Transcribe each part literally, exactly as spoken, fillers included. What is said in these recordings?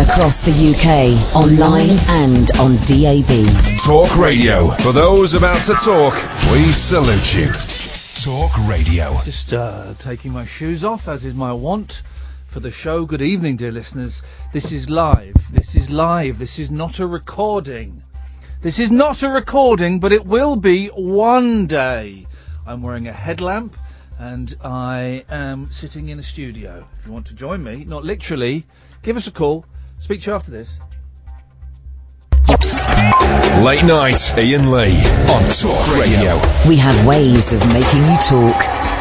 across the U K, online and on D A B. Talk Radio. For those about to talk, we salute you. Talk Radio. Just uh, taking my shoes off, as is my wont, for the show. Good evening, dear listeners. This is live. This is live. This is not a recording. This is not a recording, but it will be one day. I'm wearing a headlamp, and I am sitting in a studio. If you want to join me, not literally, give us a call. Speak to you after this. Late night, Ian Lee on Talk Radio. We have ways of making you talk.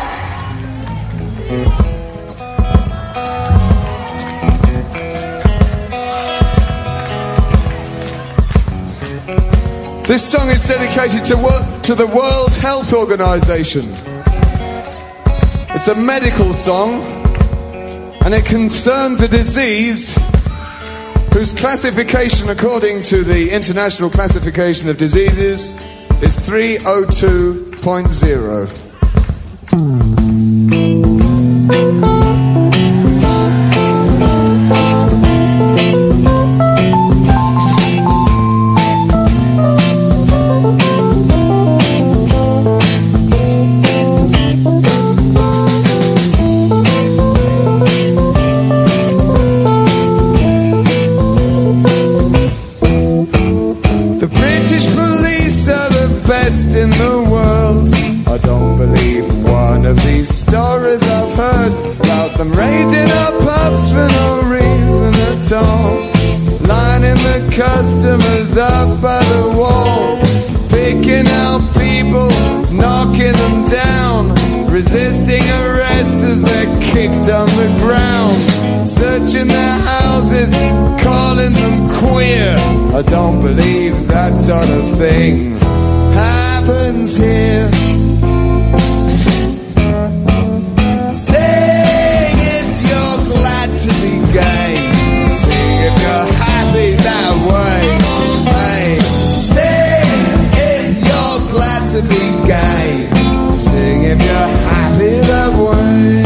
This song is dedicated to, wo- to the World Health Organization. It's a medical song, and it concerns a disease whose classification, according to the International Classification of Diseases, is three oh two point oh. In the world, I don't believe one of these stories I've heard about them raiding our pubs for no reason at all, lining the customers up by the wall, picking out people, knocking them down, resisting arrest as they're kicked on the ground, searching their houses, calling them queer. I don't believe that sort of thing happens here. Sing if you're glad to be gay. Sing if you're happy that way. Hey, sing if you're glad to be gay. Sing if you're happy that way.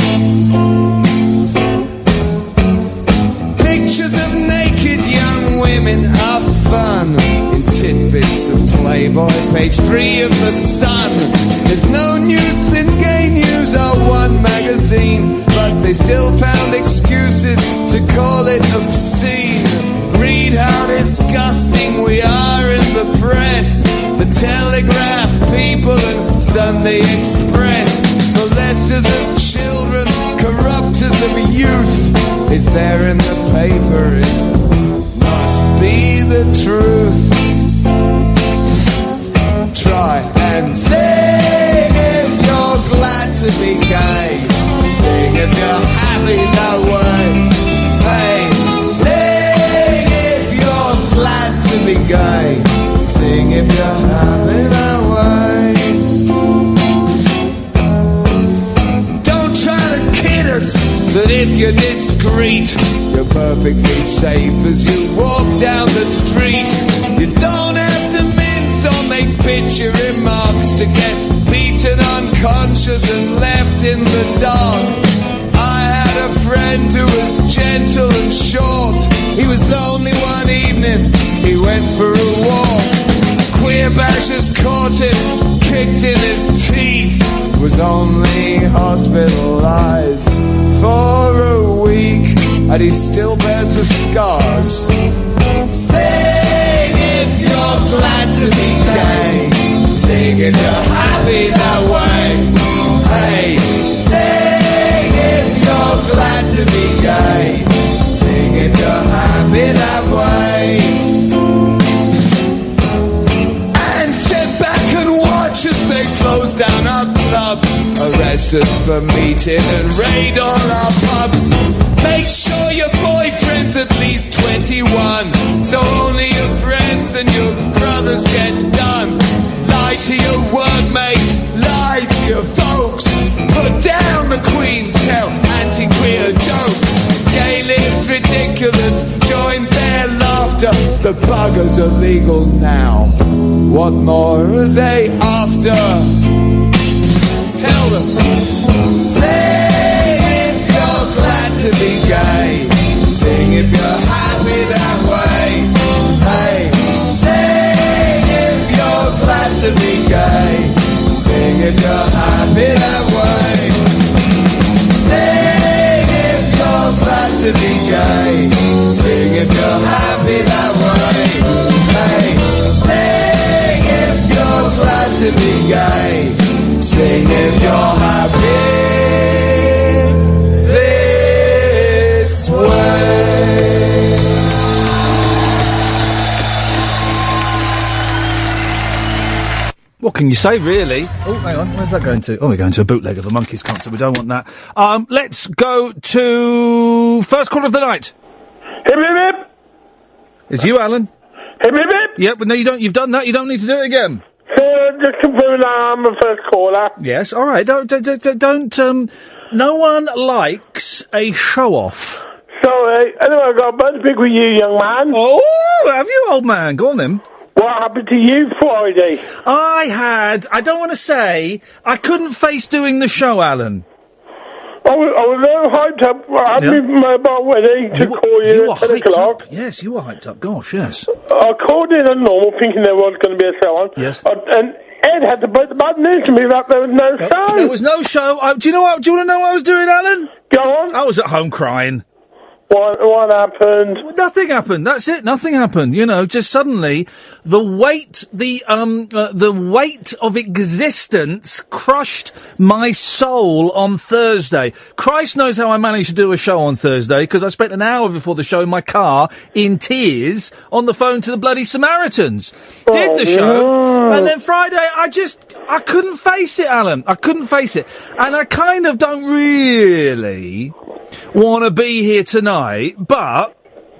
Pictures of naked young women are fun. Tidbits of Playboy, page three of the Sun. There's no nudes in Gay News or One magazine, but they still found excuses to call it obscene. Read how disgusting we are in the press. The Telegraph, People and Sunday Express. Molesters of children, corrupters of youth. It's there in the paper, it must be the truth. Try and sing if you're glad to be gay. Sing if you're happy that way. Hey, sing if you're glad to be gay. Sing if you're happy that way. Don't try to kid us that if you're discreet, you're perfectly safe as you walk down the street. You don't have to or make picture remarks to get beaten unconscious and left in the dark. I had a friend who was gentle and short. He was lonely one evening, he went for a walk. Queer bashers caught him, kicked in his teeth. Was only hospitalized for a week, and he still bears the scars. Sing if you're glad to be gay. Sing if you're happy that way. Hey, sing if you're glad to be gay. Sing if you're happy that way. And sit back and watch as they close down our clubs, arrest us for meeting and raid all our pubs. Make sure your boyfriend's at least twenty-one, so only your friends and your brothers get done. Lie to your workmates, lie to your folks. Put down the Queen's, tell anti-queer jokes. Gay lives ridiculous, join their laughter. The buggers are legal now, what more are they after? Tell them. Sing if you're glad to be gay. Sing if you're happy that to be gay. Sing if you're happy that way. Hey, sing if you're glad to be gay. Sing if you're happy this way. What can you say, really? Oh, hang on, where's that going to? Oh, we're going to a bootleg of a Monkeys concert. We don't want that. Um, let's go to first call of the night. Hip, hip, hip. It's you, Alan. Hip, hip, hip. Yeah, but no, you don't. You've done that. You don't need to do it again. Uh, just confirming that I'm the first caller. Yes, all right. Don't, don't, don't, don't um, no one likes a show-off. Sorry. Anyway, I've got a bunch big with you, young man. Oh, have you, old man? Go on, then. What happened to you Friday? I had, I don't want to say, I couldn't face doing the show, Alan. I was, I was very hyped up. I had Yeah. my mobile ready to You were- call you, you were at ten hyped o'clock. up. Yes, you were hyped up. Gosh, yes. I called in as normal, thinking there was going to be a show on. Yes. Uh, and Ed had to put the button in to me that there was no show. There was no show. I, do you know what? Do you want to know what I was doing, Alan? Go on. I was at home crying. What, what happened? Well, nothing happened. That's it. Nothing happened. You know, just suddenly the weight, the um, uh, the weight of existence crushed my soul on Thursday. Christ knows how I managed to do a show on Thursday, because I spent an hour before the show in my car in tears on the phone to the bloody Samaritans. Did the show, and then Friday I just I couldn't face it, Alan. I couldn't face it, and I kind of don't really want to be here tonight, but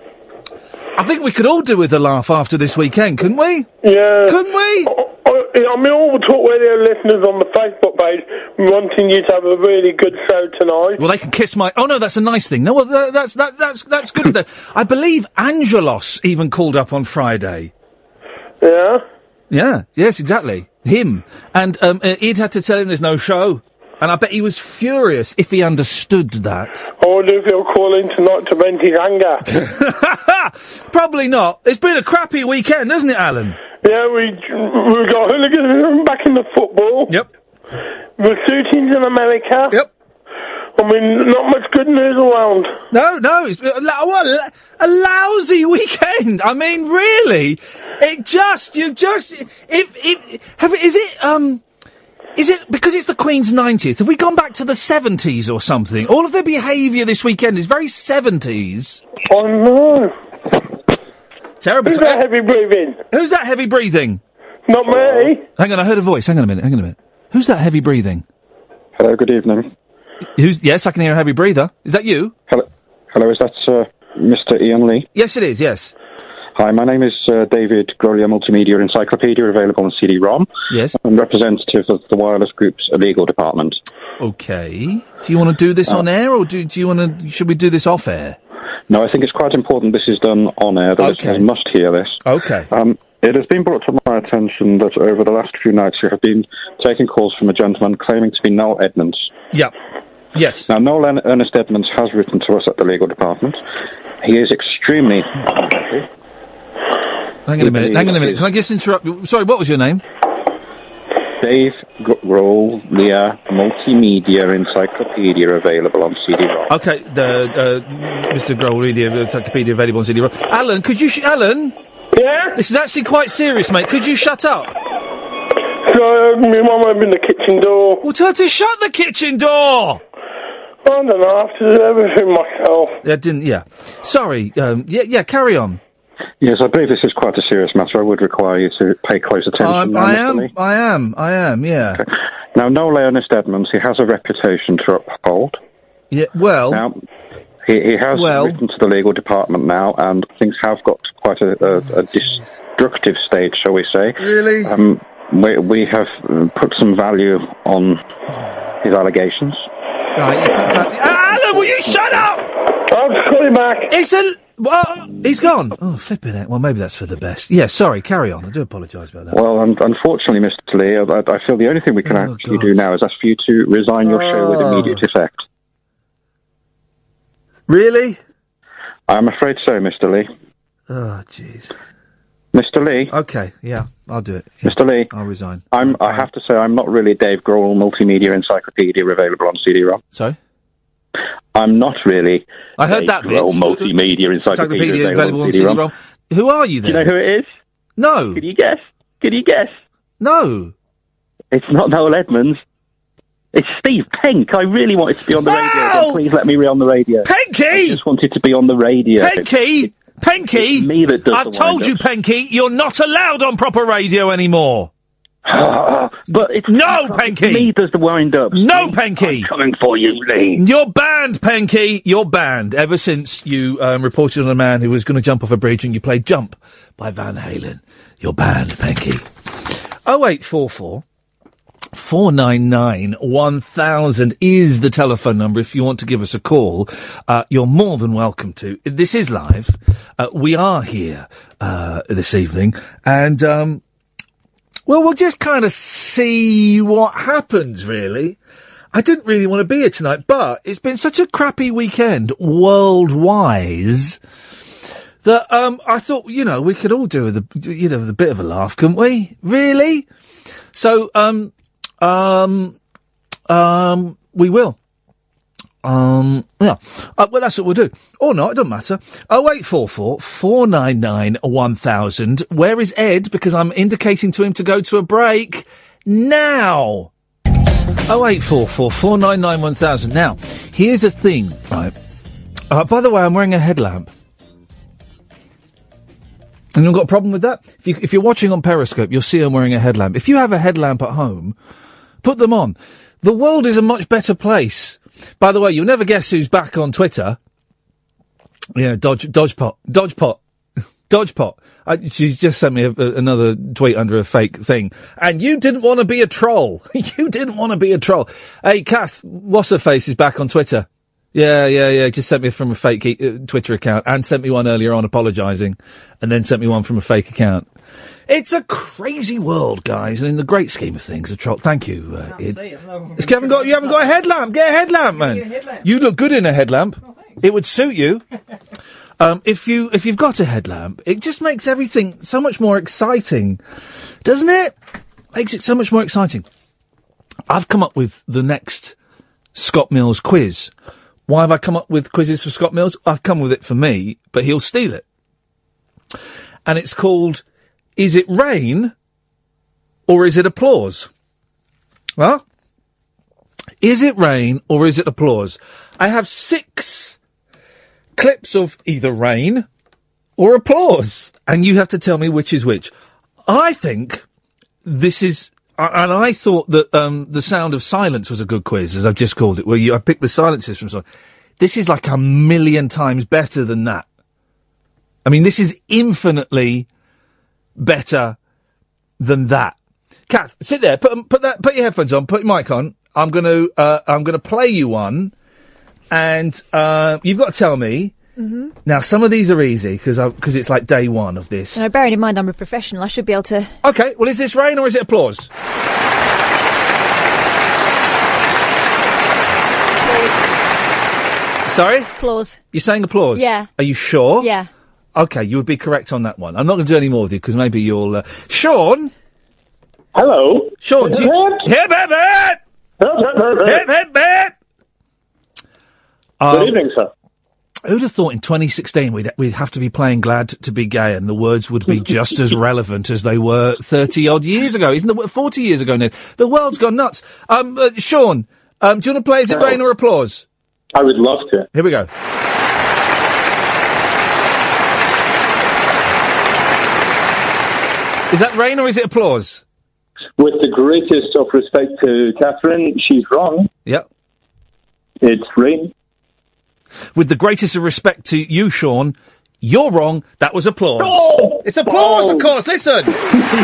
I think we could all do with a laugh after this weekend, couldn't we? Yeah. Couldn't we? I mean, all the Talk Radio listeners on the Facebook page wanting you to have a really good show tonight. Well, they can kiss my. Oh no, that's a nice thing. No, well, that, that's that, that's that's good of them. I believe Angelos even called up on Friday. Yeah. Yeah. Yes, exactly. Him, and um, uh, he'd had to tell him there's no show, and I bet he was furious if he understood that. I wonder if he'll call in tonight to vent his anger. Probably not. It's been a crappy weekend, hasn't it, Alan? Yeah, we we got hooligans back in the football. Yep. The shootings in America. Yep. I mean, not much good news around. No, no, it's a, well, a lousy weekend. I mean, really, it just you just if if have is it um. Is it because it's the Queen's ninetieth? Have we gone back to the seventies or something? All of their behaviour this weekend is very seventies. Oh no! Terrible. Who's that heavy breathing? Who's that heavy breathing? Not me. Hang on, I heard a voice. Hang on a minute. Hang on a minute. Who's that heavy breathing? Hello, good evening. Who's? Yes, I can hear a heavy breather. Is that you? Hello, hello. Is that uh, Mister Ian Lee? Yes, it is. Yes. Hi, my name is uh, David Grolier, Multimedia Encyclopedia, available on C D ROM. Yes. I'm representative of the Wireless Group's legal department. Okay. Do you want to do this Uh, on air, or do, do you want to? Should we do this off air? No, I think it's quite important this is done on air. The Okay. listeners must hear this. Okay. Um, it has been brought to my attention that over the last few nights you have been taking calls from a gentleman claiming to be Noel Edmonds. Yeah. Yes. Now, Noel en- Ernest Edmonds has written to us at the legal department. He is extremely unhappy. Hang on a minute. Hang on a minute. Can I just interrupt you? Sorry, what was your name? Dave Grohl, Leah, Multimedia Encyclopedia, available on C D ROM. Okay, the uh, Mister Grohl, Radio Encyclopedia, available on C D ROM. Alan, could you? Sh- Alan. Yeah. This is actually quite serious, mate. Could you shut up? So, my mum opened the kitchen door. Well, tell her to shut the kitchen door. I don't know. I have to do everything myself. That didn't. Yeah. Sorry. Um, yeah. Yeah. Carry on. Yes, I believe this is quite a serious matter. I would require you to pay close attention. I'm, now, I Mister am. Lee. I am. I am. Yeah. Okay. Now, Noel Ernest Edmonds, he has a reputation to uphold. Yeah. Well. Now, he, he has Well- written to the legal department now, and things have got to quite a, a, a destructive stage, shall we say. Really? Um, we, we have uh, put some value on his allegations. Right. You put that- Alan, will you shut up? I'll just call you back. It's a. What? He's gone. Oh, flipping it. Well, maybe that's for the best. Yeah. Sorry. Carry on. I do apologise about that. Well, un- unfortunately, Mister Lee, I, I feel the only thing we can Oh, actually God. do now is ask for you to resign your show with Oh. immediate effect. Really? I'm afraid so, Mister Lee. Oh, jeez. Mister Lee? Okay, yeah, I'll do it. Yeah, Mister Lee? I'll resign. I'm, I have to say, I'm not really Dave Grohl, Multimedia Encyclopedia, available on C D ROM. Sorry? I'm not really. I heard that bit. Well, multimedia encyclopedia available on C D-ROM. Who are you then? Do you know who it is? No. Can you guess? Can you guess? No. It's not Noel Edmonds. It's Steve Penk. I really wanted to be on the radio. Wow! Then please let me be on the radio. Penky! I just wanted to be on the radio. Penky! Penky! It's me that does I've the told you, wind-ups. Penky, you're not allowed on proper radio anymore. But it's No, Penky! me does the wind-up. No, Penky! I'm coming for you, Lee. You're banned, Penky. You're banned. Ever since you um, reported on a man who was going to jump off a bridge and you played Jump by Van Halen. You're banned, Penky. oh eight four four, four nine nine, one thousand is the telephone number if you want to give us a call. Uh, you're more than welcome to. This is live. Uh, we are here uh, this evening. And, um, well, we'll just kind of see what happens, really. I didn't really want to be here tonight, but it's been such a crappy weekend, world-wise, that um, I thought, you know, we could all do with a, you know, with a bit of a laugh, couldn't we? Really? So, um, um, um, we will. Um, yeah. Uh, well, that's what we'll do. Or not, it doesn't matter. oh eight four four, four nine nine, one thousand. Where is Ed? Because I'm indicating to him to go to a break now. oh eight four four, four nine nine, one thousand. Now, here's a thing, right? Uh, by the way, I'm wearing a headlamp. And you've got a problem with that? If, you, if you're watching on Periscope, you'll see I'm wearing a headlamp. If you have a headlamp at home, put them on. The world is a much better place. By the way, you'll never guess who's back on Twitter. Yeah, Dodge, Dodgepot, Dodgepot, Dodgepot. I, she's just sent me a, a, another tweet under a fake thing. And you didn't want to be a troll. You didn't want to be a troll. Hey, Kath, what's her face is back on Twitter. Yeah, yeah, yeah. Just sent me from a fake e- uh, Twitter account and sent me one earlier on apologising and then sent me one from a fake account. It's a crazy world, guys, and in the great scheme of things, a troll. Thank you, uh, Id. You haven't got, you haven't got a headlamp. Get a headlamp, man. A headlamp. You look good in a headlamp. Oh, it would suit you. um, if you if you've got a headlamp, it just makes everything so much more exciting, doesn't it? Makes it so much more exciting. I've come up with the next Scott Mills quiz. Why have I come up with quizzes for Scott Mills? I've come with it for me, but he'll steal it. And it's called, is it rain or is it applause? Well, is it rain or is it applause? I have six clips of either rain or applause, and you have to tell me which is which. I think this is... And I thought that um, the sound of silence was a good quiz, as I've just called it, where you I picked the silences from. This is like a million times better than that. I mean, this is infinitely better than that. Kath, sit there. Put put that. Put your headphones on. Put your mic on. I'm going to uh, I'm going to play you one, and uh, you've got to tell me. Mm-hmm. Now, some of these are easy because because it's like day one of this. No, bearing in mind I'm a professional, I should be able to... Okay, well, is this rain or is it applause? Applause. Sorry? Applause. You're saying applause? Yeah. Are you sure? Yeah. Okay, you would be correct on that one. I'm not going to do any more with you because maybe you'll... Uh... Sean? Hello? Sean, do you... Hip, hip, hip! Hip, hip, hip! Good evening, sir. Who'd have thought in twenty sixteen we'd we'd have to be playing Glad to Be Gay and the words would be just as relevant as they were thirty odd years ago? Isn't it forty years ago now? The world's gone nuts. Um, uh, Sean, um, do you want to play Is It Rain or Applause? I would love to. Here we go. Is that rain or is it applause? With the greatest of respect to Catherine, she's wrong. Yep. It's rain. With the greatest of respect to you, Sean, you're wrong. That was applause. Oh! It's applause, oh! of course. Listen. It's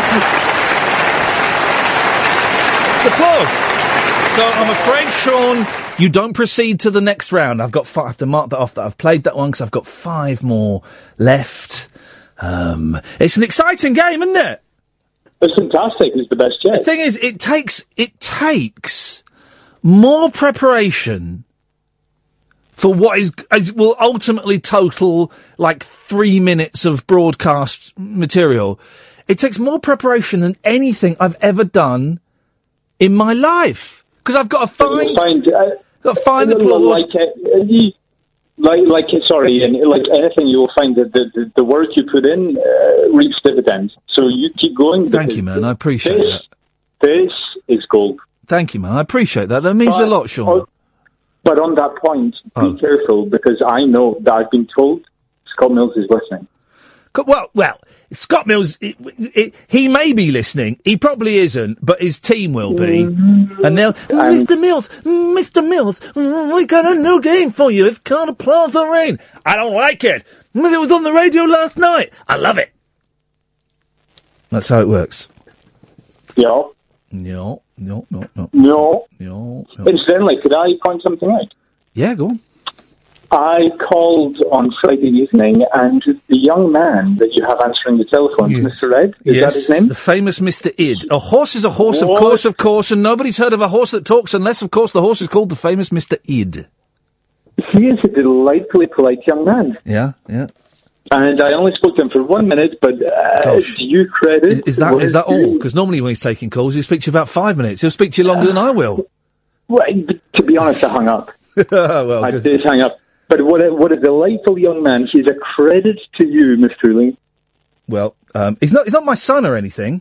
applause. So I'm afraid, Sean, you don't proceed to the next round. I've got five, I have to mark that off that I've played that one because I've got five more left. Um, it's an exciting game, isn't it? It's fantastic. It's the best yet. The thing is, it takes, it takes more preparation for what is, is will ultimately total like three minutes of broadcast material. It takes more preparation than anything I've ever done in my life. Because I've got to find... find uh, Got fine Like, applause. Like, uh, you- like, like, sorry, and like anything, you will find that the, the, the work you put in uh, reaps dividends. So you keep going. Thank you, man. I appreciate this, that. This is gold. Thank you, man. I appreciate that. That means But- a lot, Sean. oh, But on that point, be Oh. careful, because I know that I've been told Scott Mills is listening. Co- Well, well, Scott Mills, it, it, he may be listening. He probably isn't, but his team will be. And they'll, Mister Mills, Mister Mills, mm, we got a new game for you. It's called A Plaza Rain. I don't like it. Mm, It was on the radio last night. I love it. That's how it works. Yeah. No, no, no, no. No. No. no. Incidentally, could I point something out? Yeah, go on. I called on Friday evening, and the young man that you have answering the telephone, Yes. Mister Ed, is yes, that his name? the famous Mister Id. A horse is a horse, of What? course, of course, and nobody's heard of a horse that talks unless, of course, the horse is called the famous Mister Id. He is a delightfully polite young man. Yeah, yeah. And I only spoke to him for one minute, but uh, Gosh. do you credit... Is, is that is that all? Because normally when he's taking calls, he'll speak to you about five minutes. He'll speak to you longer than I will. Well, to be honest, I hung up. well, I good. did hang up. But what a, what a delightful young man. He's a credit to you, Miss Truling. Well, um, he's not he's not my son or anything.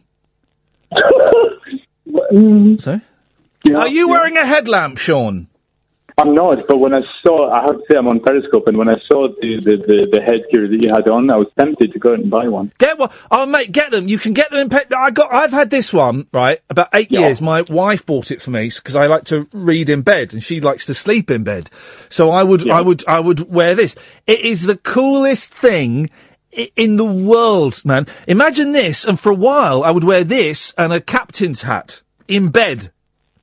Sorry? Yeah, Are you yeah. wearing a headlamp, Sean? I'm not, but when I saw, I have to say I'm on Periscope, and when I saw the, the, the, the headgear that you had on, I was tempted to go out and buy one. Get one. Oh, mate, get them. You can get them in. Pe- I got. I've had this one right about eight Yeah. years. My wife bought it for me because I like to read in bed and she likes to sleep in bed. So I would, Yeah. I would, I would wear this. It is the coolest thing i- in the world, man. Imagine this, and for a while I would wear this and a captain's hat in bed.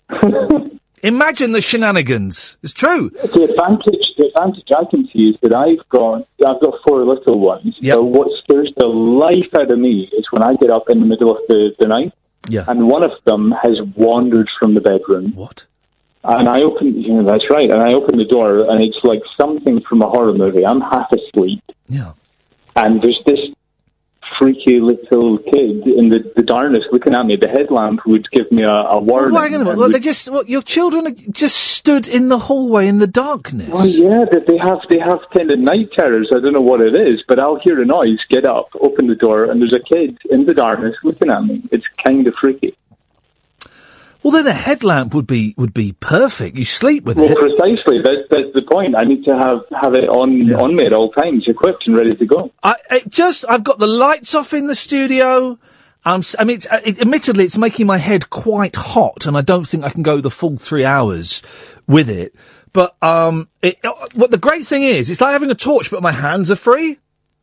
Imagine the shenanigans. It's true. The advantage, the advantage I can see is that I've got, I've got four little ones. Yep. So what scares the life out of me is when I get up in the middle of the, the night, Yeah. and one of them has wandered from the bedroom. What? And I open, you know, that's right, and I open the door, and it's like something from a horror movie. I'm half asleep. Yeah. And there's this freaky little kid in the, the darkness looking at me. The headlamp would give me a, a warning. Well, hang on a minute. and Well, would- they just well, your children are just stood in the hallway in the darkness. Well, yeah, that they have they have kind of night terrors. I don't know what it is, but I'll hear a noise, get up, open the door, and there's a kid in the darkness looking at me. It's kind of freaky. Well, then a headlamp would be would be perfect. You sleep with Well, it. precisely. That's that's the point. I need to have have it on Yeah. on me at all times, equipped and ready to go. I it just I've got the lights off in the studio. Um, s- I mean, it's, uh, it, admittedly, it's making my head quite hot, and I don't think I can go the full three hours with it. But um, it, uh, what the great thing is, it's like having a torch, but my hands are free.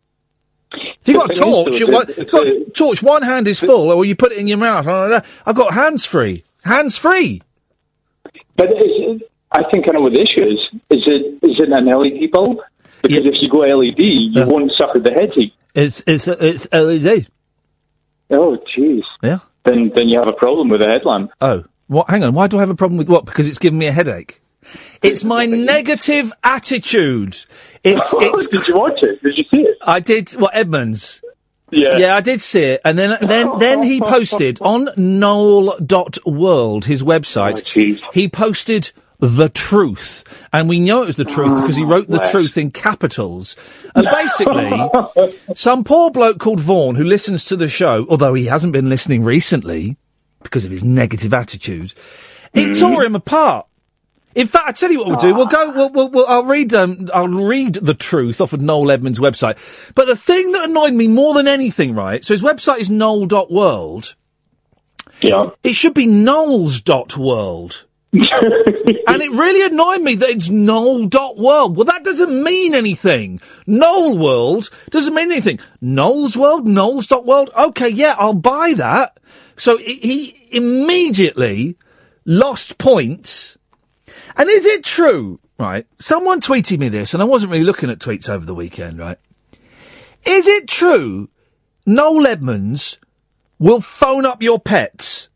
If you've got a The thing is, torch, though, you, that one, it's you've got a- a torch, one hand is full, or you put it in your mouth. I've got hands free. Hands free. But is it, I think I know what the issue is. Is it is it an L E D bulb? Because Yeah. if you go L E D, you Uh. won't suffer the head heat. It's it's it's L E D. Oh, jeez. Yeah. Then then you have a problem with the headlamp. Oh, what? Hang on. Why do I have a problem with what? Because it's giving me a headache. It's my negative attitude. It's it's. Did you watch it? Did you see it? I did. What Edmonds? Yeah. Yeah, I did see it, and then then then he posted on Noel dot world, his website. Oh, jeez. He posted the truth, and we know it was the truth because he wrote the bless. truth in capitals. And basically, some poor bloke called Vaughan who listens to the show, although he hasn't been listening recently because of his negative attitude, it tore him apart. In fact, I tell you what we'll do. We'll go. We'll. we'll, we'll I'll read. Um, I'll read the truth off of Noel Edmonds' website. But the thing that annoyed me more than anything, right? So his website is Noel dot world. Yeah. It should be Knowles dot world. And it really annoyed me that it's Noel dot world. Well, that doesn't mean anything. Noel World doesn't mean anything. Knowles World, Knowles dot world. Okay, yeah, I'll buy that. So he, he immediately lost points. And is it true, right? Someone tweeted me this, and I wasn't really looking at tweets over the weekend, right? Is it true Noel Edmonds will phone up your pets?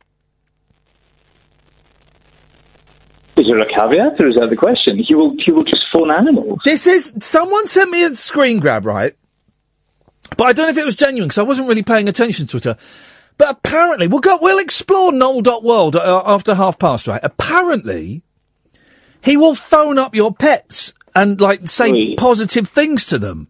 Is there a caveat, or is that the question? He will he will just phone animals. This is, someone sent me a screen grab, right? But I don't know if it was genuine, because I wasn't really paying attention to Twitter. But apparently, we'll go, we'll explore Noel dot world uh, after half past, right? Apparently, He will phone up your pets and, like, say Oi. positive things to them.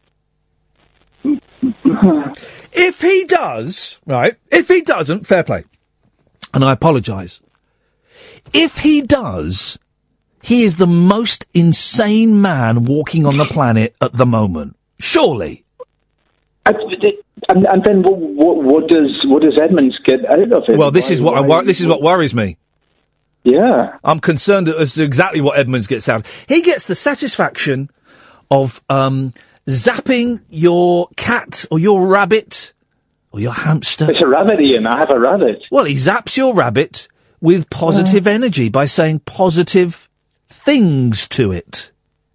If he does, right, if he doesn't, fair play. And I apologise. If he does, he is the most insane man walking on the planet at the moment. Surely. And, and then what, what, what does what does Edmonds get out of it? Well, this why, is what I wor- this is what worries me. Yeah. I'm concerned as to exactly what Edmonds gets out. He gets the satisfaction of um, zapping your cat or your rabbit or your hamster. It's a rabbit, Ian. I have a rabbit. Well, he zaps your rabbit with positive Yeah. energy by saying positive things to it.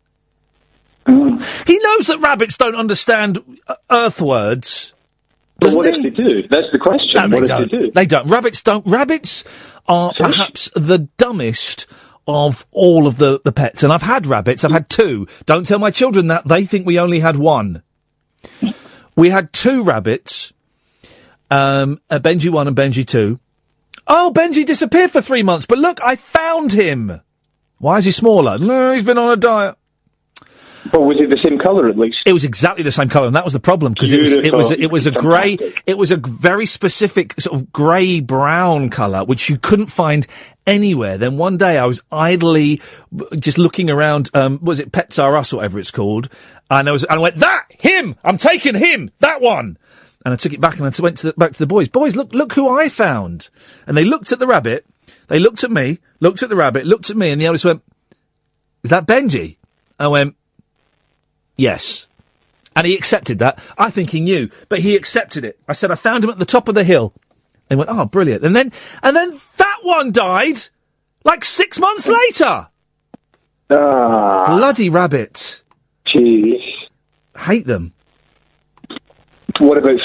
Mm. He knows that rabbits don't understand uh, earth words. But what he? if they do? That's the question. No, they what if don't. they do? They don't. Rabbits don't. Rabbits are perhaps the dumbest of all of the, the pets. And I've had rabbits. I've had two. Don't tell my children that. They think we only had one. We had two rabbits. Um, uh, Benji one and Benji two. Oh, Benji disappeared for three months. But look, I found him. Why is he smaller? No, he's been on a diet. But was it the same colour at least? It was exactly the same colour, and that was the problem because it was it was it was a grey, it was a very specific sort of grey brown colour which you couldn't find anywhere. Then one day I was idly just looking around. Um, was it Pets R Us or whatever it's called? And I was and I went that him. I'm taking him that one. And I took it back and I went to the, back to the boys. Boys, look look who I found. And they looked at the rabbit. They looked at me. Looked at the rabbit. Looked at me. And the eldest went, "Is that Benji?" I went, "Yes." And he accepted that. I think he knew, but he accepted it. I said, I found him at the top of the hill. They went, oh, brilliant. And then, and then that one died, like six months later. Ah. Bloody rabbit. Jeez. Hate them. What about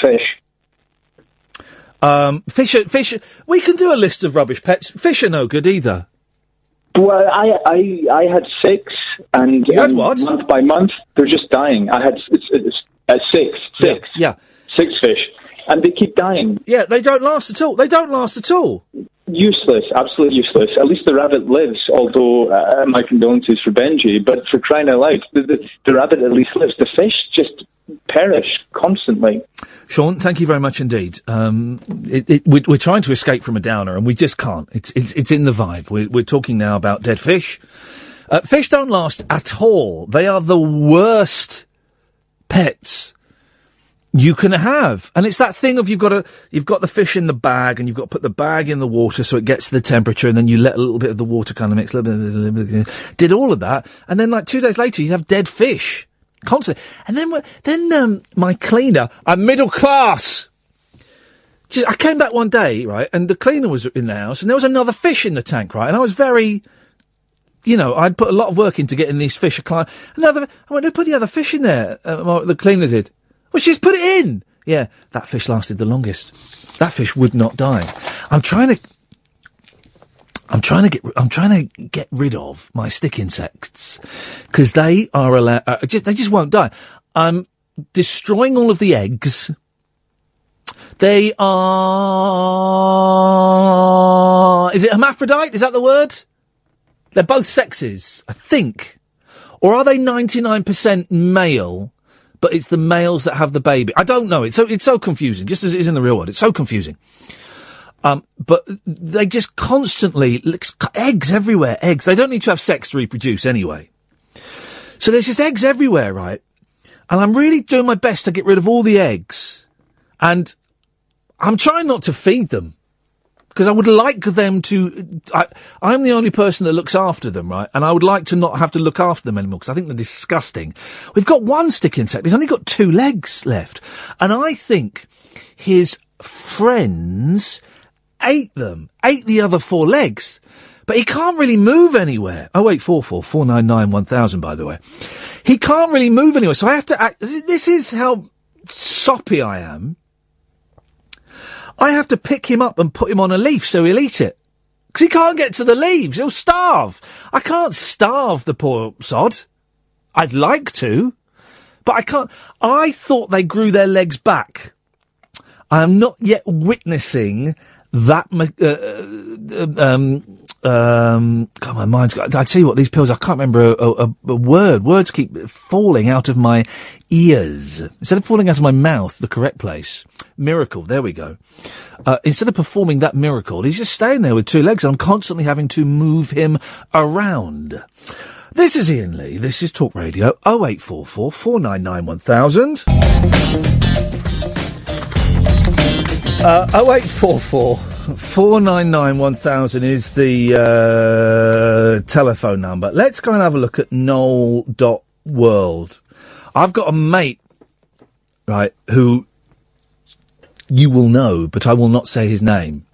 fish? Um, fish are, fish, we can do a list of rubbish pets. Fish are no good either. Well, I, I, I had six, and You had um, what? month by month, they're just dying. I had it's, it's, uh, six, six, Yeah, yeah. six fish, and they keep dying. Yeah, they don't last at all. They don't last at all. Useless, absolutely useless. At least the rabbit lives, although uh, my condolences for Benji, but for crying out loud, the, the, the rabbit at least lives. The fish just perish constantly. Sean, thank you very much indeed. Um, it, it, we're, we're trying to escape from a downer, and we just can't. It's it's, it's in the vibe. We're, we're talking now about dead fish. Uh, fish don't last at all. They are the worst pets you can have, and it's that thing of you've got to you've got the fish in the bag, and you've got to put the bag in the water so it gets to the temperature, and then you let a little bit of the water kind of mix. A little bit, a little bit, did all of that, and then like two days later you have dead fish. Constantly. And then, then, um, my cleaner, I'm middle class. Just, I came back one day, right, and the cleaner was in the house, and there was another fish in the tank, right, and I was very, you know, I'd put a lot of work into getting these fish. Another, I went, who put the other fish in there? Uh, the cleaner did. Well, she's put it in. Yeah, that fish lasted the longest. That fish would not die. I'm trying to, I'm trying to get, I'm trying to get rid of my stick insects because they are allowed, uh, just, they just won't die. I'm destroying all of the eggs. They are, is it hermaphrodite? Is that the word? They're both sexes, I think. Or are they ninety-nine percent male, but it's the males that have the baby? I don't know. It's so, it's so confusing, just as it is in the real world. It's so confusing. Um, but they just constantly, eggs everywhere, eggs. They don't need to have sex to reproduce anyway. So there's just eggs everywhere, right? And I'm really doing my best to get rid of all the eggs. And I'm trying not to feed them. Because I would like them to, I, I'm the only person that looks after them, right? And I would like to not have to look after them anymore, because I think they're disgusting. We've got one stick insect. He's only got two legs left. And I think his friends ate them, ate the other four legs, but he can't really move anywhere. Oh wait, four four four nine nine one thousand. By the way, he can't really move anywhere. So I have to act. This is how soppy I am. I have to pick him up and put him on a leaf so he'll eat it because he can't get to the leaves. He'll starve. I can't starve the poor sod. I'd like to, but I can't. I thought they grew their legs back. I am not yet witnessing that uh, um, Um, God, my mind's got, I tell you what, these pills, I can't remember a, a, a word. Words keep falling out of my ears. Instead of falling out of my mouth, the correct place. Miracle, there we go. Uh, instead of performing that miracle, he's just staying there with two legs, and I'm constantly having to move him around. This is Ian Lee, this is Talk Radio, oh eight four four, four nine nine, one thousand. Uh, oh eight four four, four nine nine, one thousand is the uh, telephone number. Let's go and have a look at Noel dot world. I've got a mate, right, who you will know, but I will not say his name,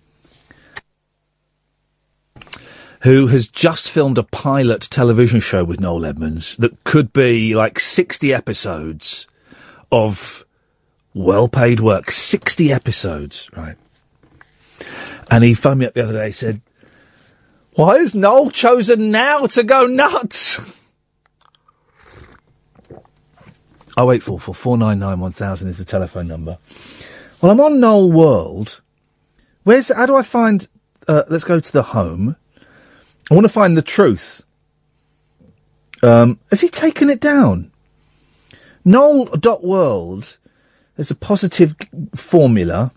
who has just filmed a pilot television show with Noel Edmonds that could be like sixty episodes of well-paid work. sixty episodes, right? And he phoned me up the other day, said, why has Noel chosen now to go nuts? oh eight four four, four nine nine, one thousand is the telephone number. Well, I'm on Noel World. Where's, how do I find, uh, let's go to the home. I want to find the truth. Um, has he taken it down? Noel dot world, there's a positive formula.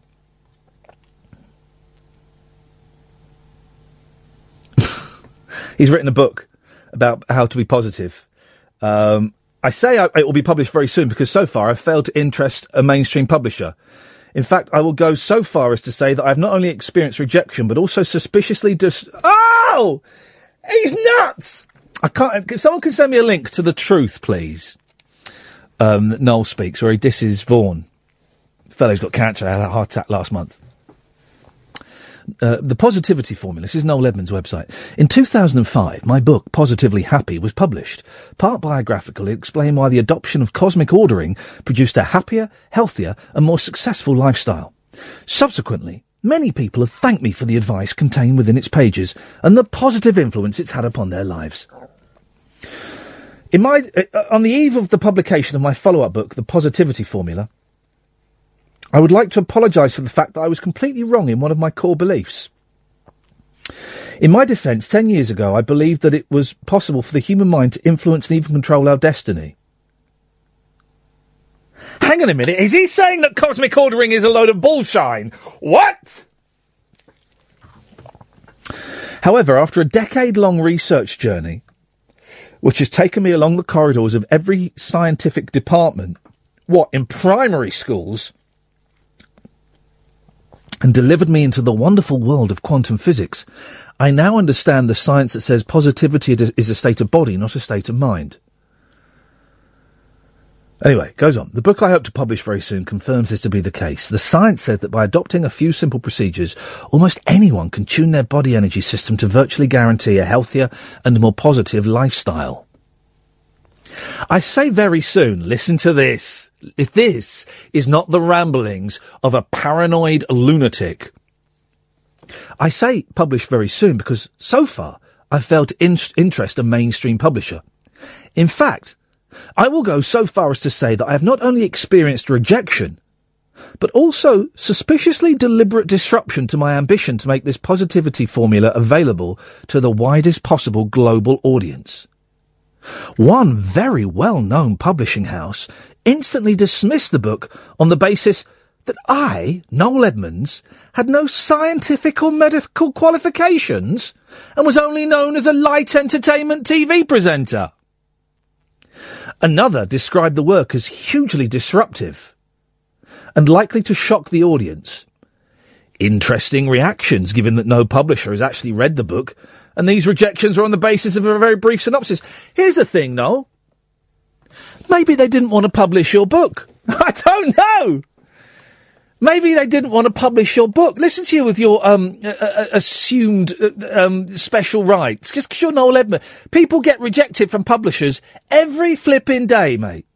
He's written a book about how to be positive. Um, I say I, it will be published very soon because so far I've failed to interest a mainstream publisher. In fact, I will go so far as to say that I've not only experienced rejection, but also suspiciously dis- Oh! He's nuts! I can't, if someone can send me a link to The Truth, please. Um, that Noel speaks, where he disses Vaughan. The fellow's got cancer, had a heart attack last month. Uh, the Positivity Formula. This is Noel Edmonds' website. In two thousand five, my book, Positively Happy, was published. Part biographical, it explained why the adoption of cosmic ordering produced a happier, healthier, and more successful lifestyle. Subsequently, many people have thanked me for the advice contained within its pages and the positive influence it's had upon their lives. In my, uh, on the eve of the publication of my follow-up book, The Positivity Formula, I would like to apologise for the fact that I was completely wrong in one of my core beliefs. In my defence, ten years ago, I believed that it was possible for the human mind to influence and even control our destiny. Hang on a minute, is he saying that cosmic ordering is a load of bullshine? What? However, after a decade-long research journey, which has taken me along the corridors of every scientific department, what, in primary schools, and delivered me into the wonderful world of quantum physics, I now understand the science that says positivity is a state of body, not a state of mind. Anyway, goes on. The book I hope to publish very soon confirms this to be the case. The science says that by adopting a few simple procedures, almost anyone can tune their body energy system to virtually guarantee a healthier and more positive lifestyle. I say very soon, listen to this. If this is not the ramblings of a paranoid lunatic. I say publish very soon because so far I've failed to in- interest a mainstream publisher. In fact, I will go so far as to say that I have not only experienced rejection, but also suspiciously deliberate disruption to my ambition to make this positivity formula available to the widest possible global audience. One very well-known publishing house instantly dismissed the book on the basis that I, Noel Edmonds, had no scientific or medical qualifications and was only known as a light entertainment T V presenter. Another described the work as hugely disruptive and likely to shock the audience. Interesting reactions, given that no publisher has actually read the book, and these rejections are on the basis of a very brief synopsis. Here's the thing, Noel. Maybe they didn't want to publish your book. I don't know. Maybe they didn't want to publish your book. Listen to you with your um, uh, assumed uh, um, special rights. Just because you're Noel Edmonds. People get rejected from publishers every flipping day, mate.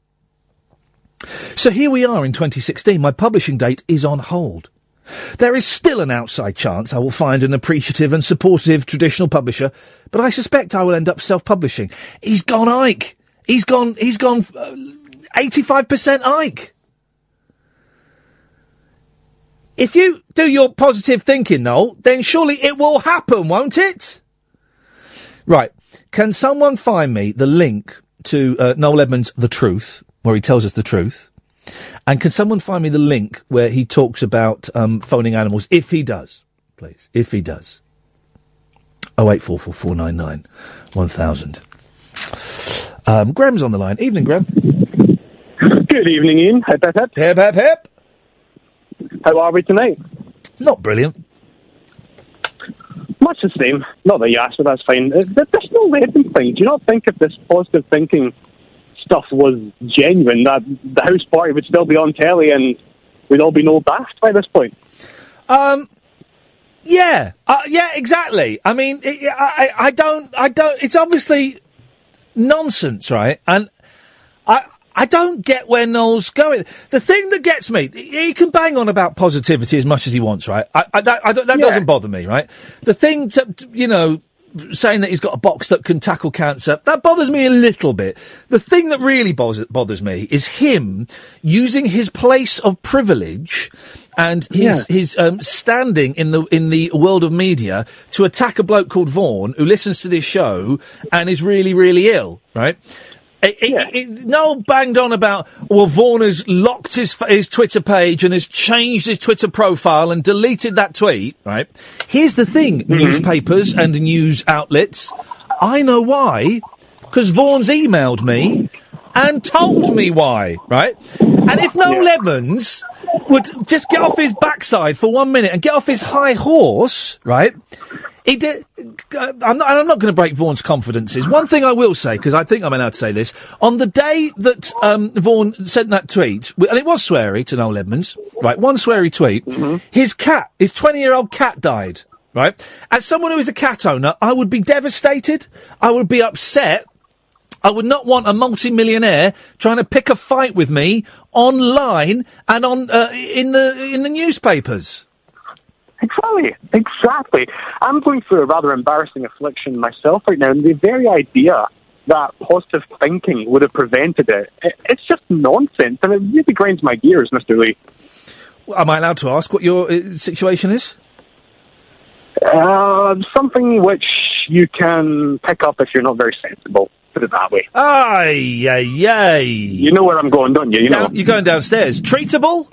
So here we are in twenty sixteen. My publishing date is on hold. There is still an outside chance I will find an appreciative and supportive traditional publisher, but I suspect I will end up self-publishing. He's gone Ike. He's gone, he's gone uh, eighty-five percent Ike. if you do your positive thinking, Noel, then surely it will happen, won't it? Right. Can someone find me the link to uh, Noel Edmonds' The Truth, where he tells us the truth? And can someone find me the link where he talks about um, phoning animals, if he does, please, if he does? oh eight four four four nine nine one thousand. Um, Graham's on the line. Evening, Graham. Good evening, Ian. Hip, hip, hip. Hip, hip, hip. How are we tonight? Not brilliant. Much the same. Not that you asked, but that's fine. Uh, There's no Edmonds thing. Do you not think if this positive thinking stuff was genuine, that the house party would still be on telly and we'd all be no daft by this point? Um... Yeah, uh, yeah, exactly. I mean, it, I, I don't, I don't. It's obviously nonsense, right? And I, I don't get where Noel's going. The thing that gets me, he can bang on about positivity as much as he wants, right? I, I, that, I don't, that Yeah. doesn't bother me, right? The thing to, to, you know, saying that he's got a box that can tackle cancer, that bothers me a little bit. The thing that really bothers, bothers me is him using his place of privilege and his Yeah. his um, standing in the in the world of media to attack a bloke called Vaughan who listens to this show and is really, really ill, right? It, it, Yeah. it, Noel banged on about, well, Vaughan has locked his his Twitter page and has changed his Twitter profile and deleted that tweet, right? Here's the thing, Mm-hmm. newspapers and news outlets, I know why, because Vaughan's emailed me and told me why, right? And if Noel Edmonds would just get off his backside for one minute and get off his high horse, right? He did. Uh, I'm not, I'm not going to break Vaughan's confidences. One thing I will say, because I think I'm allowed to say this, on the day that um, Vaughan sent that tweet, and it was sweary to Noel Edmonds, right? One sweary tweet. Mm-hmm. His cat, his twenty-year-old cat died, right? As someone who is a cat owner, I would be devastated. I would be upset. I would not want a multi-millionaire trying to pick a fight with me online and on uh, in the in the newspapers. Exactly, exactly. I'm going through a rather embarrassing affliction myself right now, and the very idea that positive thinking would have prevented it, it it's just nonsense, and it really grinds my gears, Mister Lee. Well, am I allowed to ask what your uh, situation is? Uh, something which you can pick up if you're not very sensible. Put it that way. Ay, ay, ay. You know where I'm going, don't you? You Down, know. you're going downstairs. Treatable?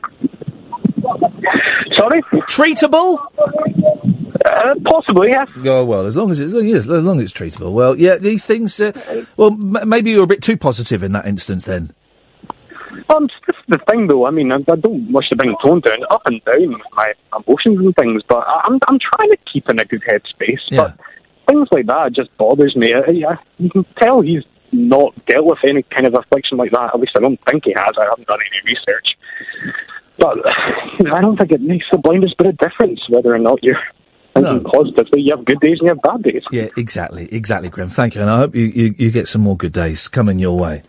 Sorry? Treatable? Uh, possibly, yes. Oh, well, as long as it's, yes, as long as it's treatable. Well, yeah, these things, uh, well, m- maybe you're a bit too positive in that instance then. Um, this is the thing, though. I mean, I, I don't wish to bring tone down, up and down with my emotions and things, but I, I'm I'm trying to keep in a good headspace. Yeah. But things like that just bothers me. I, I, you can tell he's not dealt with any kind of affliction like that. At least I don't think he has. I haven't done any research. But you know, I don't think it makes the blindest bit of difference whether or not you're thinking No. positively. You have good days and you have bad days. Yeah, exactly, exactly, Graham. Thank you, and I hope you, you, you get some more good days coming your way.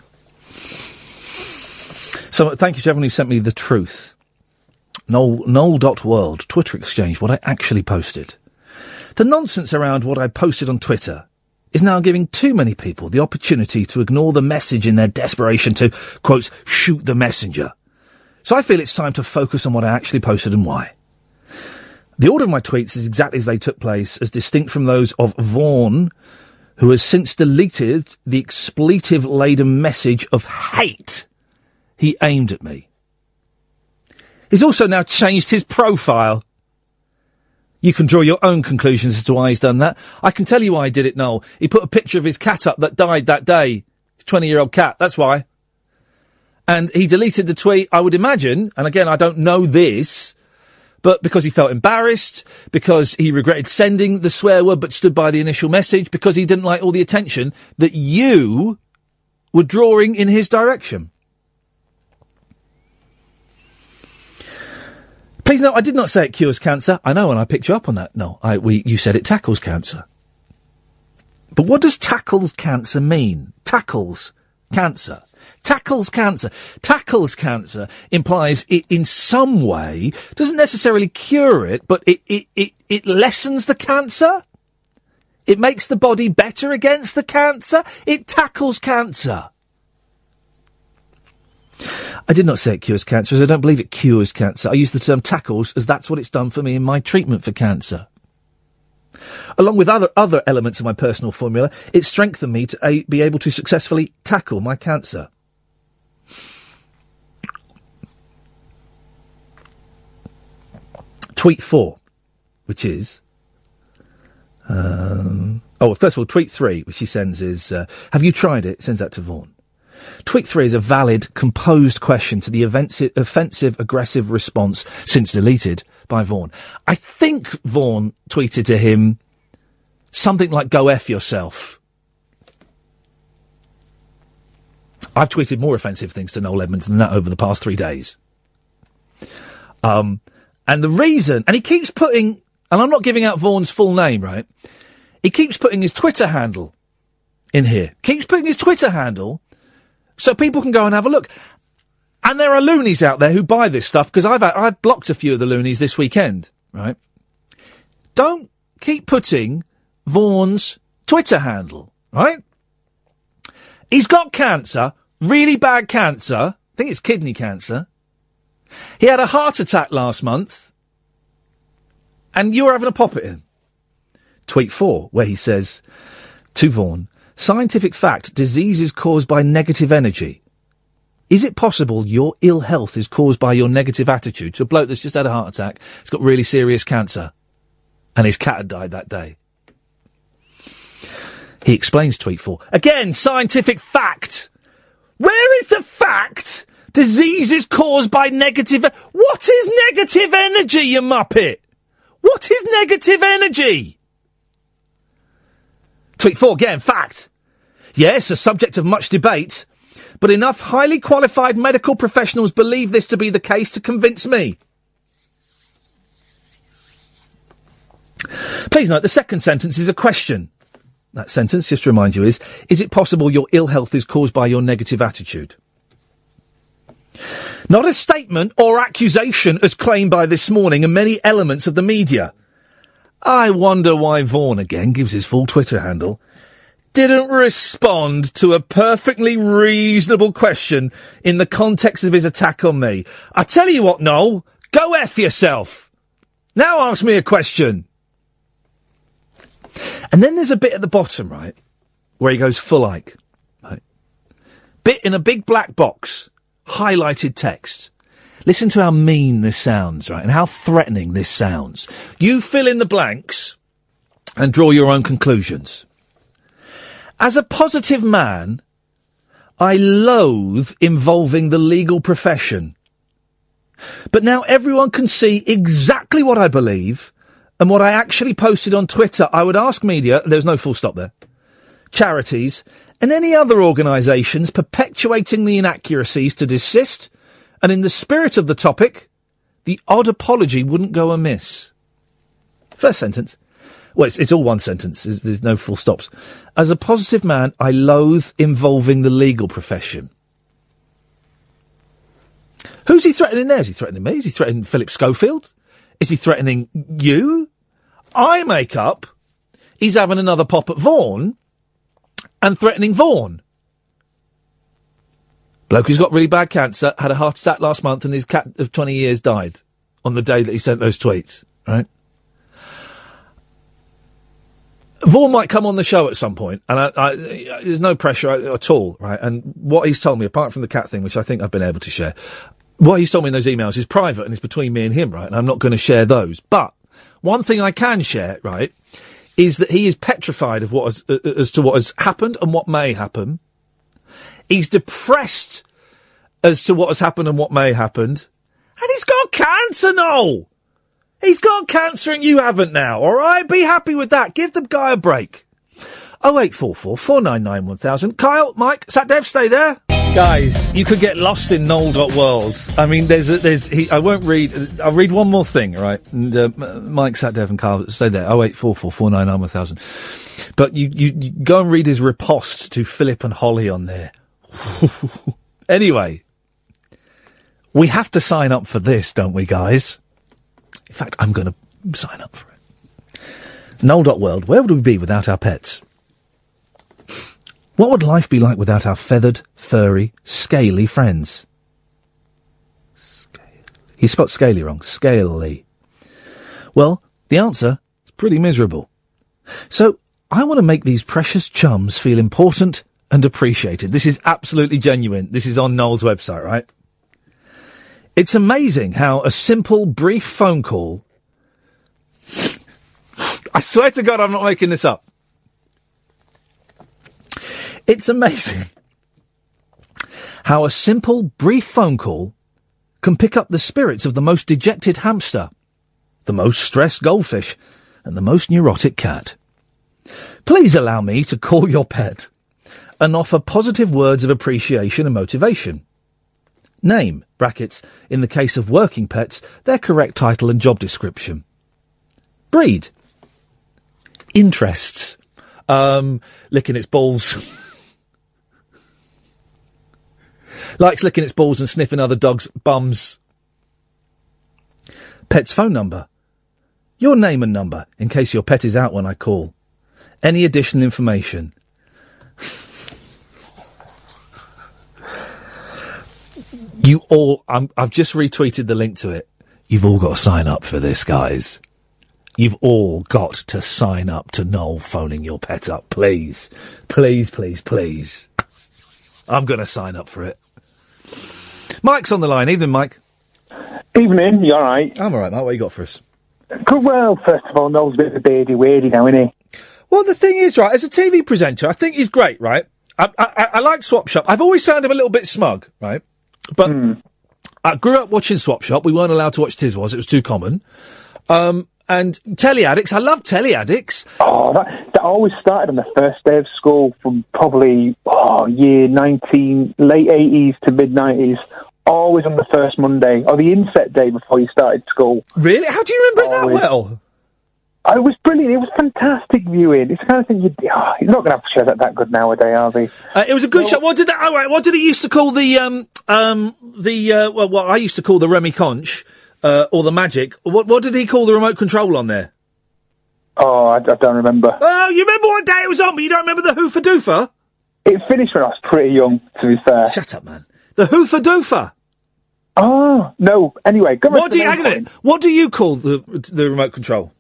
So, thank you to everyone who sent me the truth. Noel, Noel.world, Twitter exchange, what I actually posted. The nonsense around what I posted on Twitter is now giving too many people the opportunity to ignore the message in their desperation to, quote, shoot the messenger. So I feel it's time to focus on what I actually posted and why. The order of my tweets is exactly as they took place, as distinct from those of Vaughan, who has since deleted the expletive-laden message of hate he aimed at me. He's also now changed his profile. You can draw your own conclusions as to why he's done that. I can tell you why he did it, Noel. He put a picture of his cat up that died that day. His twenty-year-old cat, that's why. And he deleted the tweet, I would imagine, and again, I don't know this, but because he felt embarrassed, because he regretted sending the swear word but stood by the initial message, because he didn't like all the attention that you were drawing in his direction. Please note, I did not say it cures cancer. I know, and I picked you up on that. No, I, we, you said it tackles cancer. But what does tackles cancer mean? Tackles cancer. Tackles cancer. Tackles cancer implies it in some way, doesn't necessarily cure it, but it, it, it, it lessens the cancer. It makes the body better against the cancer. It tackles cancer. I did not say it cures cancer, as I don't believe it cures cancer. I use the term tackles, as that's what it's done for me in my treatment for cancer. Along with other other elements of my personal formula, it strengthened me to a, be able to successfully tackle my cancer. Tweet four, which is... Um, oh, first of all, tweet three, which he sends is, uh, have you tried it? Sends that to Vaughan. Tweet three is a valid, composed question to the offensive, offensive aggressive response, since deleted, by Vaughan. I think Vaughan tweeted to him something like, go F yourself. I've tweeted more offensive things to Noel Edmonds than that over the past three days. Um, and the reason, and he keeps putting, and I'm not giving out Vaughan's full name, right? He keeps putting his Twitter handle in here. Keeps putting his Twitter handle so people can go and have a look. And there are loonies out there who buy this stuff, because I've I've blocked a few of the loonies this weekend, right? Don't keep putting Vaughan's Twitter handle, right? He's got cancer, really bad cancer. I think it's kidney cancer. He had a heart attack last month, and you're having a pop at him. Tweet four, where he says to Vaughan, scientific fact, disease is caused by negative energy. Is it possible your ill health is caused by your negative attitude? So a bloke that's just had a heart attack, he's got really serious cancer, and his cat had died that day. He explains tweet four. Again, scientific fact. Where is the fact disease is caused by negative... What is negative energy, you muppet? What is negative energy? Tweet four, again, fact. Yes, a subject of much debate, but enough highly qualified medical professionals believe this to be the case to convince me. Please note, the second sentence is a question. That sentence, just to remind you, is, is it possible your ill health is caused by your negative attitude? Not a statement or accusation as claimed by This Morning and many elements of the media. I wonder why Vaughan, again, gives his full Twitter handle, didn't respond to a perfectly reasonable question in the context of his attack on me. I tell you what, Noel, go F yourself. Now ask me a question. And then there's a bit at the bottom, right, where he goes full Ike, right? Bit in a big black box, highlighted text. Listen to how mean this sounds, right, and how threatening this sounds. You fill in the blanks and draw your own conclusions. As a positive man, I loathe involving the legal profession. But now everyone can see exactly what I believe and what I actually posted on Twitter. I would ask media, there's no full stop there, charities, and any other organisations perpetuating the inaccuracies to desist, and in the spirit of the topic, the odd apology wouldn't go amiss. First sentence. Well, it's, it's all one sentence. There's, there's no full stops. As a positive man, I loathe involving the legal profession. Who's he threatening there? Is he threatening me? Is he threatening Philip Schofield? Is he threatening you? I make up he's having another pop at Vaughan and threatening Vaughan. Bloke who's got really bad cancer, had a heart attack last month, and his cat of twenty years died on the day that he sent those tweets, right? Vaughan might come on the show at some point, and I, I, there's no pressure at all, right? And what he's told me, apart from the cat thing, which I think I've been able to share, what he's told me in those emails is private and it's between me and him, right? And I'm not going to share those. But one thing I can share, right, is that he is petrified of what has, uh, as to what has happened and what may happen. He's depressed as to what has happened and what may happen. And he's got cancer, Noel! He's got cancer and you haven't now, alright? Be happy with that. Give the guy a break. oh eight four four, four nine nine, one thousand. Kyle, Mike, Sat Dev, stay there. Guys, you could get lost in Noel dot world. I mean, there's a, there's, he, I won't read, I'll read one more thing, right? And, uh, Mike, Sat Dev and Kyle, stay there. oh eight four four, four nine nine, one thousand. But you, you, you go and read his riposte to Philip and Holly on there. Anyway, we have to sign up for this, don't we, guys? In fact, I'm going to sign up for it. Noel dot world, where would we be without our pets? What would life be like without our feathered, furry, scaly friends? He spelled scaly wrong. Scaly. Well, the answer is pretty miserable. So, I want to make these precious chums feel important and appreciated. This is absolutely genuine. This is on Noel's website, right? It's amazing how a simple, brief phone call... I swear to God I'm not making this up. It's amazing how a simple, brief phone call can pick up the spirits of the most dejected hamster, the most stressed goldfish, and the most neurotic cat. Please allow me to call your pet and offer positive words of appreciation and motivation. Name, brackets, in the case of working pets, their correct title and job description. Breed. Interests. Um, licking its balls. Likes licking its balls and sniffing other dogs' bums. Pet's phone number. Your name and number, in case your pet is out when I call. Any additional information. You all, I'm, I've just retweeted the link to it. You've all got to sign up for this, guys. You've all got to sign up to Noel phoning your pet up, please. Please, please, please. I'm going to sign up for it. Mike's on the line. Evening, Mike. Evening, you alright? I'm alright, Mike. What you got for us? Good, well, first of all, Noel's a bit of a beardy weirdy now, isn't he? Well, the thing is, right, as a T V presenter, I think he's great, right? I, I, I like Swap Shop. I've always found him a little bit smug, right? But mm. I grew up watching Swap Shop. We weren't allowed to watch Tiswas. It was too common. Um, and Telly Addicts. I love Telly Addicts. Oh, that, that always started on the first day of school from probably, oh, year nineteen, late eighties to mid-nineties. Always on the first Monday, or the inset day before you started school. Really? How do you remember always. It that well? Oh, it was brilliant. It was fantastic viewing. It's the kind of thing you'd... Oh, you're not going to have shows that that good nowadays, are they? Uh, it was a good well, show. What did that... Oh, right, what did he used to call the... Um, um, the uh, well, what I used to call the Remy Conch, uh, or the Magic. What what did he call the remote control on there? Oh, I, I don't remember. Oh, you remember what day it was on, but you don't remember the Hoofer Doofer? It finished when I was pretty young, to be fair. Shut up, man. The Hoofer Doofer. Oh, no. Anyway, go what do you, hang on, what do you call the the remote control?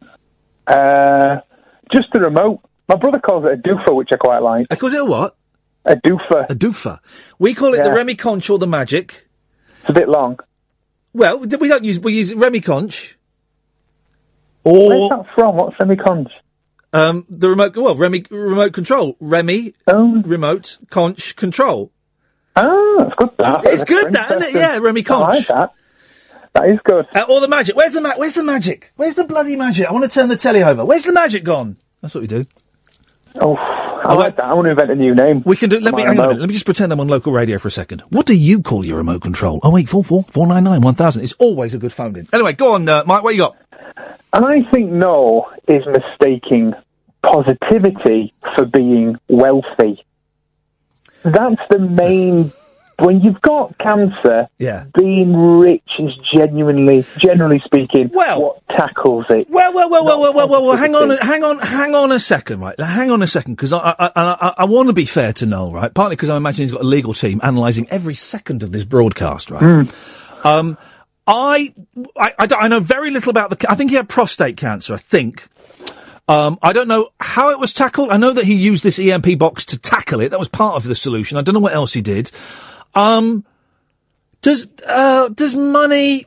Uh, just the remote. My brother calls it a doofer, which I quite like. He calls it a what? A doofer. A doofer. We call it yeah. the Remy Conch or the Magic. It's a bit long. Well, we don't use, we use Remy Conch. Or... Where's that from? What's Remy Conch? Um, the remote, well, Remy, remote control. Remy, oh. remote, Conch, control. Oh, that's good, that. It's good, that, isn't it? Yeah, Remy Conch. I like that. That is good. Uh, or the Magic. Where's the ma- Where's the Magic? Where's the bloody Magic? I want to turn the telly over. Where's the Magic gone? That's what we do. Oh, I like that. I want to invent a new name. We can do. Let me hang on a minute. Let me just pretend I'm on local radio for a second. What do you call your remote control? Oh eight four four four nine nine one thousand. It's always a good phone in. Anyway, go on, uh, Mike. What you got? And I think Noel is mistaking positivity for being wealthy. That's the main. When you've got cancer, yeah. being rich is genuinely, generally speaking, well, what tackles it. Well, well, well, well, well, well, well, well, hang on, hang on, hang on a second, right? Hang on a second, because I, I, I, I want to be fair to Noel, right? Partly because I imagine he's got a legal team analysing every second of this broadcast, right? Mm. Um, I, I, I, I know very little about the. I think he had prostate cancer. I think. Um, I don't know how it was tackled. I know that he used this E M P box to tackle it. That was part of the solution. I don't know what else he did. Um, does, uh, does money,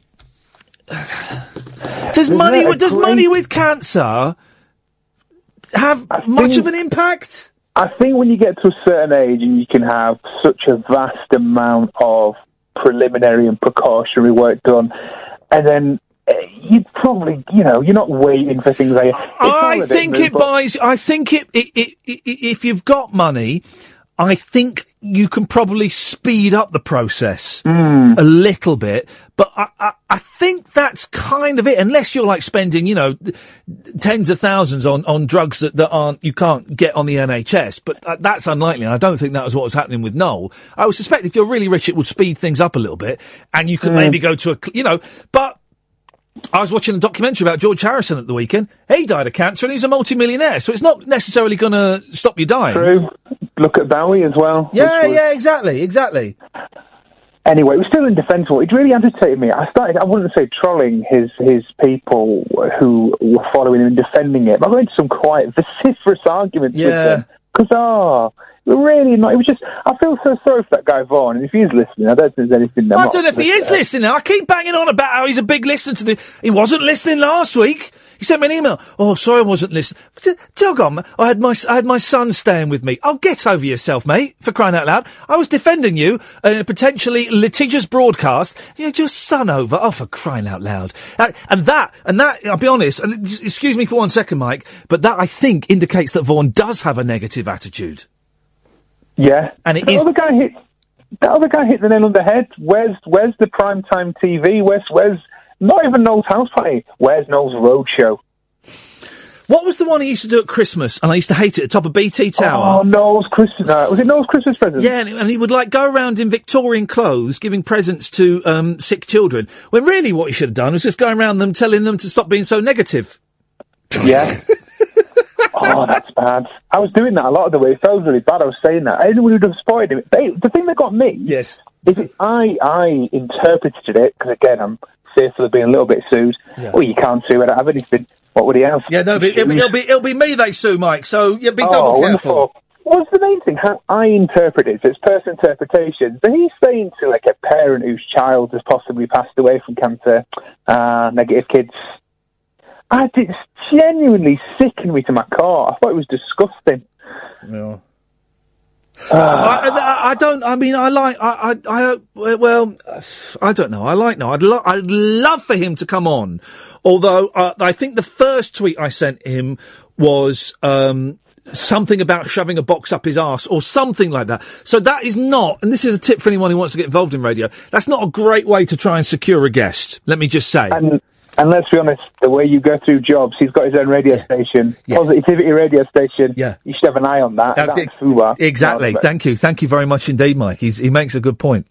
does money, does great... money with cancer have I much think, of an impact? I think when you get to a certain age and you can have such a vast amount of preliminary and precautionary work done, and then uh, you'd probably, you know, you're not waiting for things like I think it buys, I think it, it, it, it, if you've got money, I think you can probably speed up the process mm. a little bit, but I, I, I think that's kind of it. Unless you're like spending, you know, tens of thousands on, on drugs that, that aren't, you can't get on the N H S, but uh, that's unlikely. And I don't think that was what was happening with Noel. I would suspect if you're really rich, it would speed things up a little bit, and you could mm. maybe go to a, you know, but I was watching a documentary about George Harrison at the weekend. He died of cancer and he's a multi-millionaire, so it's not necessarily going to stop you dying. True. Look at Bowie as well. Yeah, was... yeah, exactly, exactly. Anyway, it was still indefensible. It really agitated me. I started, I wouldn't say trolling his his people who were following him and defending it, but I got into some quite vociferous arguments Yeah. with them. Because, oh, really not. It was just, I feel so sorry for that guy Vaughan, and if he's listening, I don't think there's anything that I don't know if he is listening. I keep banging on about how he's a big listener to the... He wasn't listening last week. He sent me an email. Oh, sorry I wasn't listening. But, jog on, man. I had my I had my son staying with me. Oh, get over yourself, mate, for crying out loud. I was defending you in a potentially litigious broadcast. You had your son over. Oh, for crying out loud. Uh, and that, and that, I'll be honest, and excuse me for one second, Mike, but that, I think, indicates that Vaughan does have a negative attitude. Yeah. And it the is... Other guy hit, the other guy hit the nail on the head. Where's where's the primetime T V? Where's where's not even Noel's house party? Where's Noel's roadshow? What was the one he used to do at Christmas? And I used to hate it at the top of B T Tower. Oh, Noel's Christmas. Uh, was it Noel's Christmas present? Yeah, and, and he would like go around in Victorian clothes, giving presents to um, sick children. When really, what he should have done was just going around them, telling them to stop being so negative. Yeah. Oh, that's bad. I was doing that a lot of the way. It felt really bad. I was saying that. Anyone who'd have spoiled it. They, the thing that got me. Yes. Is it, I I interpreted it because again I'm fearful of being a little bit sued. Yeah. Well, you can't sue. I don't have anything. What would he have? Yeah, no, but it'll be, it'll be it'll be me they sue, Mike. So yeah, be oh, double wonderful. careful. What's the main thing? How I interpret it. It's personal interpretation. So he's saying to like a parent whose child has possibly passed away from cancer, uh, negative kids. I did genuinely sickened me to my core. I thought it was disgusting. Yeah. Uh, I, I, I don't. I mean, I like. I. I. I well, I don't know. I like. No, I'd. Lo- I'd love for him to come on. Although uh, I think the first tweet I sent him was um, something about shoving a box up his arse or something like that. So that is not. And this is a tip for anyone who wants to get involved in radio. That's not a great way to try and secure a guest. Let me just say. And, And let's be honest, the way you go through jobs, he's got his own radio yeah. station, yeah. Positivity radio station. Yeah. You should have an eye on that. Uh, That's d- Fuba. Exactly. No, Thank you. Thank you very much indeed, Mike. He's, he makes a good point.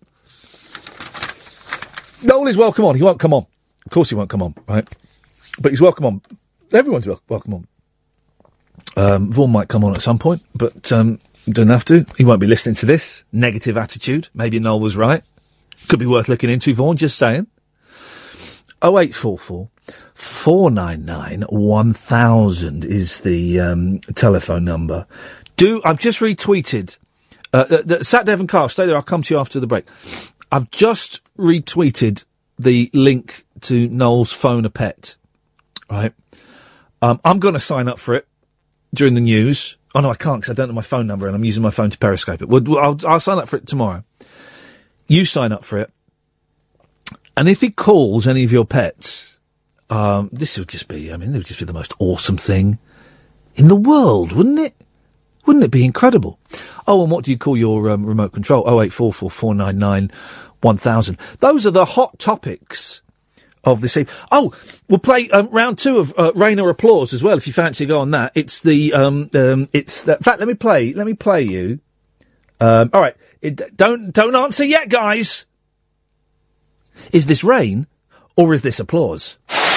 Noel is welcome on. He won't come on. Of course he won't come on, right? But he's welcome on. Everyone's wel- welcome on. Um, Vaughan might come on at some point, but um, don't have to. He won't be listening to this. Negative attitude. Maybe Noel was right. Could be worth looking into, Vaughan, just saying. oh eight four four, four nine nine, one thousand is the um, telephone number. Do I've just retweeted. Uh, uh, the, Sat Dev and Carl, stay there. I'll come to you after the break. I've just retweeted the link to Noel's Phone a Pet. Right. Um, I'm going to sign up for it during the news. Oh no, I can't because I don't know my phone number and I'm using my phone to Periscope it. Well, I'll, I'll sign up for it tomorrow. You sign up for it. And if he calls any of your pets, um, this would just be, I mean, it would just be the most awesome thing in the world, wouldn't it? Wouldn't it be incredible? Oh, and what do you call your um, remote control? oh eight four four, four nine nine, one thousand. Those are the hot topics of this evening. Oh, we'll play um, round two of uh, Rain or Applause as well, if you fancy go on that. It's the, um, um, it's, the, in fact, let me play, let me play you. Um, all right. It, don't, don't answer yet, guys. Is this rain, or is this applause?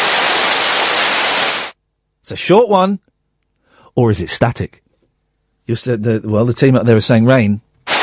It's a short one, or is it static? You said the well, the team up there is saying rain.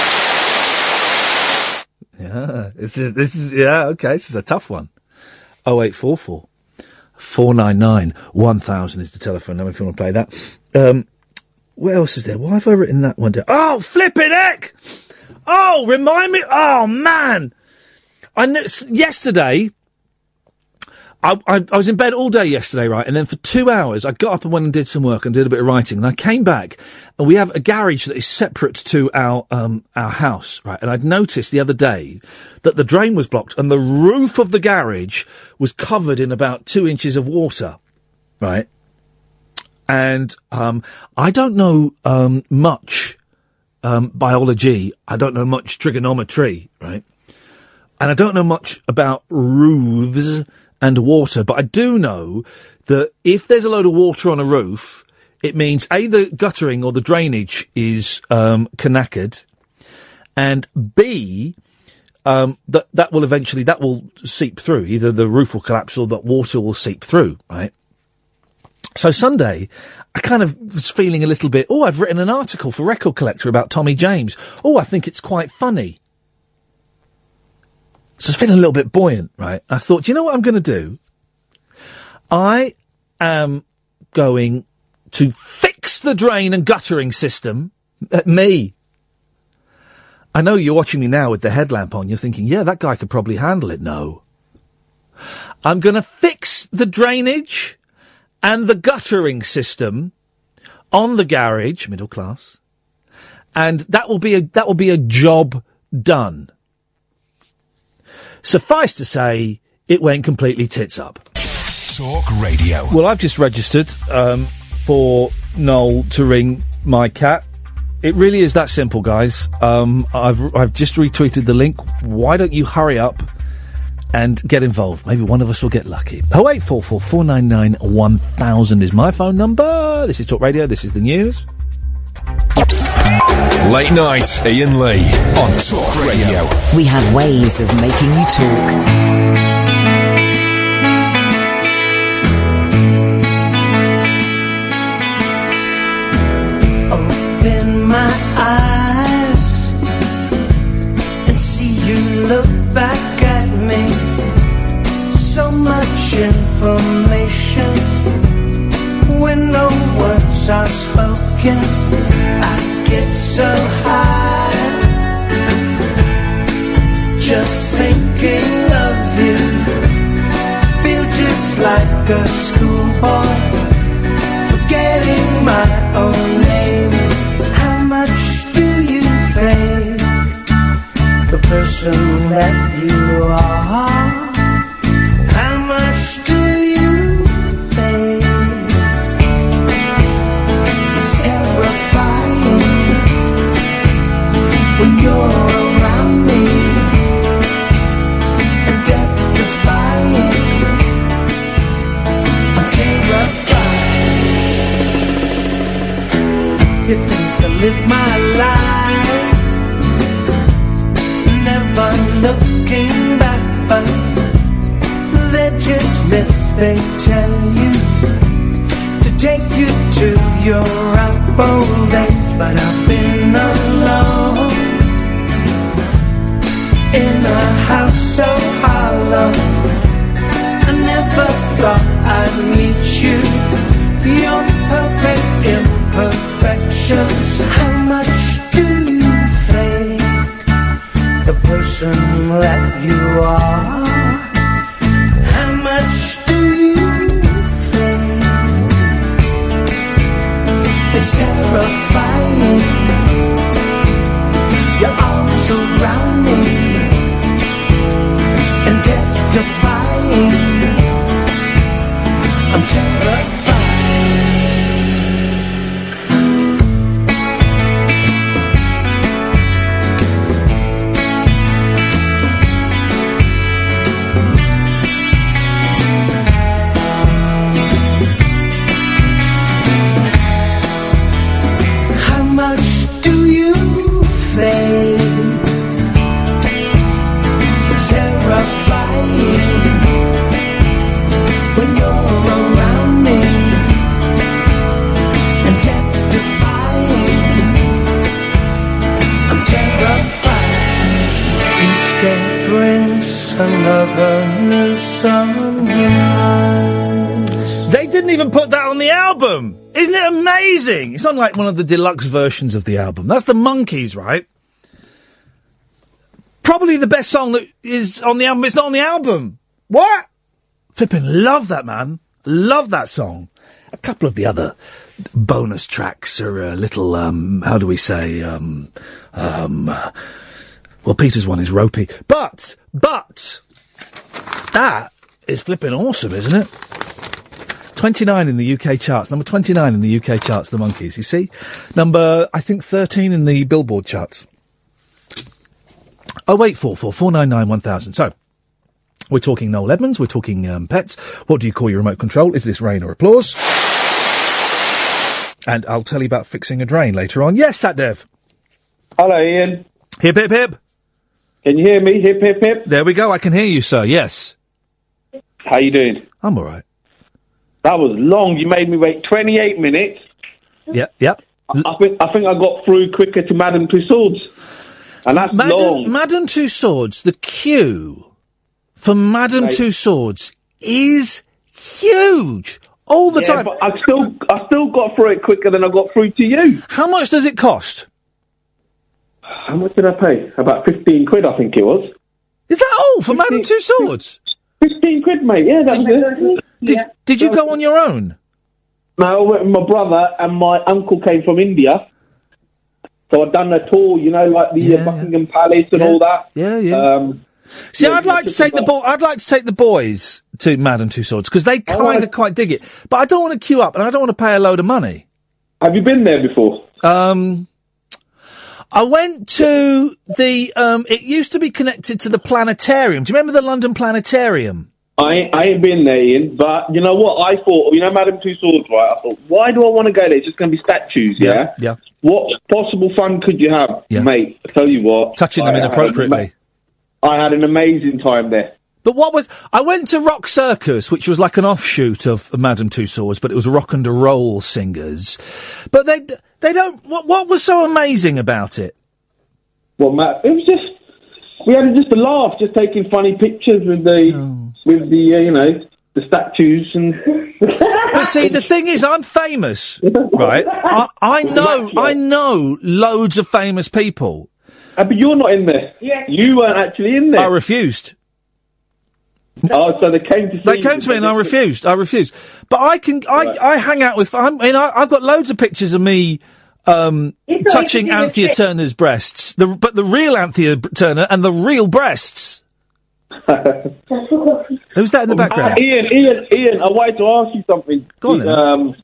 Yeah, this is this is yeah okay. This is a tough one. Oh eight four four, four nine nine, one thousand is the telephone number if you want to play that. Um, what else is there? Why have I written that one down? Oh, flipping heck! Oh, remind me. Oh man. I kn- yesterday, I, I, I was in bed all day yesterday, right? And then for two hours, I got up and went and did some work and did a bit of writing. And I came back, and we have a garage that is separate to our um our house, right? And I'd noticed the other day that the drain was blocked and the roof of the garage was covered in about two inches of water, right? And um I don't know um much um biology. I don't know much trigonometry, right? And I don't know much about roofs and water, but I do know that if there's a load of water on a roof, it means A, the guttering or the drainage is um, knackered, and B, um, that that will eventually, that will seep through. Either the roof will collapse or that water will seep through, right? So Sunday, I kind of was feeling a little bit, oh, I've written an article for Record Collector about Tommy James. Oh, I think it's quite funny. So I was feeling a little bit buoyant, right? I thought, do you know what I'm going to do? I am going to fix the drain and guttering system at me. I know you're watching me now with the headlamp on. You're thinking, yeah, that guy could probably handle it. No. I'm going to fix the drainage and the guttering system on the garage, middle class, and that will be a that will be a job done. Suffice to say, it went completely tits up. Talk Radio. Well, I've just registered um, for Noel to ring my cat. It really is that simple, guys. Um, I've I've just retweeted the link. Why don't you hurry up and get involved? Maybe one of us will get lucky. oh eight four four, four nine nine, one thousand is my phone number. This is Talk Radio. This is the news. Late night, Ian Lee on Talk Radio. We have ways of making you talk. My eyes and see you look back at me. So much information when no words are spoken. I get so high just thinking of you. Feel just like a schoolboy forgetting my own name. How much do you think the person that you are? How much do you think it's terrifying when you're around me and death defying? I'm terrified. You think live my life, never looking back, but they're just myths they tell you to take you to your ripe old age. But I've been alone in a house so hollow. I never thought I'd meet you. You're perfect imperfections. How much do you think the person that you are? How much do you think it's terrifying? Your arms around me and death defying. I'm terrified. Another new sunrise. They didn't even put that on the album. Isn't it amazing? It's on like one of the deluxe versions of the album. That's the Monkees, right? Probably the best song that is on the album. It's not on the album. What? Flippin' love that, man. Love that song. A couple of the other bonus tracks are a little, um, how do we say, um, um, well, Peter's one is ropey. But, but, that is flipping awesome, isn't it? twenty-nine in the U K charts. Number twenty-nine in the U K charts, the Monkees, you see? Number, I think, thirteen in the Billboard charts. oh eight four four, four nine nine, one thousand. So, we're talking Noel Edmonds, we're talking um, pets. What do you call your remote control? Is this rain or applause? And I'll tell you about fixing a drain later on. Yes, Satdev. Hello, Ian. Hip, hip, hip. Can you hear me? Hip, hip, hip. There we go. I can hear you, sir. Yes. How you doing? I'm all right. That was long. You made me wait twenty-eight minutes. Yep, yep. I, I think I think I got through quicker to Madame Tussauds. And that's Madame, long. Madame Tussauds, the queue for Madame Mate. Two Swords is huge all the Yeah, time. but I still, I still got through it quicker than I got through to you. How much does it cost? How much did I pay? About fifteen quid, I think it was. Is that all for Madame Two Swords? Fifteen quid, mate. Yeah, that's it. Did, did you go on your own? No, I went with my brother and my uncle came from India. So I'd done a tour, you know, like the uh, Buckingham Palace and all that. Yeah, yeah. Um, See, yeah, I'd like to take the bo- I'd like to take the boys to Madame Two Swords because they kind of quite dig it, but I don't want to queue up and I don't want to pay a load of money. Have you been there before? Um, I went to the. Um, it used to be connected to the planetarium. Do you remember the London Planetarium? I, I ain't been there, Ian, but you know what? I thought, you know, Madame Two Swords, right? I thought, why do I want to go there? It's just going to be statues, yeah? Yeah. What possible fun could you have, mate? I tell you what. Touching them I had an inappropriately. ama- I had an amazing time there. But what was... I went to Rock Circus, which was like an offshoot of Madame Two Swords, but it was rock and roll singers. But they they don't... What, what was so amazing about it? Well, Matt, it was just... We had just a laugh, just taking funny pictures with the... With the, uh, you know, the statues and... But see, the thing is, I'm famous, right? I, I know, I know loads of famous people. Uh, but you're not in there. Yeah. You weren't actually in there. I refused. Oh, so they came to see They came to me and I refused. I refused. But I can, I, Right. I hang out with, I mean, I, I've got loads of pictures of me, um, It's not touching even a Anthea trick. Turner's breasts. The, but the real Anthea B- Turner and the real breasts. Who's that in the background? Uh, Ian, Ian, Ian, I wanted to ask you something. Go on then. Um,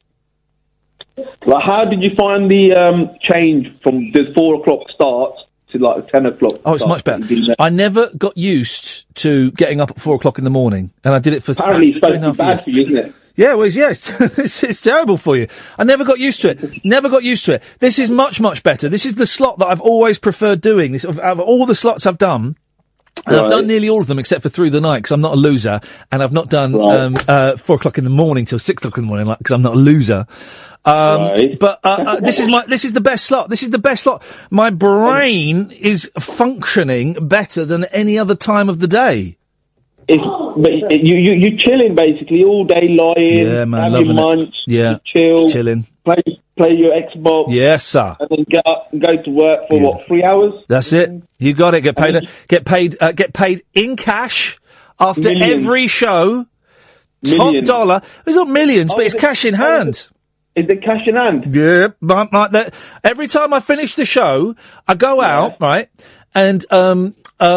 like, how did you find the um, change from the four o'clock start to like the ten o'clock? Oh, it's start much better. that you did there? I never got used to getting up at four o'clock in the morning, and I did it for th- Apparently, it's three and a supposed to be half bad years. for you, isn't it? Yeah, well, it's, yeah, it's, it's, it's terrible for you. I never got used to it. Never got used to it. This is much, much better. This is the slot that I've always preferred doing. This, of, of all the slots I've done, and I've Right. done nearly all of them except for through the night because I'm not a loser, and I've not done Right. um, uh, four o'clock in the morning till six o'clock in the morning because I'm not a loser. Um, Right. But uh, uh, this is my this is the best slot. This is the best slot. My brain is functioning better than any other time of the day. It's, but you, you, you're chilling basically all day, lying, Yeah, man, have loving your it. lunch, Yeah, chill, chilling. play, play your Xbox, Yes, sir. and then get up and go to work for Yeah. what, three hours? That's it. You got it. Get paid. Get paid. Uh, get paid in cash after Millions. every show. Top Millions. dollar. It's not millions, Oh, but it's is it- cash in oh, is hand. Is it cash in hand? Yeah, but like that. Every time I finish the show, I go out right and um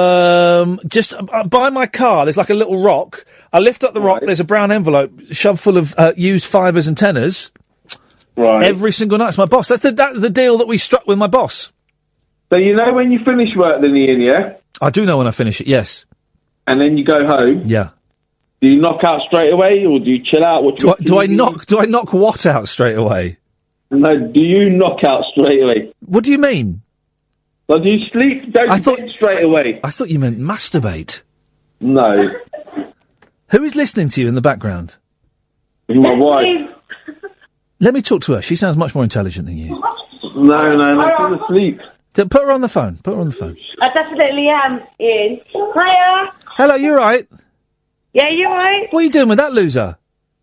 um just uh, by my car. There's like a little rock. I lift up the rock. There's a brown envelope shoved full of uh, used fivers and tenors. Right. Every single night. It's my boss. That's the that's the deal that we struck with my boss. So you know when you finish work then, Ian, yeah? I do know when I finish it. Yes. And then you go home, Yeah. do you knock out straight away or do you chill out? Watch Do I, your do I T V? knock? Do I knock what out straight away? No, do you knock out straight away? What do you mean? Or do you sleep, go to I thought- bed straight away? I thought you meant masturbate. No. Who is listening to you in the background? My wife. Let me talk to her. She sounds much more intelligent than you. No, no, no, she's asleep. D- Put her on the phone. Put her on the phone. I definitely am, Ian. Hiya. Hello, you right? Yeah, you alright? What are you doing with that loser?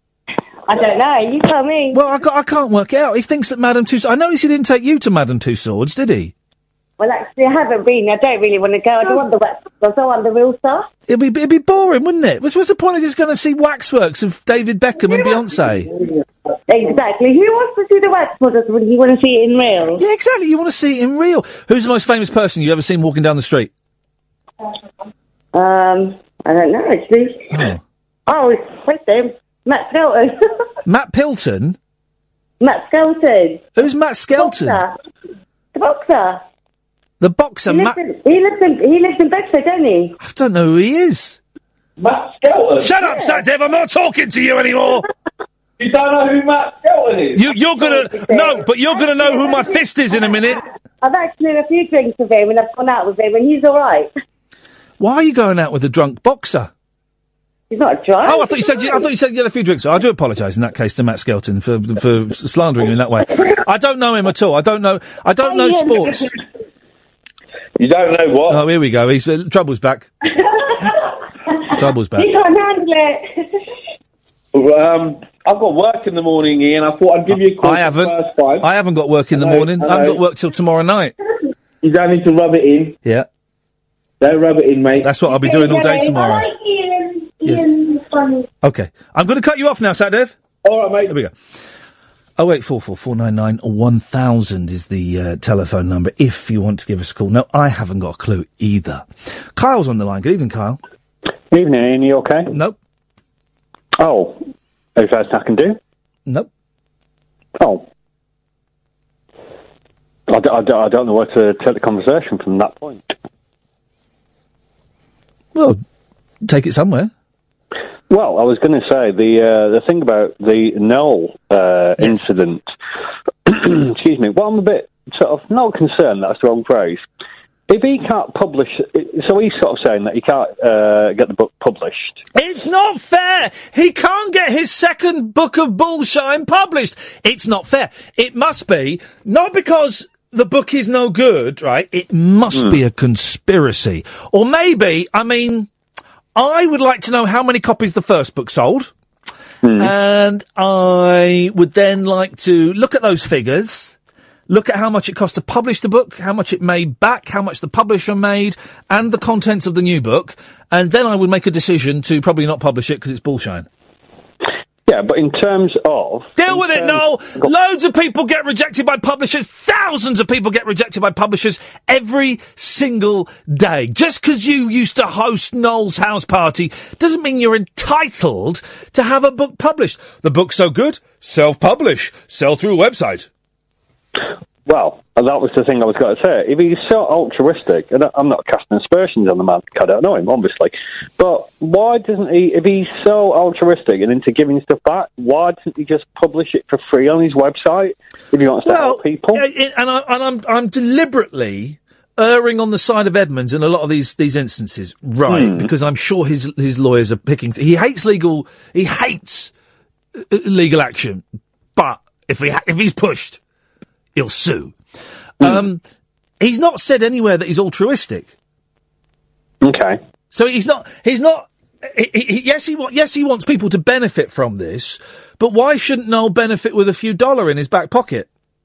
I don't know. You tell me. Well, I, ca- I can't work it out. He thinks that Madame Two... I noticed he didn't take you to Madame Two Swords, did he? Well, actually, I haven't been. I don't really want to go. I don't want the wet. I don't want the real stuff. It'd be, it'd be boring, wouldn't it? What's, what's the point of just going to see waxworks of David Beckham and Beyonce? Exactly. Who wants to see the wax models when you want to see it in real? Yeah, exactly. You want to see it in real. Who's the most famous person you've ever seen walking down the street? Um, I don't know, actually. Oh. Oh, what's his name? Matt Skelton. Matt Pilton? Matt Skelton. Who's Matt Skelton? Boxer. The boxer. The boxer, He Matt... lives, in, he lives in he lives in Bedford, doesn't he? I don't know who he is. Matt Skelton? Shut up, Sadev! I'm not talking to you anymore! You don't know who Matt Skelton is? You, you're gonna... No, but you're gonna know who my fist is in a minute. I've actually had a few drinks with him and I've gone out with him and he's all right. Why are you going out with a drunk boxer? He's not drunk. Oh, I thought you said you, I thought you said you had a few drinks. I do apologise in that case to Matt Skelton for for slandering him in that way. I don't know him at all. I don't know. I don't know sports. You don't know what? Oh, here we go. He's uh, trouble's back. Trouble's back. You can't handle it. Um, I've got work in the morning, Ian. I thought I'd give you a call. I haven't. First five. I haven't got work in the I know, morning. I I haven't know. got work till tomorrow night. You don't need to rub it in. Yeah. Don't rub it in, mate. That's what I'll be doing all day tomorrow. I like Ian. Yes. Ian's funny. Okay. I'm going to cut you off now, Sat Dev. All right, mate. There we go. Oh eight four four four nine nine one thousand is the uh, telephone number if you want to give us a call. No, I haven't got a clue either. Kyle's on the line. Good evening, Kyle. Evening, Ian. You okay? Nope. Oh, anything else I can do? Nope. Oh. I, d- I, d- I don't know where to take the conversation from that point. Well, take it somewhere. Well, I was going to say the uh, the thing about the Noel uh, incident. Excuse me. Well, I'm a bit sort of not concerned. That's the wrong phrase. If he can't publish, so he's sort of saying that he can't uh, get the book published. It's not fair. He can't get his second book of Bullshine published. It's not fair. It must be not because the book is no good, right? It must Hmm. be a conspiracy, or maybe I mean. I would like to know how many copies the first book sold, and I would then like to look at those figures, look at how much it cost to publish the book, how much it made back, how much the publisher made, and the contents of the new book, and then I would make a decision to probably not publish it because it's bullshine. Yeah, but in terms of... Deal with it, Noel! Loads of people get rejected by publishers. Thousands of people get rejected by publishers every single day. Just because you used to host Noel's house party doesn't mean you're entitled to have a book published. The book's so good, self-publish. Sell through a website. Well, that was the thing I was going to say. If he's so altruistic, and I'm not casting aspersions on the man, I don't know him, obviously, but why doesn't he, if he's so altruistic and into giving stuff back, why doesn't he just publish it for free on his website if he wants to help people? Yeah, it- and, I, and I'm, I'm deliberately erring on the side of Edmonds in a lot of these, these instances, right? Hmm. Because I'm sure his, his lawyers are picking, he hates legal, he hates uh, legal action, but if he, ha- if he's pushed, he'll sue. Um, he's not said anywhere that he's altruistic. Okay. So he's not, he's not, he, he, yes, he wa- yes, he wants people to benefit from this, but why shouldn't Noel benefit with a few dollar in his back pocket?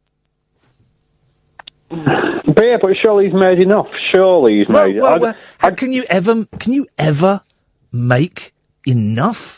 But yeah, but surely he's made enough. Surely he's Well, made well, I- well, how can you ever, can you ever make enough?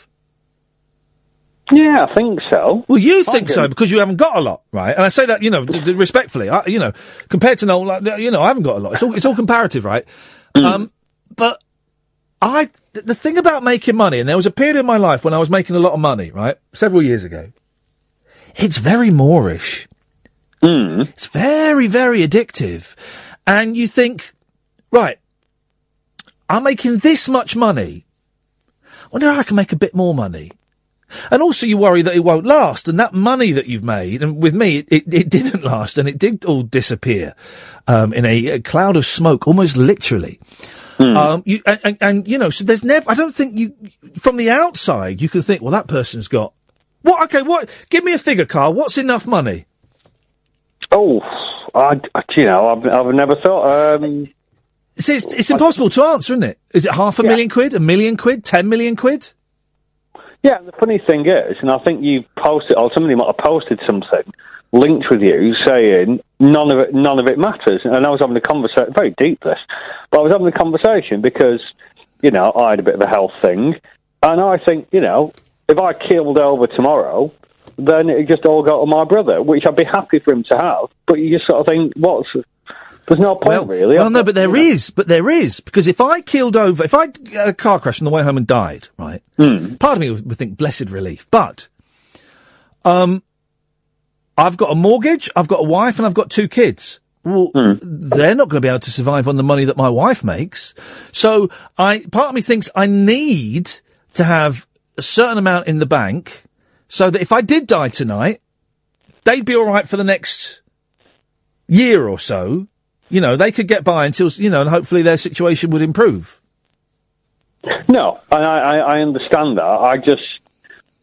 Yeah, I think so. Well, you I think do. so because you haven't got a lot, right? And I say that, you know, d- d- respectfully. I, you know, compared to Noel, like, you know, I haven't got a lot. It's all, it's all comparative, right? Um, but I, th- the thing about making money, and there was a period in my life when I was making a lot of money, right? Several years ago. It's very Moorish. It's very, very addictive. And you think, right, I'm making this much money. I wonder how I can make a bit more money. And also you worry that it won't last, and that money that you've made, and with me, it, it, it didn't last, and it did all disappear, um, in a, a cloud of smoke, almost literally. Um, you, and, and, and, you know, so there's never, I don't think you, from the outside, you can think, well, that person's got, what, okay, what, give me a figure, Carl, what's enough money? Oh, I, I- you know, I've, I've never thought, um... See, it's, it's impossible to answer, isn't it? Is it half a million quid, a million quid, ten million quid? Yeah, the funny thing is, and I think you posted, or somebody might have posted something linked with you saying none of it, none of it matters. And I was having a conversation, very deep this, but I was having a conversation because, you know, I had a bit of a health thing, and I think, you know, if I keeled over tomorrow, then it just all go to my brother, which I'd be happy for him to have. But you just sort of think, what's there's no point Well, really. well, no, but there is, but there is, because if I keeled over, if I had a car crash on the way home and died, right, part of me would, would think blessed relief, but, um, I've got a mortgage, I've got a wife, and I've got two kids. Well, they're not going to be able to survive on the money that my wife makes. So I, part of me thinks I need to have a certain amount in the bank so that if I did die tonight, they'd be all right for the next year or so. You know, they could get by until, you know, and hopefully their situation would improve. No, and I, I, I understand that. I just,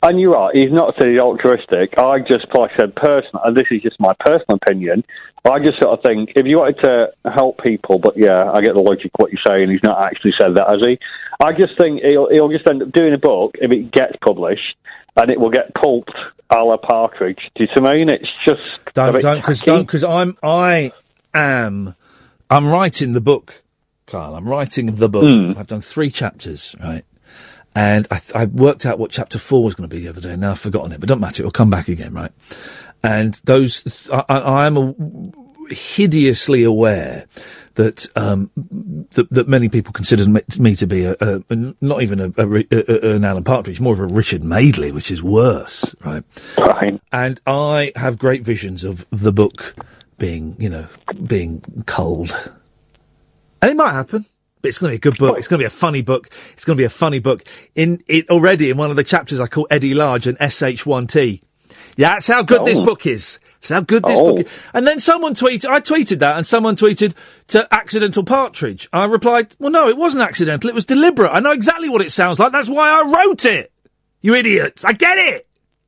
and you're right, he's not said he's altruistic. I just, like I said, personal, and this is just my personal opinion, I just sort of think, if you wanted to help people, but yeah, I get the logic of what you're saying, he's not actually said that, has he? I just think he'll, he'll just end up doing a book, if it gets published, and it will get pulped a la Partridge. Do you see what I mean? It's just... Don't, don't, because don't, because I'm, I am, I'm writing the book, Carl, I'm writing the book. Mm. I've done three chapters, right? And I, I worked out what chapter four was going to be the other day. Now I've forgotten it, but don't matter. It'll come back again, right? And those, I, I am a, hideously aware that, um, that, that many people consider me, me to be a, a, a not even a, a, a, an Alan Partridge, more of a Richard Madeley, which is worse, right? Right. And I have great visions of the book being, you know, being culled. And it might happen. But it's going to be a good book. It's going to be a funny book. It's going to be a funny book. In it already in one of the chapters, I call Eddie Large an S H one T. Yeah, that's how good oh. this book is. That's how good this oh. book is. And then someone tweeted, I tweeted that, and someone tweeted to Accidental Partridge. I replied, well, no, it wasn't accidental. It was deliberate. I know exactly what it sounds like. That's why I wrote it. You idiots. I get it.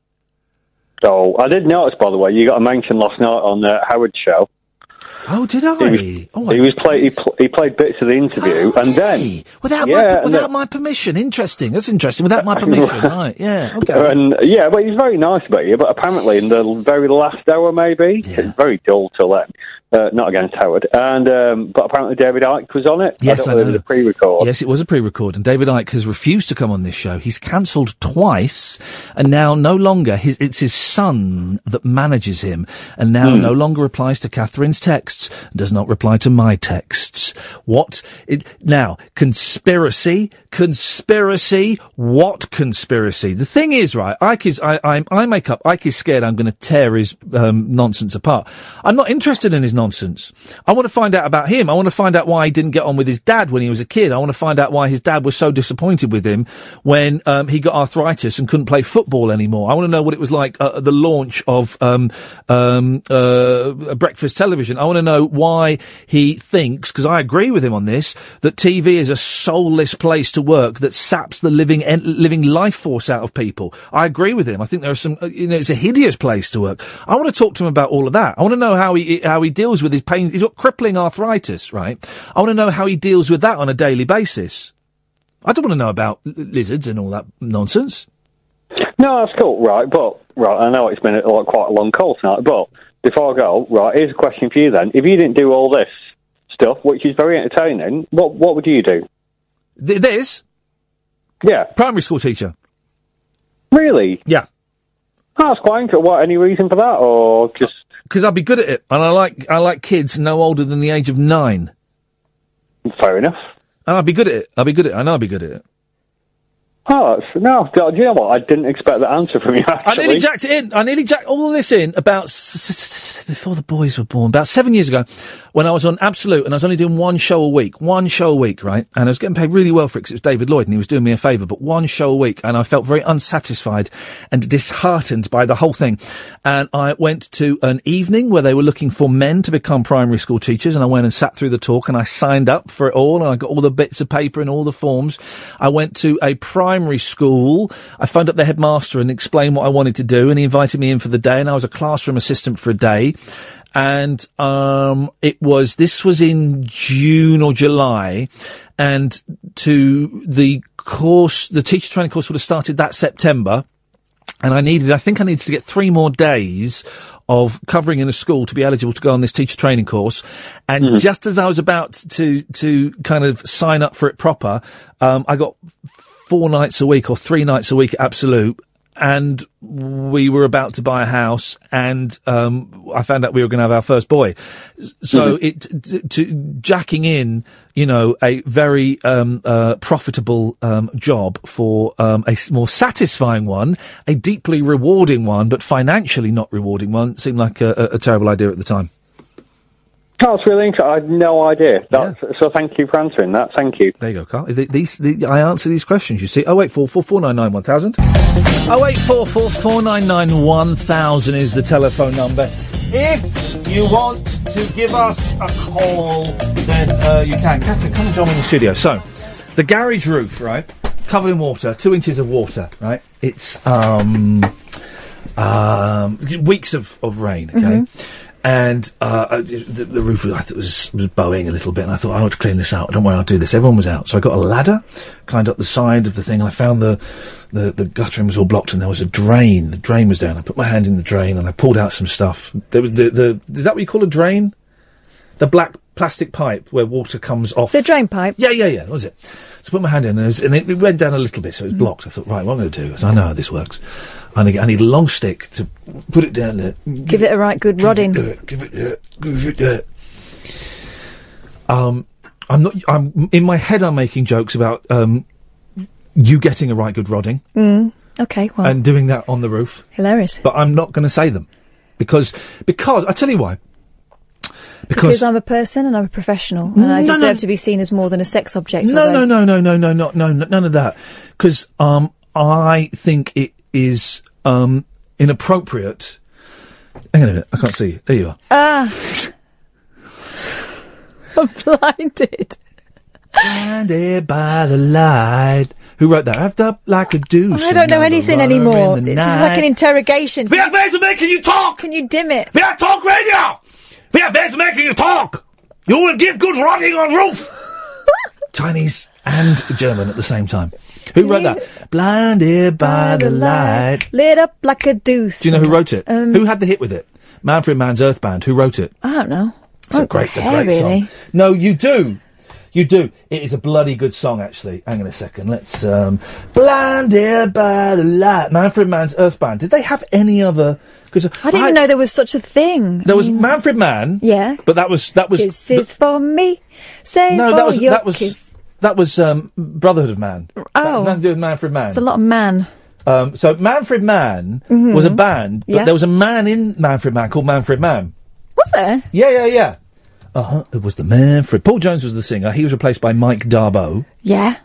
Oh, I did notice, by the way, you got a mention last night on the Howard show. Oh, did I? He was, oh, he, was play, he, pl- he played bits of the interview, oh, and then without yeah, my without then, my permission. Interesting. That's interesting. Without my permission, right? Yeah. Okay. And yeah, but he's very nice about you. But apparently, in the very last hour, maybe yeah. it's very dull till then. Uh, not against Howard, and um, but apparently David Icke was on it. Yes, I, I don't know. It was a pre-record. Yes, it was a pre-record, and David Icke has refused to come on this show. He's cancelled twice, and now no longer his, it's his son that manages him, and now Hmm. no longer replies to Catherine's texts, does not reply to my texts. What? It, now, conspiracy, conspiracy, what conspiracy? The thing is, right, Icke is, I, I, I make up, Icke is scared I'm going to tear his um, nonsense apart. I'm not interested in his nonsense. I want to find out about him. I want to find out why he didn't get on with his dad when he was a kid. I want to find out why his dad was so disappointed with him when um, he got arthritis and couldn't play football anymore. I want to know what it was like uh, at the launch of um, um, uh, Breakfast Television. I want to know why he thinks, because I agree with him on this, that T V is a soulless place to work that saps the living en- living life force out of people. I agree with him. I think there are some, uh, you know, it's a hideous place to work. I want to talk to him about all of that. I want to know how he how he deals with his pain. He's got crippling arthritis, right? I want to know how he deals with that on a daily basis. I don't want to know about l- lizards and all that nonsense. No, that's cool, right? But right, I know it's been a, like, quite a long call tonight. But before I go, right, here's a question for you then: if you didn't do all this stuff, which is very entertaining, what what would you do? Th- this? Yeah, primary school teacher. Really? Yeah. Oh, that's quite interesting. What? Any reason for that, or just? Because I'd be good at it, and I like I like kids no older than the age of nine. Fair enough. And I'd be good at it. I'd be good at it. I know I'd be good at it. Oh, that's, no, do you know what? I didn't expect that answer from you, actually. I nearly jacked it in. I nearly jacked all this in about s- s- before the boys were born, about seven years ago, when I was on Absolute, and I was only doing one show a week. One show a week, right? And I was getting paid really well for it, because it was David Lloyd, and he was doing me a favour, but one show a week, and I felt very unsatisfied and disheartened by the whole thing. And I went to an evening where they were looking for men to become primary school teachers, and I went and sat through the talk, and I signed up for it all, and I got all the bits of paper and all the forms. I went to a primary school. I phoned up the headmaster and explained what I wanted to do, and he invited me in for the day, and I was a classroom assistant for a day. And um it was this was in June or July, and to the course, the teacher training course would have started that September. And I needed, I think I needed to get three more days of covering in a school to be eligible to go on this teacher training course. And mm. just as I was about to, to kind of sign up for it proper, um, I got four nights a week or three nights a week at Absolute. And we were about to buy a house, and um I found out we were going to have our first boy. So mm-hmm. it t- to jacking in, you know, a very um uh profitable um job for um a more satisfying one, a deeply rewarding one, but financially not rewarding one, seemed like a, a, a terrible idea at the time. Oh, it's really interesting. I had no idea. That's, yeah. So thank you for answering that. Thank you. There you go, Carl. These, the, I answer these questions, you see. oh eight four four, four nine nine, one thousand. oh eight four four, four nine nine, one thousand is the telephone number. If you want to give us a call, then uh, you can. Catherine, come and join me in the studio. So, the garage roof, right? covered in water, two inches of water, right? It's um, um, weeks of, of rain, okay? Mhm. And uh, the, the roof was, I thought was, was bowing a little bit, and I thought, I want to clean this out. Don't worry, I'll do this. Everyone was out. So I got a ladder, climbed up the side of the thing, and I found the, the, the guttering was all blocked, and there was a drain. The drain was down. I put my hand in the drain, and I pulled out some stuff. There was the, the is that what you call a drain? The black plastic pipe where water comes off. The drain pipe? Yeah, yeah, yeah, that was it. So I put my hand in, and it, was, and it, it went down a little bit, so it was blocked. I thought, right, what I'm going to do is, I know how this works. I need, I need a long stick to put it down there. Give it a right good rodding. Give it, give it, uh, give it, uh. Um, I'm not, I'm, in my head I'm making jokes about, um, you getting a right good rodding. Mm. Okay, well. And doing that on the roof. Hilarious. But I'm not going to say them. Because, because, I tell you why. Because, Because I'm a person and I'm a professional, and I No, deserve no. to be seen as more than a sex object. No, although- no, no, no, no, no, no, no, none of that. Because, um, I think it is, um, inappropriate. Hang on a minute, I can't see you. There you are. Ah. I'm blinded. Blinded by the light. Who wrote that? Wrapped up like a douche. I don't know anything anymore. In the It's night. like an interrogation. We have ways of making you talk! Can you dim it? We have talk radio! We have ways of making you talk! You will give good rotting on roof! Chinese and German at the same time. Who wrote that? Blinded by the light. Lit up like a deuce. Do you know who wrote it? Um, who had the hit with it? Manfred Mann's Earth Band. Who wrote it? I don't know. It's a great, it's a great really. song. No, you do. You do. It is a bloody good song, actually. Hang on a second. Let's, um... Blinded by the light. Manfred Mann's Earth Band. Did they have any other... Cause I didn't even know there was such a thing. There was Manfred Mann. Yeah. But that was... that was. Kisses for me. Say No, for that was... your that was... kiss. That was, um... Brotherhood of Man. Oh. Nothing to do with Manfred Mann. It's a lot of man. Um, so Manfred Mann Mhm. was a band, but Yeah. there was a man in Manfred Mann called Manfred Mann. Was there? Yeah, yeah, yeah. Uh-huh. It was the Manfred. Paul Jones was the singer. He was replaced by Mike Darbo. Yeah.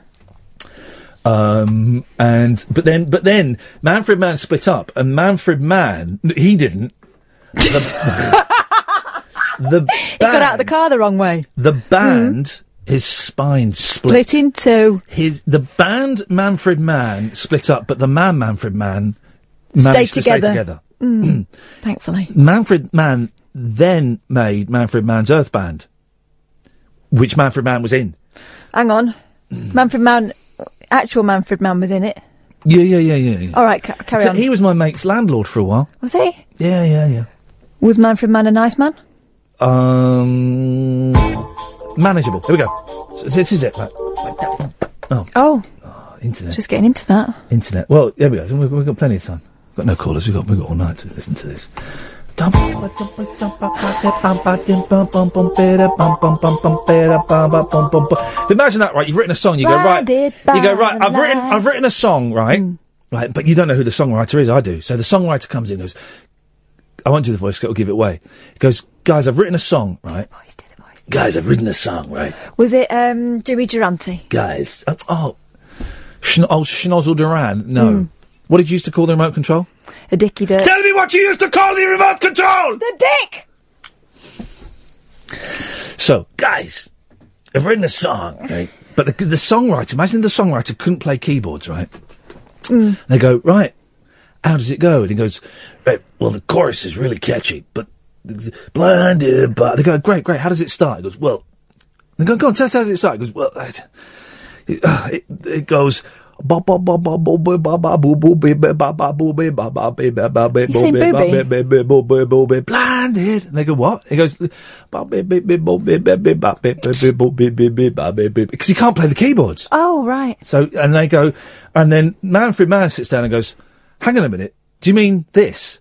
Um, and, but then, but then Manfred Mann split up, and Manfred Mann, he didn't. The, the He got out of the car the wrong way. The band, his spine split. Split in two. His, the band Manfred Mann split up, but the man Manfred Mann Stayed managed to together. stay together. Mm. Thankfully. Manfred Mann then made Manfred Mann's Earth Band, which Manfred Mann was in. Hang on. Manfred Mann, actual Manfred Mann was in it. Yeah, yeah, yeah, yeah. yeah. All right, ca- carry So on. he was my mate's landlord for a while. Was he? Yeah, yeah, yeah. Was Manfred Mann a nice man? Um, manageable. Here we go. So this is it. Right. Oh, Oh, internet. just getting into that. Internet. Well, there we go. We've, we've got plenty of time. We've got no callers. We've got we've got all night to listen to this. Imagine that, right? You've written a song. You go right. You go right. I've written. I've written a song, right? Right, but you don't know who the songwriter is. I do. So the songwriter comes in and goes, I won't do the voice, 'cause it'll give it away. He goes, guys, I've written a song, right? Guys, I've written a song, right? Was it um, Jimmy Durante? Guys, uh, oh, Schn- old Schnozzle Duran. No. Mm. What did you used to call the remote control? A dicky dirt. Tell me what you used to call the remote control! The dick! So, guys, I've written a song, right? But the, the songwriter, imagine the songwriter couldn't play keyboards, right? Mm. They go, right, how does it go? And he goes, right, well, the chorus is really catchy, but blinded by... They go, great, great, how does it start? He goes, well... They go, go on, tell us how does it start? He goes, well, it, it, it goes... You saying booby? Blinded. And they go, what? He goes, because he can't play the keyboards. Oh, right. So, and they go, and then Manfred Mann sits down and goes, hang on a minute, do you mean this?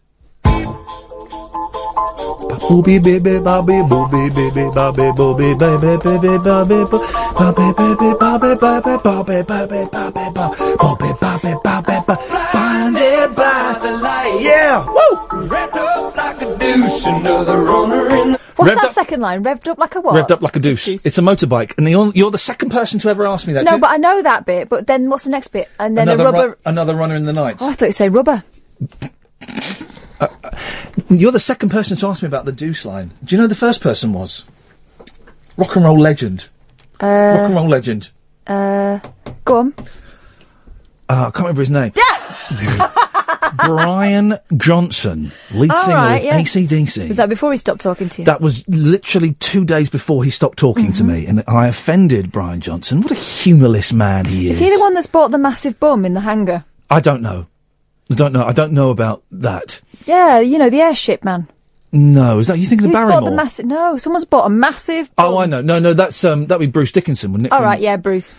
Booby baby bobby booby baby bobby booby baby baby bobby bobby baby bobby bobby bobby bobby bobby bobby bobby bobby blinded by the light. Yeah, woo! Wrapped up like a douche, another runner in the... What's Revved that up- second line? Revved up like a what? Revved up like a deuce. It's a motorbike, and you're, you're the second person to ever ask me that. No, Do you- but I know that bit. But then what's the next bit? And then another a rubber. ru- another runner in the night. Oh, I thought you say rubber. You're the second person to ask me about the deuce line. Do you know who the first person was? Rock and roll legend. Uh, Rock and roll legend. Uh, go on. Uh, I can't remember his name. Brian Johnson, lead All singer right, of yeah. A C D C. Was that before he stopped talking to you? That was literally two days before he stopped talking to Mhm. me, and I offended Brian Johnson. What a humorless man he is. Is he the one that's bought the massive bum in the hangar? I don't know. I don't know. I don't know about that. Yeah, you know, the airship man. No, is that you thinking of Who's bought Barrymore? the massive? No, someone's bought a massive. Oh, I know. No, no, that's um, that'd be Bruce Dickinson, wouldn't it? All from- right, yeah, Bruce.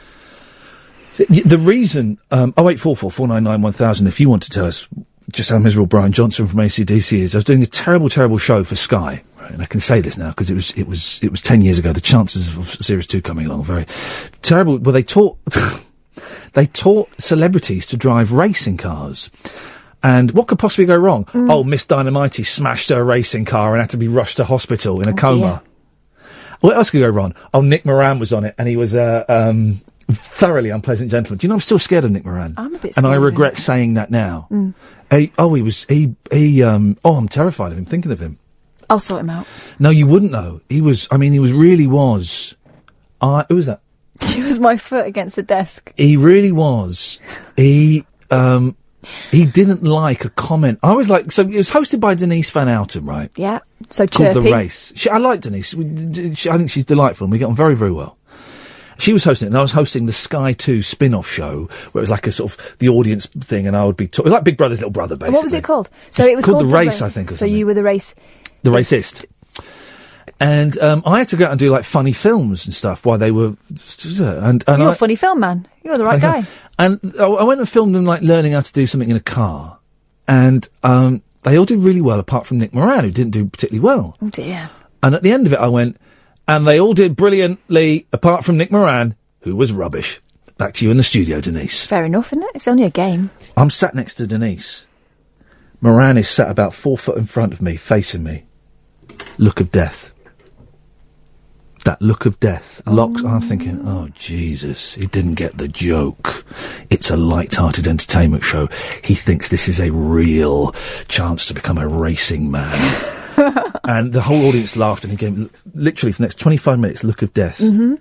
The, the reason, um, oh eight four four, four nine nine, one thousand, if you want to tell us just how miserable Brian Johnson from A C D C is. I was doing a terrible, terrible show for Sky, right, and I can say this now because it was, it was, it was ten years ago. The chances of Series two coming along are very terrible. Well, they taught, they taught celebrities to drive racing cars. And what could possibly go wrong? Mm. Oh, Miss Dynamite smashed her racing car and had to be rushed to hospital in a Oh, coma. dear. What else could go wrong? Oh, Nick Moran was on it, and he was a uh, um, thoroughly unpleasant gentleman. Do you know I'm still scared of Nick Moran? I'm a bit and I scared of regret saying that now. Mm. He, oh, he was he he. Um, oh, I'm terrified of him. Thinking of him. I'll sort him out. No, you wouldn't know. He was. I mean, he was really was. I. Who was that? It was my foot against the desk. He really was. He. Um, he didn't like a comment. I was like, so it was hosted by Denise Van Outen, right? Yeah, so Called chirpy. The Race. She, I like Denise. We, d- she, I think she's delightful and we get on very, very well. She was hosting it and I was hosting the Sky two spin-off show where it was like a sort of the audience thing and I would be talking. It was like Big Brother's Little Brother, basically. What was it called? So it was called called, The Race, I think, or So something. you were the race. The Racist. And um, I had to go out and do like funny films and stuff while they were... And, and You're I, a funny film man. You're the right guy. And I, I went and filmed them like learning how to do something in a car. And um, they all did really well apart from Nick Moran, who didn't do particularly well. Oh dear. And at the end of it, I went, and they all did brilliantly, apart from Nick Moran, who was rubbish. Back to you in the studio, Denise. Fair enough, isn't it? It's only a game. I'm sat next to Denise. Moran is sat about four foot in front of me, facing me. Look of death. That look of death. Locks. I'm thinking, oh, Jesus, he didn't get the joke. It's a light-hearted entertainment show. He thinks this is a real chance to become a racing man. And the whole audience laughed and he gave, literally for the next twenty-five minutes, look of death. Mm-hmm.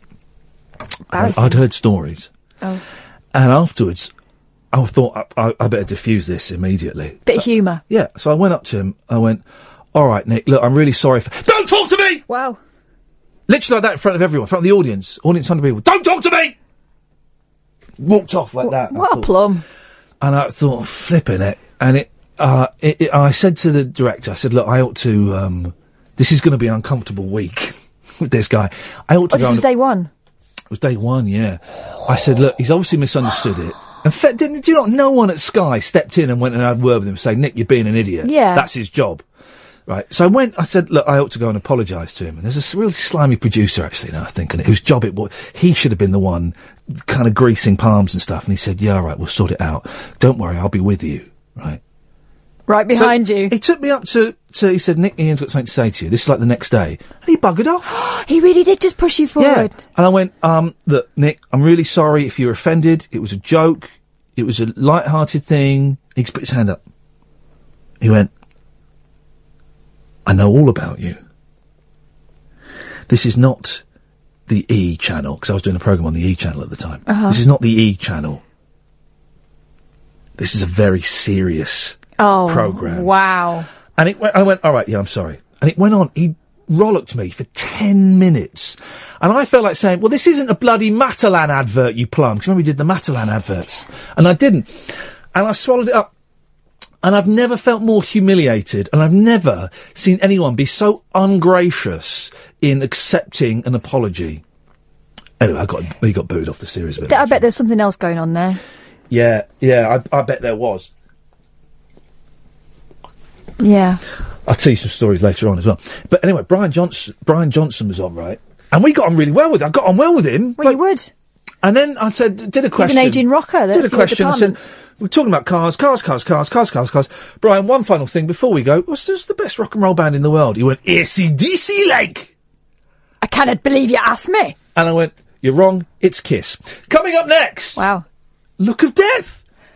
I, I'd heard stories. Oh. And afterwards, I thought, I, I, I better diffuse this immediately. Bit of humour. Yeah, so I went up to him, I went, all right, Nick, look, I'm really sorry for... Don't talk to me! Wow. Literally like that in front of everyone, in front of the audience. Audience, in front of people. Don't talk to me! Walked off like that. What I a thought- plum. And I thought, flipping it. And it, uh, it, it, I said to the director, I said, look, I ought to, um, this is going to be an uncomfortable week with this guy. I ought to Oh, go this on- was day one. It was day one, yeah. I said, look, he's obviously misunderstood it. In fact, didn't, do you not, no one at Sky stepped in and went and had a word with him saying, Nick, you're being an idiot. Yeah. That's his job. Right. So I went, I said, look, I ought to go and apologise to him. And there's a s- really slimy producer, actually, now I think, and whose job it was. He should have been the one kind of greasing palms and stuff. And he said, yeah, all right, we'll sort it out. Don't worry, I'll be with you. Right. Right behind So you. He took me up to, to, he said, Nick, Ian's got something to say to you. This is like the next day. And he buggered off. He really did just push you forward. Yeah. And I went, um, look, Nick, I'm really sorry if you're offended. It was a joke. It was a light-hearted thing. He put his hand up. He went, I know all about you. This is not the E channel, because I was doing a programme on the E channel at the time. Uh-huh. This is not the E channel. This is a very serious Oh. programme. Wow. And it went, I went, all right, yeah, I'm sorry. And it went on. He rollicked me for ten minutes. And I felt like saying, well, this isn't a bloody Matalan advert, you plum. Because remember we did the Matalan adverts. And I didn't. And I swallowed it up. And I've never felt more humiliated. And I've never seen anyone be so ungracious in accepting an apology. Anyway, I got, he got booed off the series a bit. I bet there's something else going on there. Yeah, yeah, I, I bet there was. Yeah. I'll tell you some stories later on as well. But anyway, Brian Johnson, Brian Johnson was on, right? And we got on really well with him. I got on well with him. Well, you would. And then I said, did a question. He's an aging rocker. That's Did a your question. I said, department. we're talking about cars, cars, cars, cars, cars, cars, cars. Brian, one final thing before we go. What's this the best rock and roll band in the world? He went, A C D C, like. I cannot believe you asked me. And I went, you're wrong. It's Kiss. Coming up next. Wow. Look of Death.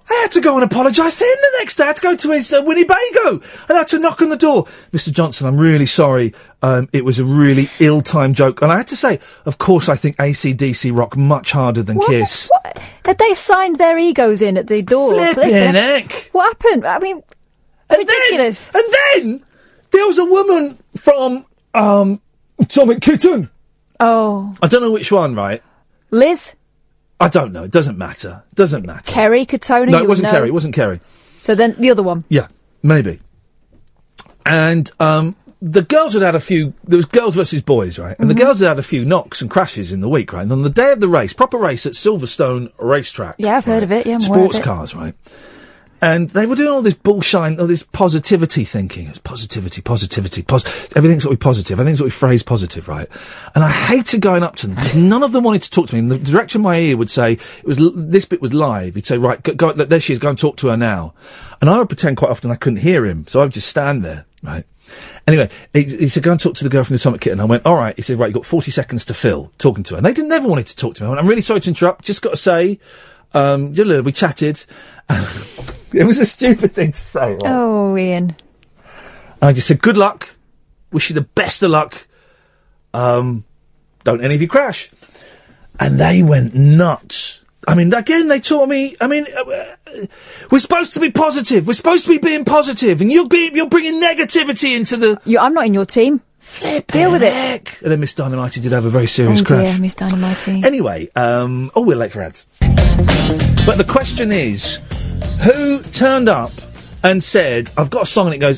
I had to go and apologise to him the next day. I had to go to his uh, Winnebago. And I had to knock on the door. Mister Johnson, I'm really sorry. Um, it was a really ill-timed joke. And I had to say, of course, I think A C D C rock much harder than What? Kiss. What? Had they signed their egos in at the door? Flippin' heck. What happened? I mean, And ridiculous. Then, and then there was a woman from um, Atomic Kitten. Oh. I don't know which one, right? Liz? I don't know. It doesn't matter. It doesn't matter. Kerry? Katona? No, you it wasn't would know. Kerry. It wasn't Kerry. So then the other one. Yeah, maybe. And um, the girls had had a few. There was girls versus boys, right? And Mhm. the girls had had a few knocks and crashes in the week, right? And on the day of the race, proper race at Silverstone Racetrack. Yeah, I've heard of it. Yeah, I'm aware of Sports it. cars, right? And they were doing all this bullshine, all this positivity thinking. It's positivity, positivity, pos- everything's got to be positive. Everything's got to be phrased positive, right? And I hated going up to them because none of them wanted to talk to me. And the director in my ear would say, it was, l- this bit was live. He'd say, right, go, go, there she is, go and talk to her now. And I would pretend quite often I couldn't hear him. So I would just stand there, right? Anyway, he, he said, go and talk to the girl from the Atomic Kitten. I went, all right. He said, right, you've got forty seconds to fill talking to her. And they didn't never wanted to talk to me. I went, I'm really sorry to interrupt. Just got to say, um, we chatted. It was a stupid thing to say. Right? Oh, Ian. I just said, good luck. Wish you the best of luck. Um, don't any of you crash. And they went nuts. I mean, again, they taught me, I mean, uh, uh, we're supposed to be positive. We're supposed to be being positive, and you're being, you're bringing negativity into the... You, I'm not in your team. Flip Deal with heck. it. And then Miss Dynamite did have a very serious oh crash. dear, Miss Dynamite. Anyway, um, oh, we're late for ads. But the question is, who turned up and said, I've got a song and it goes,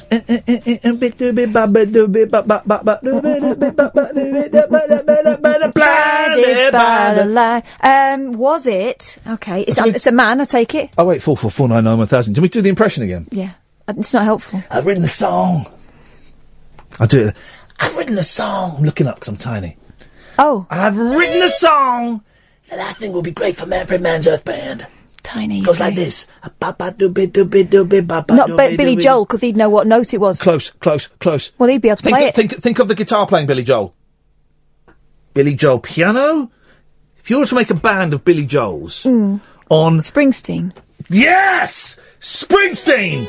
Blinded by the light. Um, was it? Okay, it's, um, it's a man, I take it. oh wait, four four four nine nine one thousand. Do we do the impression again? Yeah, Uh, it's not helpful. I've written the song. I'll do it. I've written the song. I'm looking up because I'm tiny. Oh. I've written a song that I think will be great for Manfred Mann's Earth Band. Tiny. Goes like this. Not Bi- Billy Joel, because he'd know what note it was. Close, close, close. Well, he'd be able to think, play it. Think, think of the guitar playing Billy Joel. Billy Joel piano? If you were to make a band of Billy Joels Mm. on... Springsteen. Yes! Springsteen!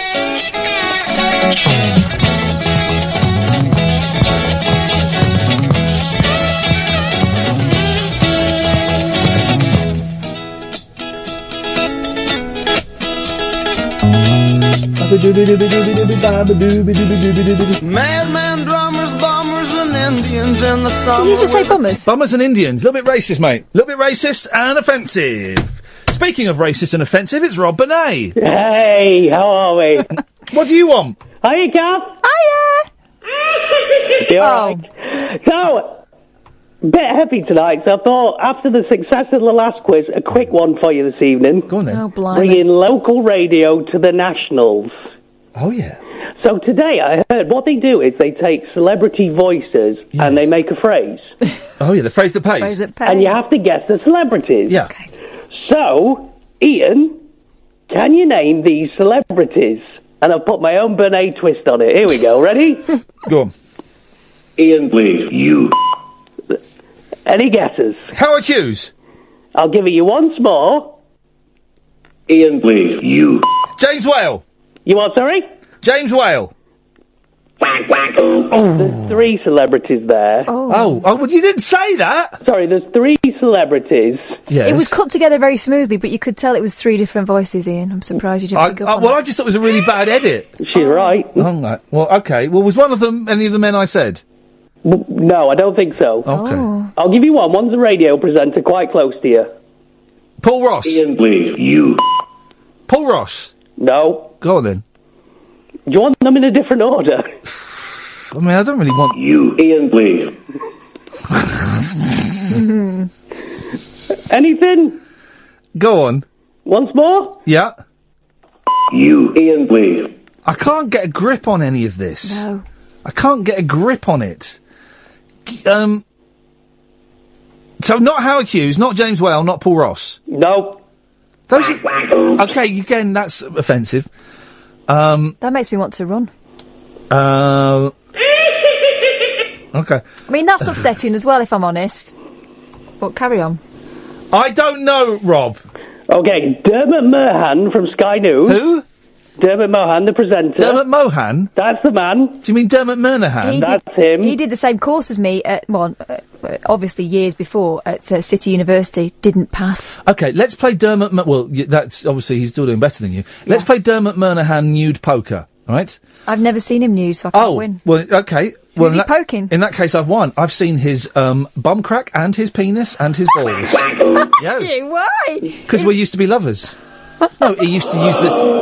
Madman drummers, bombers, and Indians in the summer. Did you just say bummers? Bummers and Indians. A little bit racist, mate. A little bit racist and offensive. Speaking of racist and offensive, it's Rob Bonet. Hey, how are we? What do you want? Hiya, Gav. Hiya. You all right? So, bit heavy tonight, so I thought after the success of the last quiz, a quick one for you this evening. Go on then. Oh, blimey. Bringing local radio to the nationals. Oh, yeah. So today I heard what they do is they take celebrity voices and they make a phrase. Oh, yeah, the phrase that pays. Phrase that pays. And you have to guess the celebrities. Yeah. So, Ian, can you name these celebrities? And I've put my own Bernays twist on it. Here we go. Ready? Go on. Ian, please. You. Any guesses? Howard Hughes. I'll give it you once more. Ian, please. You. James Whale. You what, sorry? James Whale. Oh. There's three celebrities there. Oh. Oh, oh, well, you didn't say that. Sorry, there's three celebrities. Yes. It was cut together very smoothly, but you could tell it was three different voices, Ian. I'm surprised you didn't I, pick up I, on well, that. I just thought it was a really bad edit. She's right. Oh, right. Well, okay. Well, was one of them any of the men I said? W- No, I don't think so. Okay. Oh. I'll give you one. One's a radio presenter quite close to you. Paul Ross. Ian, please. You. Paul Ross. No. Go on then. Do you want them in a different order? I mean, I don't really want... You. Ian, please. Anything? Go on. Once more? Yeah. You. Ian, please. I can't get a grip on any of this. No. I can't get a grip on it. Um... So not Howard Hughes, not James Whale, not Paul Ross. No. Those are... Okay, again, that's offensive. Um... That makes me want to run. Uh... Okay. I mean, that's upsetting as well, if I'm honest. But carry on. I don't know, Rob. Okay, Dermot Merhan from Sky News. Who? Dermot Mohan, the presenter. Dermot Mohan? That's the man. Do you mean Dermot Murnahan? He That's did, him. He did the same course as me at, well, uh, obviously years before at uh, City University. Didn't pass. Okay, let's play Dermot... Mur- well, y- that's obviously he's still doing better than you. Let's play Dermot Murnahan nude poker, all right? I've never seen him nude, so I can't Oh, win. well, okay. Well, Who's he in that, poking? In that case, I've won. I've seen his um, bum crack and his penis and his balls. Yeah. You, why? Because we used to be lovers. No, he used to use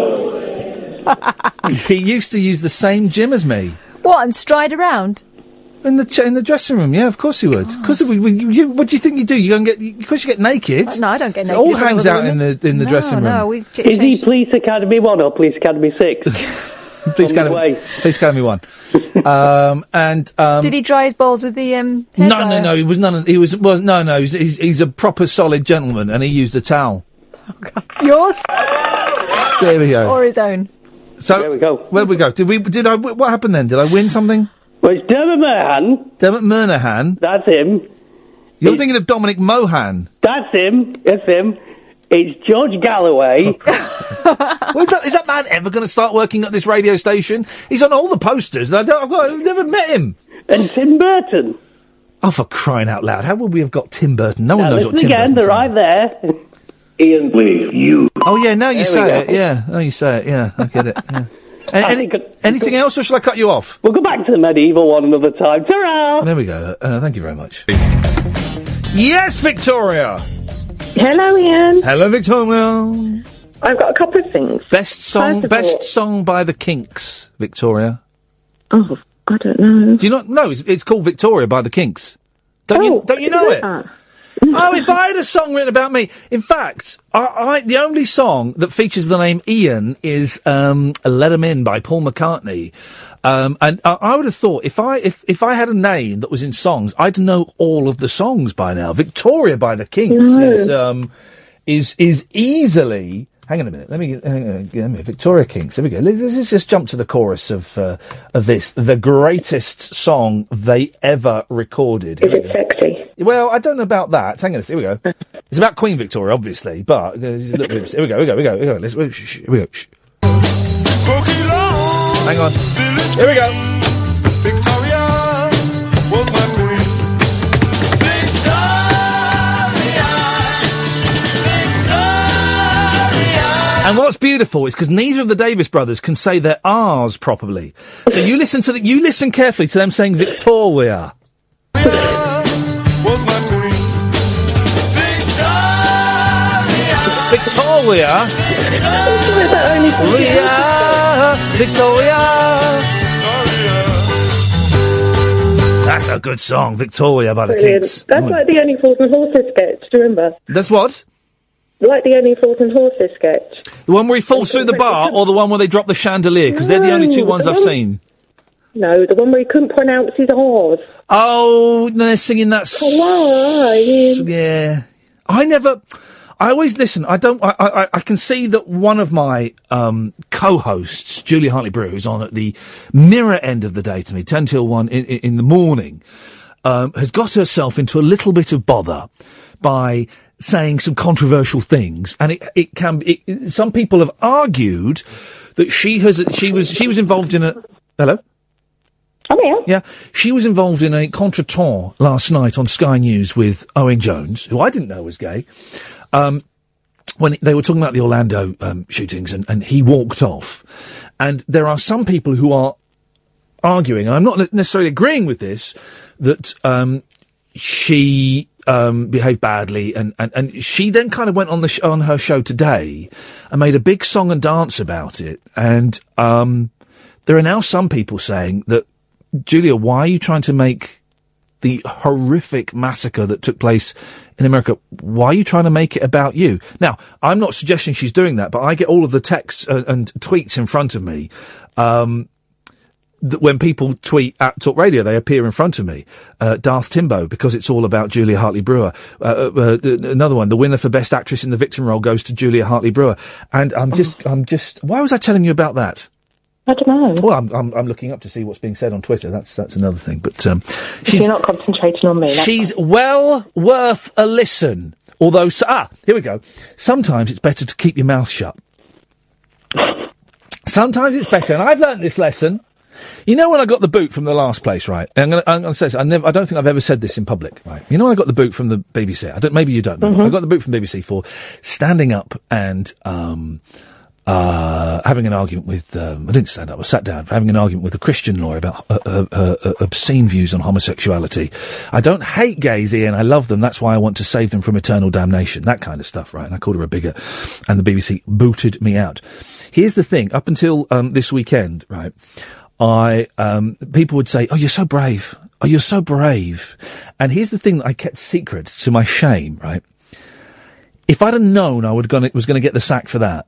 the... he used to use the same gym as me. What, and stride around? In the ch- in the dressing room, yeah, of course he would. Because we, we, you, what do you think you do? You go and get, of course you get naked. No, I don't get It naked. all with hangs other out in women. the in the no, dressing room. No, we Is he Police Academy one or Police Academy six? Police Academy, Police Academy one. um, and um, Did he dry his balls with the um? no, hairdryer? no, no. He was none. Of, he was was no, no. He's, he's he's a proper solid gentleman, and he used a towel. Yours There we go. or his own? So there we go. Where we go? Did we? Did I? What happened then? Did I win something? Well, it's Dermot Merhan. Dermot Murnahan. That's him. You're thinking of Dominic Mohan. That's him. That's him. It's George Galloway. Well, is, that, is that man ever going to start working at this radio station? He's on all the posters. And I don't, I've, got, I've never met him. And Tim Burton. Oh, for crying out loud! How would we have got Tim Burton? No one Now, knows listen what Tim again, Burton. they're right there. Ian Lee, you. Oh yeah, now you There we say go. it. Yeah, now you say it. Yeah, I get it. Yeah. A- any, anything else, or shall I cut you off? We'll go back to the medieval one another time. Ta-ra! There we go. Uh, thank you very much. Yes, Victoria. Hello, Ian. Hello, Victoria. I've got a couple of things. Best song. First of Best all- song by the Kinks, Victoria. Oh, I don't know. Do you not know? It's, it's called Victoria by the Kinks. Don't Oh, you? Don't you know it? that? Oh, if I had a song written about me. In fact, I, I the only song that features the name Ian is um, "Let 'Em In" by Paul McCartney. Um, and I, I would have thought if I if if I had a name that was in songs, I'd know all of the songs by now. Victoria by the Kinks No. is um, is is easily. Hang on a minute. Let me get, hang on, get a minute. Victoria Kinks. There we go. Let's, let's just jump to the chorus of uh, of this. The greatest song they ever recorded. Here Is we it go. sexy? Well, I don't know about that. Hang on. Here we go. It's about Queen Victoria, obviously, but uh, just a little bit- here we go. Here we go. Here we go. Here we go. Let's, shh, shh, here we go. Shh. Hang on. Here we go. Victoria was my queen. Victoria, Victoria. And what's beautiful is because neither of the Davis brothers can say their R's properly. So you listen to the, you listen carefully to them saying Victoria. Was my queen. Victoria. Victoria. Victoria. That's a good song, Victoria by the Brilliant. Kinks. That's like the Only Fools and Horses sketch, do you remember? That's what? Like the Only Fools and Horses sketch. The one where he falls through the bar, or the one where they drop the chandelier? Because they're the only two No, ones the I've one- seen. No, the one where he couldn't pronounce his R's. Oh, they're singing that. S- Hawaiian. yeah, I never. I always listen. I don't. I, I, I can see that one of my um, co-hosts, Julia Hartley-Brewer, who's on at the mirror end of the day to me, ten till one in, in, in the morning, um, has got herself into a little bit of bother by saying some controversial things, and it it can. It, it, some people have argued that she has. She was. She was involved in a. Hello. I'm here. Yeah, she was involved in a contretemps last night on Sky News with Owen Jones, who I didn't know was gay. Um, when they were talking about the Orlando um, shootings, and, and he walked off. And there are some people who are arguing, and I'm not necessarily agreeing with this, that um, she um, behaved badly, and, and, and she then kind of went on the sh- on her show today and made a big song and dance about it. And um, there are now some people saying that, Julia, why are you trying to make the horrific massacre that took place in America, why are you trying to make it about you? Now, I'm not suggesting she's doing that, but I get all of the texts uh, and tweets in front of me. Um, th- when people tweet at Talk Radio, they appear in front of me. Uh, Darth Timbo, because it's all about Julia Hartley-Brewer. Uh, uh, uh, another one, the winner for Best Actress in the Victim Role goes to Julia Hartley-Brewer. And I'm just, I'm just, why was I telling you about that? I don't know. Well, I'm, I'm, I'm looking up to see what's being said on Twitter. That's, that's another thing. But, um, If you're not concentrating on me. That's she's well worth a listen. Although, so, ah, here we go. Sometimes it's better to keep your mouth shut. Sometimes it's better, and I've learnt this lesson. You know when I got the boot from the last place, right? And I'm going I'm to say this. I never. I don't think I've ever said this in public, right? You know when I got the boot from the B B C. I don't. Maybe you don't know. Mm-hmm. I got the boot from the B B C for standing up and um, uh, having an argument with. Um, I didn't stand up. I sat down for having an argument with a Christian lawyer about uh, uh, uh, uh, obscene views on homosexuality. I don't hate gays, Ian. I love them. That's why I want to save them from eternal damnation. That kind of stuff, right? And I called her a bigot, and the B B C booted me out. Here's the thing. Up until um, this weekend, right? I, um, people would say, oh, you're so brave. Oh, you're so brave. And here's the thing that I kept secret to my shame, right? If I'd have known I would gonna, was going to get the sack for that,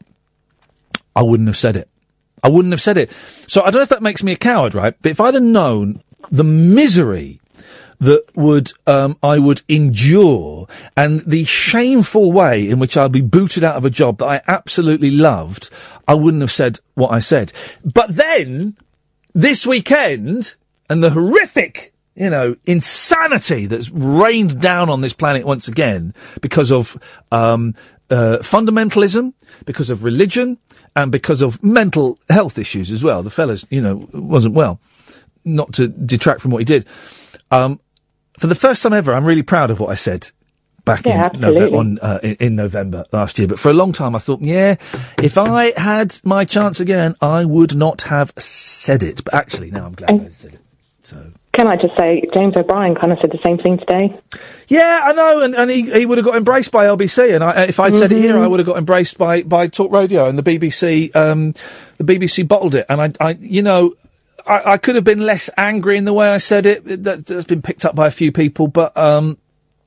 I wouldn't have said it. I wouldn't have said it. So I don't know if that makes me a coward, right? But if I'd have known the misery that would, um, I would endure and the shameful way in which I'll be booted out of a job that I absolutely loved, I wouldn't have said what I said. But then, this weekend, and the horrific, you know, insanity that's rained down on this planet once again because of um, uh, fundamentalism, because of religion, and because of mental health issues as well. The fella's, you know, wasn't well. Not to detract from what he did. Um, for the first time ever, I'm really proud of what I said back Yeah, in, Nove- on, uh, in, in November last year. But for a long time, I thought, yeah, if I had my chance again, I would not have said it. But actually, now I'm glad I said it. So. Can I just say, James O'Brien kind of said the same thing today. Yeah, I know, and, and he, he would have got embraced by L B C, and I, if I'd mm-hmm. said it here, I would have got embraced by, by Talk Radio, and the B B C, um, the B B C bottled it, and I, I you know, I, I could have been less angry in the way I said it. That, that's been picked up by a few people, but um,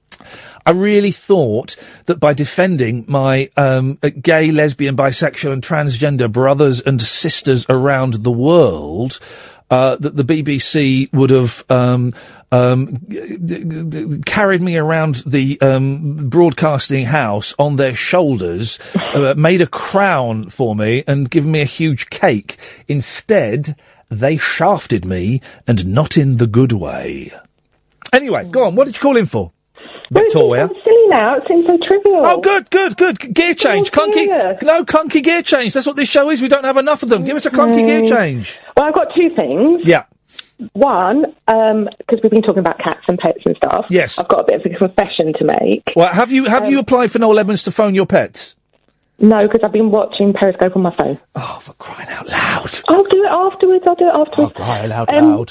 I really thought that by defending my um, gay, lesbian, bisexual, and transgender brothers and sisters around the world, uh, that the B B C would have um, um, g- g- g- carried me around the um, broadcasting house on their shoulders, uh, made a crown for me, and given me a huge cake. Instead, they shafted me, and not in the good way. Anyway, go on. What did you call in for, Victoria? Well, it seems so silly now. It seems so trivial. Oh, good, good, good. Gear change. Oh, clunky. dear. No, clunky gear change. That's what this show is. We don't have enough of them. Give us a clunky Mm. gear change. Well, I've got two things. Yeah. One, um, because we've been talking about cats and pets and stuff. Yes. I've got a bit of a confession to make. Well, have you have Um, you applied for Noel Edmonds to phone your pets? No, because I've been watching Periscope on my phone. Oh, for crying out loud. I'll do it afterwards. I'll do it afterwards. Oh, cry loud, Um, loud.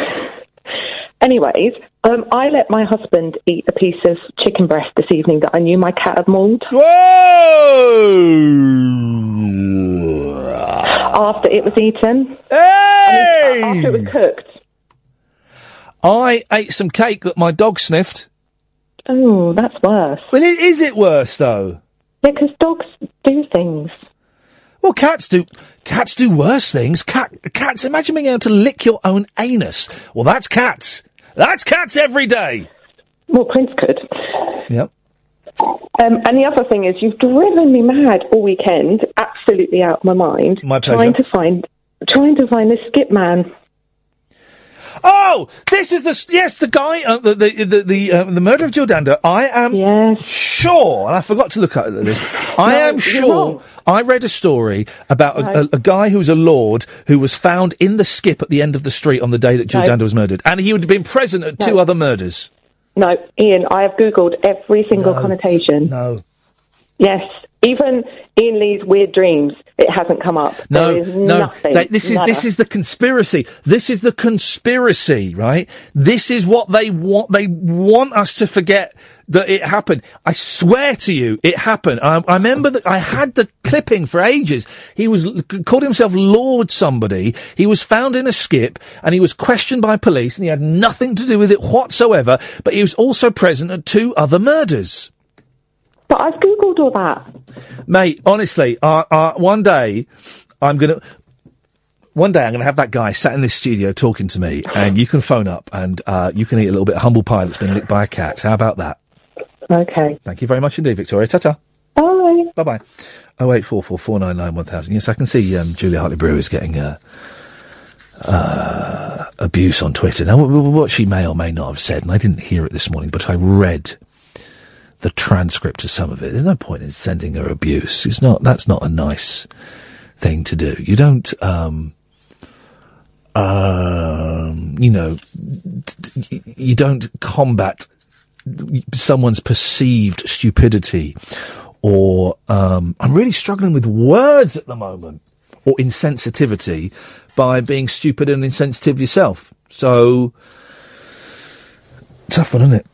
Anyways, um, I let my husband eat a piece of chicken breast this evening that I knew my cat had mauled. Whoa! After it was eaten. Hey! I mean, after it was cooked. I ate some cake that my dog sniffed. Oh, that's worse. Well, i- is it worse, though? Yeah, because dogs do things. Well, cats do. Cats do worse things. Cat, cats. Imagine being able to lick your own anus. Well, that's cats. That's cats every day. Well, Prince could. Yep. Um, and the other thing is, you've driven me mad all weekend, absolutely out of my mind. My pleasure. Trying to find, trying to find this skip man. Oh, this is the yes, the guy, uh, the the the the, uh, the murder of Jill Dando. I am yes. sure, and I forgot to look at this. I No, am you're sure. wrong. I read a story about a, No. a, a guy who was a lord who was found in the skip at the end of the street on the day that Jill No. Dando was murdered, and he would have been present at No. two other murders. No, Ian, I have Googled every single connotation. No. Yes, even Ian Lee's weird dreams, it hasn't come up. No, there is no. nothing. They, this is Nada. this is the conspiracy. This is the conspiracy, right? This is what they want. They want us to forget that it happened. I swear to you, it happened. I, I remember that I had the clipping for ages. He was called himself Lord somebody. He was found in a skip, and he was questioned by police, and he had nothing to do with it whatsoever. But he was also present at two other murders. But I've Googled all that. Mate, honestly, uh, uh, one day I'm going to... One day I'm going to have that guy sat in this studio talking to me, and you can phone up and uh, you can eat a little bit of humble pie that's been licked by a cat. How about that? Okay. Thank you very much indeed, Victoria. Ta-ta. Bye. Bye-bye. oh eight four four, four nine nine, one thousand. Yes, I can see um, Julia Hartley-Brewer is getting uh, uh, abuse on Twitter. Now, w- w- what she may or may not have said, and I didn't hear it this morning, but I read the transcript of some of it. There's no point in sending her abuse. It's not. That's not a nice thing to do. You don't. Um, um, you know, you don't combat someone's perceived stupidity, or um, I'm really struggling with words at the moment, or insensitivity, by being stupid and insensitive yourself. So, tough one, isn't it?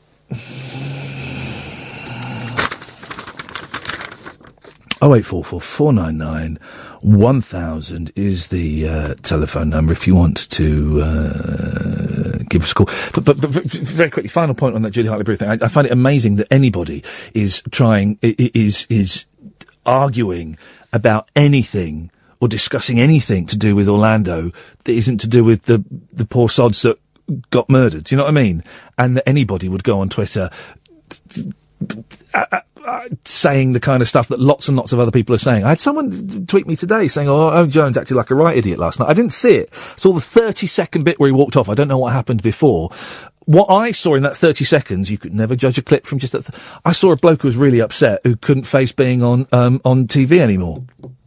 oh eight four four, four nine nine, one thousand is the uh, telephone number if you want to uh, give us a call. But, but, but very quickly, final point on that Julia Hartley-Brewer thing. I, I find it amazing that anybody is trying, is is arguing about anything or discussing anything to do with Orlando that isn't to do with the, the poor sods that got murdered. Do you know what I mean? And that anybody would go on Twitter t- t- uh, uh, saying the kind of stuff that lots and lots of other people are saying. I had someone tweet me today saying, oh, Owen Jones acted like a right idiot last night. I didn't see it. I saw the thirty second bit where he walked off. I don't know what happened before. What I saw in that thirty seconds, you could never judge a clip from just that. Th- I saw a bloke who was really upset, who couldn't face being on, um, on T V anymore.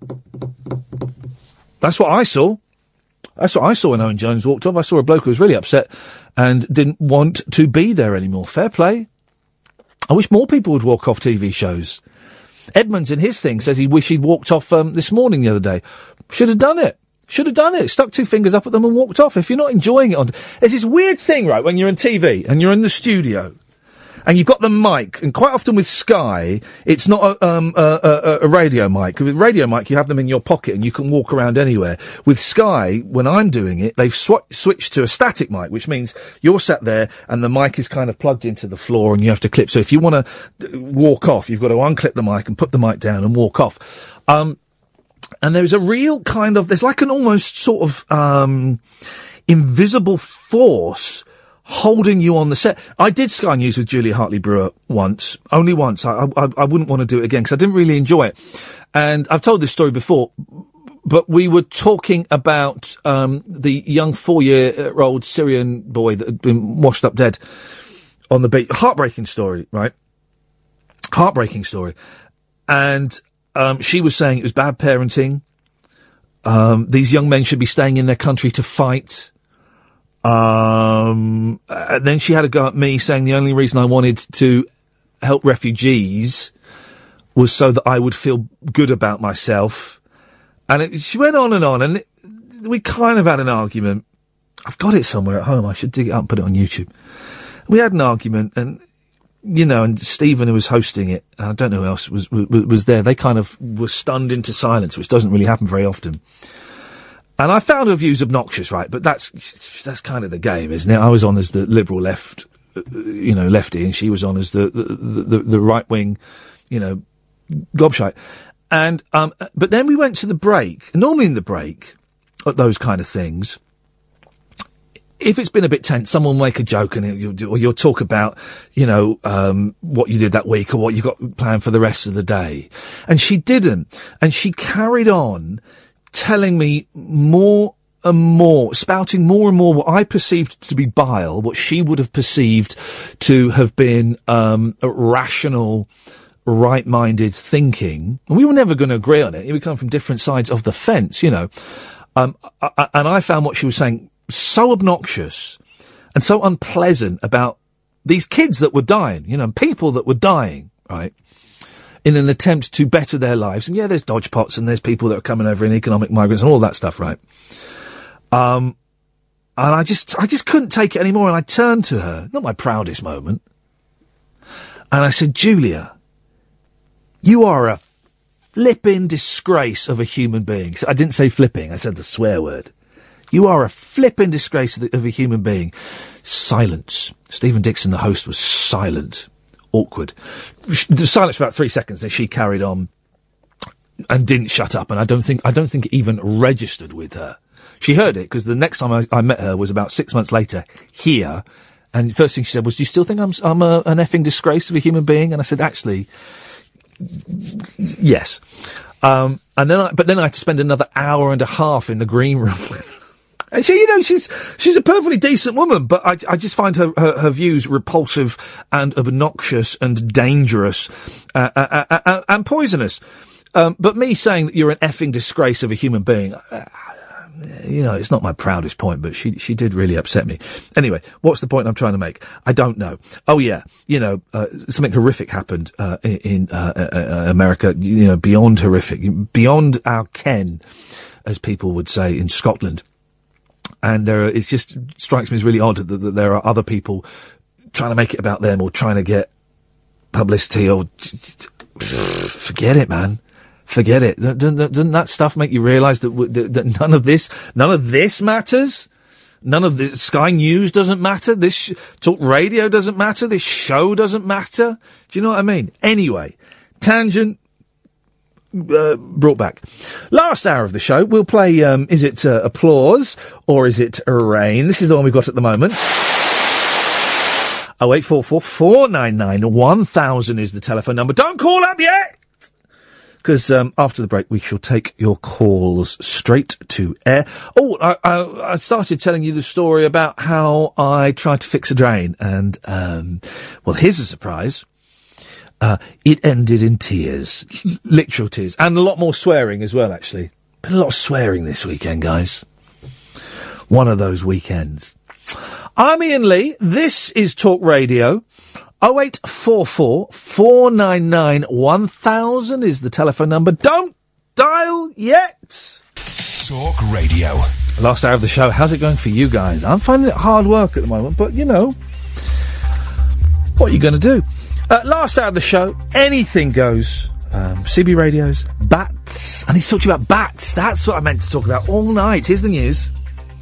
That's what I saw. That's what I saw when Owen Jones walked off. I saw a bloke who was really upset and didn't want to be there anymore. Fair play. I wish more people would walk off T V shows. Edmonds in his thing says he wish he'd walked off um, this morning the other day. Should have done it. Should have done it. Stuck two fingers up at them and walked off. If you're not enjoying it on... There's this weird thing, right, when you're on T V and you're in the studio and you've got the mic, and quite often with Sky, it's not a, um, a, a, a radio mic. With radio mic, you have them in your pocket and you can walk around anywhere. With Sky, when I'm doing it, they've sw- switched to a static mic, which means you're sat there and the mic is kind of plugged into the floor and you have to clip. So if you want to walk off, you've got to unclip the mic and put the mic down and walk off. Um, and there's a real kind of, there's like an almost sort of, um, invisible force holding you on the set. I did Sky News with Julia Hartley-Brewer once, only once. I, I, I wouldn't want to do it again because I didn't really enjoy it. And I've told this story before, but we were talking about um, the young four-year-old Syrian boy that had been washed up dead on the beach. Heartbreaking story, right? Heartbreaking story. And um, she was saying it was bad parenting. Um, these young men should be staying in their country to fight. Um, and then she had a go at me saying the only reason I wanted to help refugees was so that I would feel good about myself. And it, she went on and on, and it, we kind of had an argument. I've got it somewhere at home. I should dig it up and put it on YouTube. We had an argument, and, you know, and Stephen, who was hosting it, and I don't know who else was, was, was there, they kind of were stunned into silence, which doesn't really happen very often. And I found her views obnoxious, right? But that's that's kind of the game, isn't it? I was on as the liberal left, uh, you know, lefty, and she was on as the the, the, the right wing, you know, gobshite. And um, but then we went to the break. Normally in the break, at those kind of things, if it's been a bit tense, someone will make a joke and you'll, or you'll talk about, you know, um, what you did that week or what you got planned for the rest of the day. And she didn't, and she carried on telling me more and more, spouting more and more what I perceived to be bile, what she would have perceived to have been um, a rational, right-minded thinking. And we were never going to agree on it. We come from different sides of the fence, you know. Um, I, and I found what she was saying so obnoxious and so unpleasant about these kids that were dying, you know, people that were dying, right, in an attempt to better their lives. And yeah, there's dodge pots and there's people that are coming over in economic migrants and all that stuff, right? Um, and I just, I just couldn't take it anymore. And I turned to her, not my proudest moment, and I said, Julia, you are a flipping disgrace of a human being. I didn't say flipping, I said the swear word. You are a flipping disgrace of, the, of a human being. Silence. Stephen Dixon, the host, was silent. Awkward. The silence for about three seconds, then she carried on and didn't shut up. And I don't think, I don't think it even registered with her. She heard it because the next time I, I met her was about six months later here. And the first thing she said was, do you still think I'm, I'm a, an effing disgrace of a human being? And I said, actually, yes. Um, and then I, but then I had to spend another hour and a half in the green room with her. And she, you know, she's she's a perfectly decent woman, but I, I just find her, her, her views repulsive and obnoxious and dangerous uh, uh, uh, uh, and poisonous. Um, but me saying that you're an effing disgrace of a human being, uh, you know, it's not my proudest point, but she she did really upset me. Anyway, what's the point I'm trying to make? I don't know. Oh yeah, you know, uh, something horrific happened uh, in uh, uh, America. You know, beyond horrific, beyond our ken, as people would say in Scotland. And there, it just strikes me as really odd that, that there are other people trying to make it about them or trying to get publicity or forget it, man. Forget it. Doesn't, doesn't that stuff make you realise that, that, that none of this, none of this matters? None of this, Sky News doesn't matter. This sh- Talk Radio doesn't matter. This show doesn't matter. Do you know what I mean? Anyway, tangent. Uh, brought back. Last hour of the show, we'll play, um, is it uh, applause or is it rain? This is the one we've got at the moment. oh eight four four, four nine nine, one thousand is the telephone number. Don't call up yet! Because um, after the break, we shall take your calls straight to air. Oh, I, I, I started telling you the story about how I tried to fix a drain. And, um, well, here's a surprise. Uh, it ended in tears. Literal tears. And a lot more swearing as well, actually. Been a lot of swearing this weekend, guys. One of those weekends. I'm Ian Lee. This is Talk Radio. oh eight four four, four nine nine, one thousand is the telephone number. Don't dial yet. Talk Radio. Last hour of the show. How's it going for you guys? I'm finding it hard work at the moment, but, you know, what are you going to do? Uh, last hour of the show, anything goes. Um, C B radios, bats. I need to talk to you about bats. That's what I meant to talk about all night. Here's the news.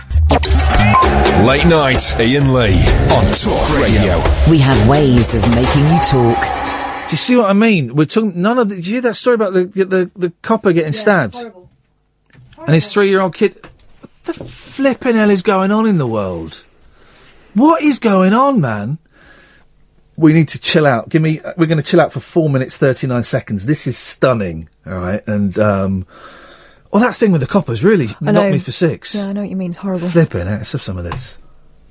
Late night, Ian Lee on Talk Radio. We have ways of making you talk. Do you see what I mean? We're talking. None of the. Did you hear that story about the the the copper getting yeah, stabbed? Horrible. Horrible. And his three-year-old kid. What the flipping hell is going on in the world? What is going on, man? We need to chill out. Give me. We're going to chill out for four minutes thirty-nine seconds. This is stunning. All right, and um, well, that thing with the coppers really I knocked know. me for six. Yeah, I know what you mean. It's horrible. Flipping. Let's have some of this.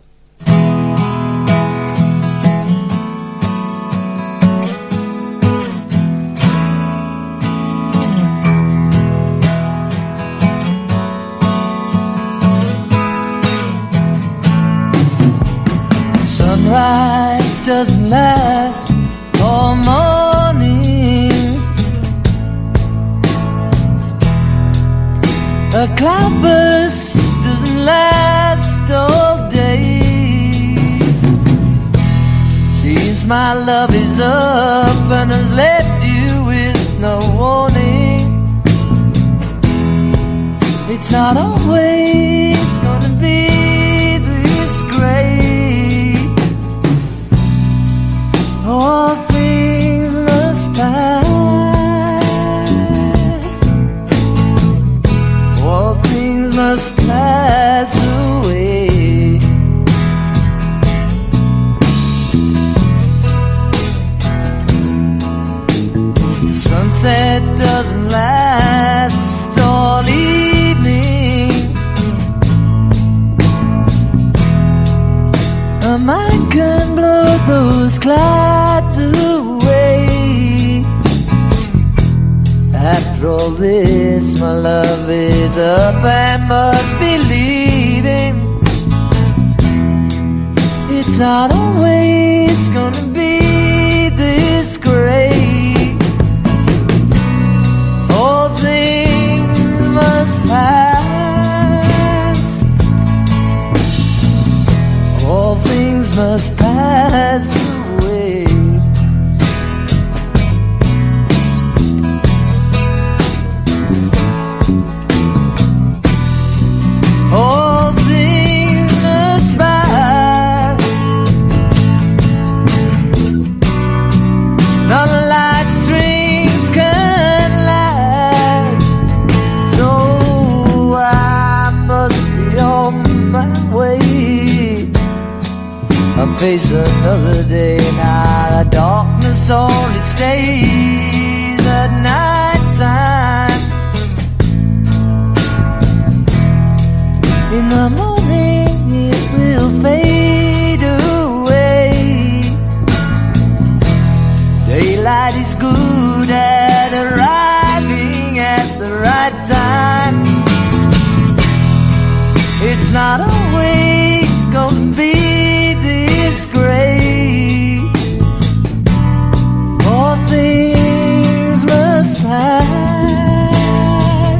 Sunrise doesn't last all morning. A cloudburst doesn't last all day. Seems my love is up and has left you with no warning. It's not always gonna be this great. All things must pass. All things must pass away. Sunset doesn't last all evening. A mind can blow those clouds away. After all this, my love is up and must be leaving. It's not always gonna be this great. All things must pass. All things must pass away. All things must pass. None like strings can last. So I must be on my way. I face another day now. The darkness only stays at night time. In the morning It's not always gonna be this great. All things must pass.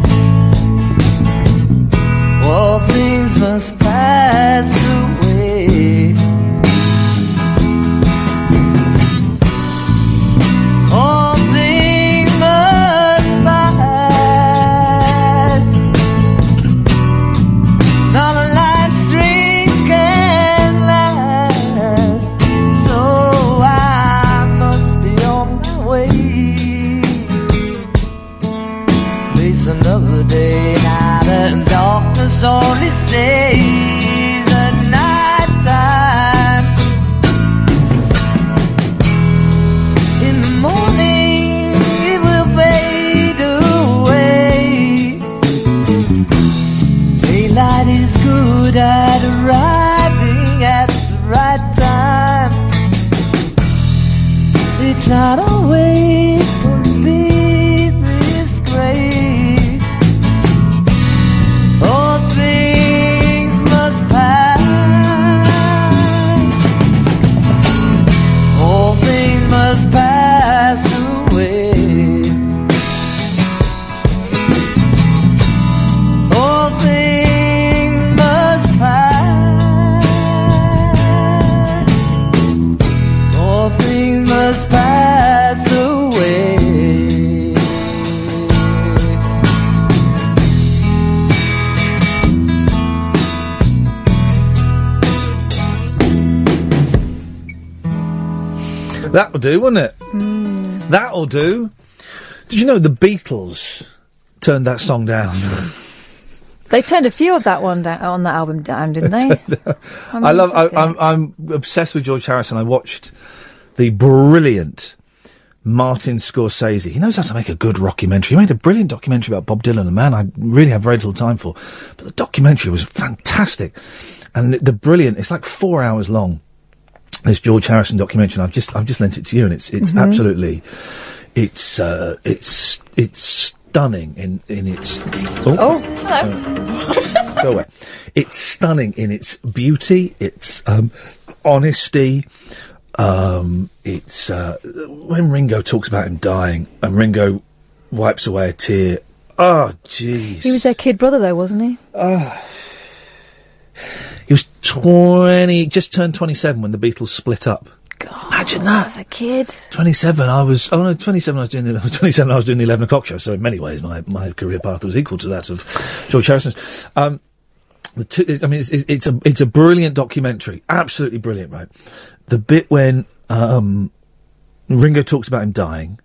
All things must pass away. All things must pass. Not a life strings can last. So I must be on my way. Face another day, night and darkness only stays at night time. In the morning it will fade away. Daylight is good at arriving at the right time. It's not always gonna be this great. All things must pass. All things must pass away. All things must pass. All things must pass away. That'll do, wouldn't it? That'll do. Did you know the Beatles turned that song down? They turned a few of that one down, on that album down, didn't they? I love. I, I'm, I'm obsessed with George Harrison. I watched the brilliant Martin Scorsese. He knows how to make a good documentary. He made a brilliant documentary about Bob Dylan, a man I really have very little time for. But the documentary was fantastic, and the, the brilliant. It's like four hours long. This George Harrison documentary. And I've just I've just lent it to you, and it's it's Mhm. absolutely it's uh, it's it's stunning in in its. Oh, hello. Go away. It's stunning in its beauty, its um, honesty. Um, it's uh, when Ringo talks about him dying, and Ringo wipes away a tear. Oh, jeez. He was their kid brother, though, wasn't he? Oh. He was twenty, just turned twenty-seven when the Beatles split up. God, imagine that. As a kid. twenty-seven, I was, oh no, twenty-seven I was doing the, twenty-seven I was doing the eleven o'clock show, so in many ways my, my career path was equal to that of George Harrison's. Um, the two, I mean, it's, it's a, it's a brilliant documentary. Absolutely brilliant, right? The bit when, um, Ringo talks about him dying,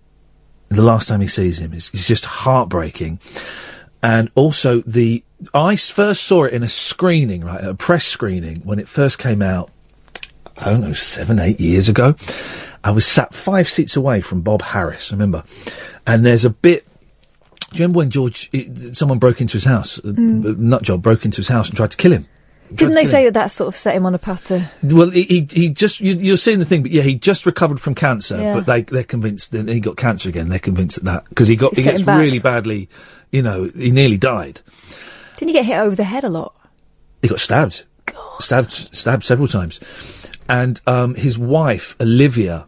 the last time he sees him is, is just heartbreaking. And also the, I first saw it in a screening, right, a press screening, when it first came out, I don't know, seven, eight years ago. I was sat five seats away from Bob Harris, remember? And there's a bit, do you remember when George, it, someone broke into his house, Mm. a, a nut job broke into his house and tried to kill him? Didn't they say that that sort of set him on a path to... Well, he, he, he just, you, you're seeing the thing, but yeah, he just recovered from cancer, Yeah. but they, they're convinced that he got cancer again. They're convinced that that, because he got, It he set gets him back. really badly, you know, he nearly died. Didn't he get hit over the head a lot? He got stabbed. Stabbed, stabbed several times. And, um, his wife, Olivia,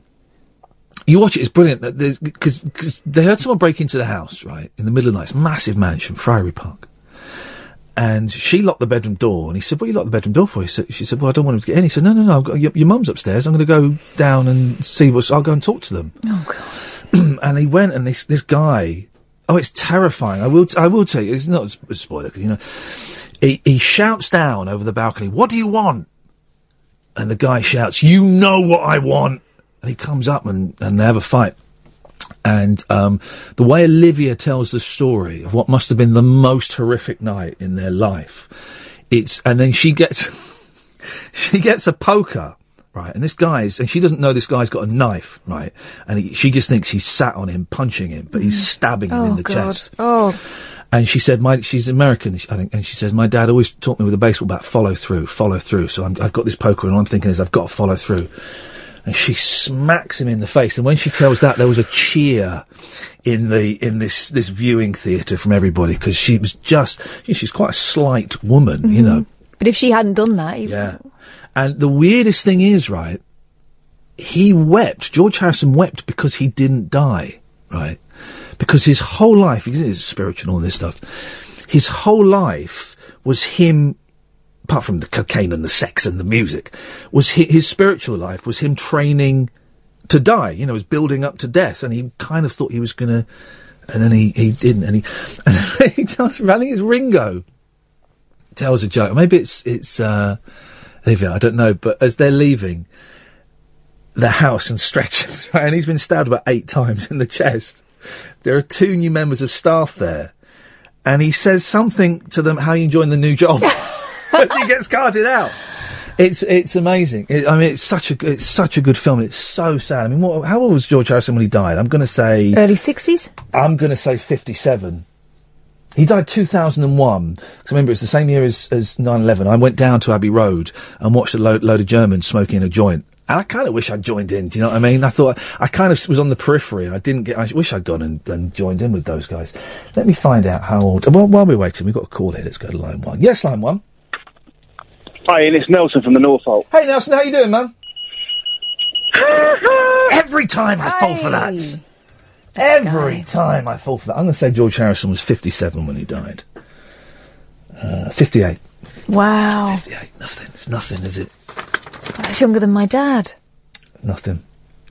you watch it, it's brilliant, because, because they heard someone break into the house, right, in the middle of the night, it's a massive mansion, Friary Park. And she locked the bedroom door, and he said, "What you locked the bedroom door for?" He said, she said, "Well, I don't want him to get in." He said, "No, no, no, I've got, your, your mum's upstairs. I'm going to go down and see what's, I'll go and talk to them." Oh, God. And he went, and this, this guy, oh, it's terrifying. I will, t- I will tell you, it's not a sp- a spoiler, 'cause, you know, he, he shouts down over the balcony, "What do you want?" And the guy shouts, "You know what I want." And he comes up, and, and they have a fight. And um, the way Olivia tells the story of what must have been the most horrific night in their life, it's, and then she gets, she gets a poker, right? And this guy's, and she doesn't know this guy's got a knife, right? And he, she just thinks he's sat on him, punching him, but he's stabbing him Oh, in the God. chest. Oh. And she said, "My she's American, I think," and she says, "My dad always taught me with a baseball bat, follow through, follow through. So I'm, I've got this poker, and all I'm thinking is, I've got to follow through." and she smacks him in the face. And when she tells that, there was a cheer in the in this this viewing theatre from everybody, because she was just, you know, she's quite a slight woman, you know. But if she hadn't done that, he Yeah. And the weirdest thing is, right, he wept, George Harrison wept because he didn't die, right? Because his whole life, he's spiritual and all this stuff, his whole life was him, apart from the cocaine and the sex and the music, was his, his spiritual life was him training to die, you know, was building up to death, and he kind of thought he was going to, and then he, he didn't, and he, and he tells, I think it's Ringo, tells a joke, maybe it's, it's, uh, I don't know, but as they're leaving the house and stretchers, right, and he's been stabbed about eight times in the chest, there are two new members of staff there, and he says something to them, how are you enjoying the new job? As he gets carted out. It's it's amazing. It, I mean, it's such a g- it's such a good film. It's so sad. I mean, what, how old was George Harrison when he died? I'm going to say early sixties. I'm going to say fifty-seven. He died two thousand one. Because remember, it's the same year as, as nine eleven. I went down to Abbey Road and watched a load, load of Germans smoking a joint. And I kind of wish I'd joined in. Do you know what I mean? I thought I kind of was on the periphery. I didn't get. I wish I'd gone and, and joined in with those guys. Let me find out how old. Well, while we're waiting, we've got a call here. Let's go to line one. Yes, line one. Hi, Ian, it's Nelson from the Norfolk. Hey, Nelson, how you doing, man? Every time I fall for that. Every time I fall for that. I'm going to say George Harrison was fifty-seven when he died. Uh, fifty-eight. Wow. fifty-eight. Nothing. It's nothing, is it? That's younger than my dad. Nothing.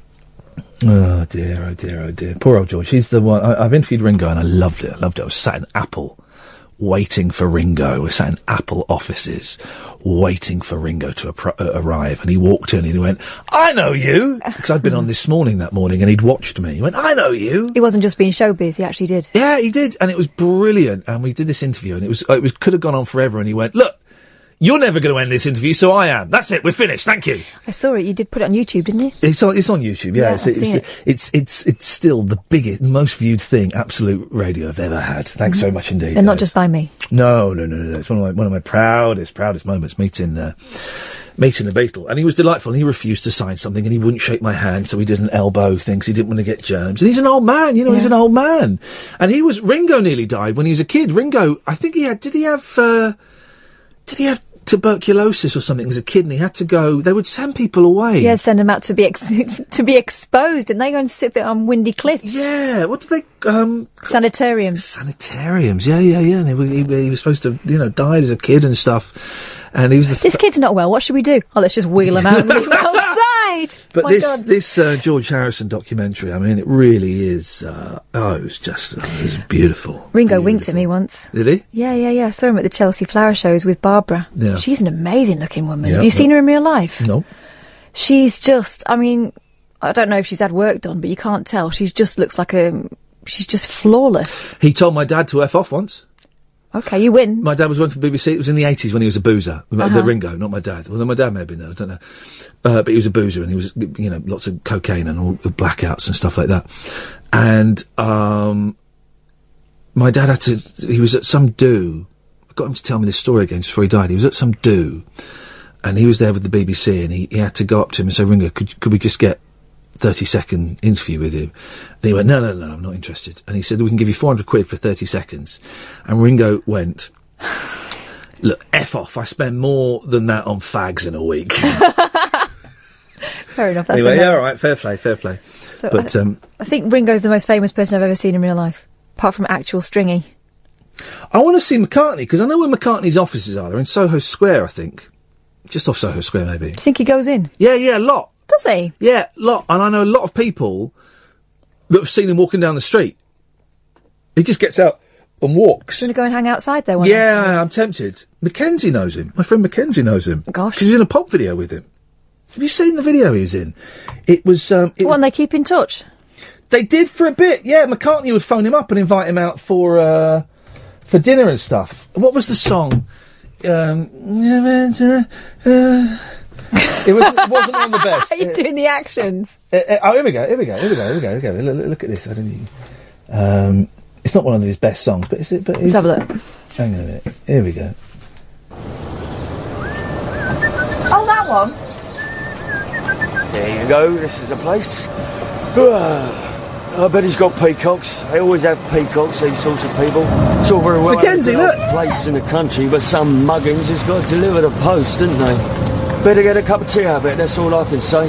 Oh, dear, oh, dear, oh, dear. Poor old George. He's the one. I, I've interviewed Ringo and I loved it. I loved it. I was sat in Apple waiting for Ringo. We're sat in Apple offices waiting for Ringo to appro- uh, arrive. And he walked in and he went, I know you! Because I'd been on This Morning that morning and he'd watched me. He went, I know you! He wasn't just being showbiz, he actually did. Yeah, he did. And it was brilliant. And we did this interview and it was, it was could have gone on forever. And he went, look, you're never going to end this interview, so I am. That's it. We're finished. Thank you. I saw it. You did put it on YouTube, didn't you? It's on, it's on YouTube, yeah. Yeah, it's, I've it's, seen it's, it. it's, it's, it's still the biggest, most viewed thing, Absolute Radio I've ever had. Thanks Mhm. very much indeed. And not guys. just by me. No, no, no, no, no. It's one of my, one of my proudest, proudest moments, meeting, uh, meeting the Beatle. And he was delightful, and he refused to sign something, and he wouldn't shake my hand, so he did an elbow thing, so he didn't want to get germs. And he's an old man, you know, he's an old man. And he was, Ringo nearly died when he was a kid. Ringo, I think he had, did he have, uh, did he have tuberculosis or something as a kid, and he had to go, they would send people away. Yeah, send them out to be ex- to be exposed, and they go and sit it on windy cliffs. Yeah, what do they, um... Sanitariums. Sanitariums, yeah, yeah, yeah. And they were, he, he was supposed to, you know, died as a kid and stuff. And he was the... This kid's not well, what should we do? Oh, let's just wheel him out and leave him outside! But My this God. this uh, George Harrison documentary, I mean, it really is, uh, oh, it was just, uh, it was beautiful. Ringo winked at me once. Did he? Yeah, yeah, yeah. I saw him at the Chelsea Flower Shows with Barbara. Yeah. She's an amazing looking woman. Yeah, Have you seen yeah. her in real life? No. She's just, I mean, I don't know if she's had work done, but you can't tell. She just looks like a, she's just flawless. He told my dad to F off once. Okay, you win. My dad was working for B B C. It was in the eighties when he was a boozer. Uh-huh. The Ringo, not my dad. Although my dad may have been there, I don't know. Uh, but he was a boozer and he was, you know, lots of cocaine and all blackouts and stuff like that. And, um, my dad had to, he was at some do. I got him to tell me this story again just before he died. He was at some do and he was there with the B B C and he, he had to go up to him and say, Ringo, could, could we just get thirty second interview with him? And he went, no, no, no, I'm not interested. And he said, we can give you four hundred quid for thirty seconds. And Ringo went, look, F off, I spend more than that on fags in a week. Fair enough. That's Anyway, a no. yeah, all right, fair play, fair play. So but, I, um, I think Ringo's the most famous person I've ever seen in real life, apart from actual Stringy. I want to see McCartney, because I know where McCartney's offices are. They're in Soho Square, I think. Just off Soho Square, maybe. Do you think he goes in? Yeah, yeah, a lot. Does he? Yeah, a lot. And I know a lot of people that have seen him walking down the street. He just gets out and walks. Do you want to go and hang outside there one Yeah, night? I'm tempted. Mackenzie knows him. My friend Mackenzie knows him. Gosh. Because he's in a pop video with him. Have you seen the video he was in? It was... Um, it What, and they keep in touch? They did for a bit, yeah. McCartney would phone him up and invite him out for uh, for dinner and stuff. What was the song? Um, it, was, it wasn't one of the best. Are you doing the actions? Uh, uh, oh, here we go, here we go, here we go, here we go, here we go. Look, look at this. I don't even, um, it's not one of his best songs, but is it? But Let's have a look. Hang on a minute. Here we go. Oh, that one? There you go, this is the place. I bet he's got peacocks. They always have peacocks, these sorts of people. It's all very well. Mackenzie, look! Place in the country, but some muggins has got to deliver the post, didn't they? Better get a cup of tea out of it, that's all I can say.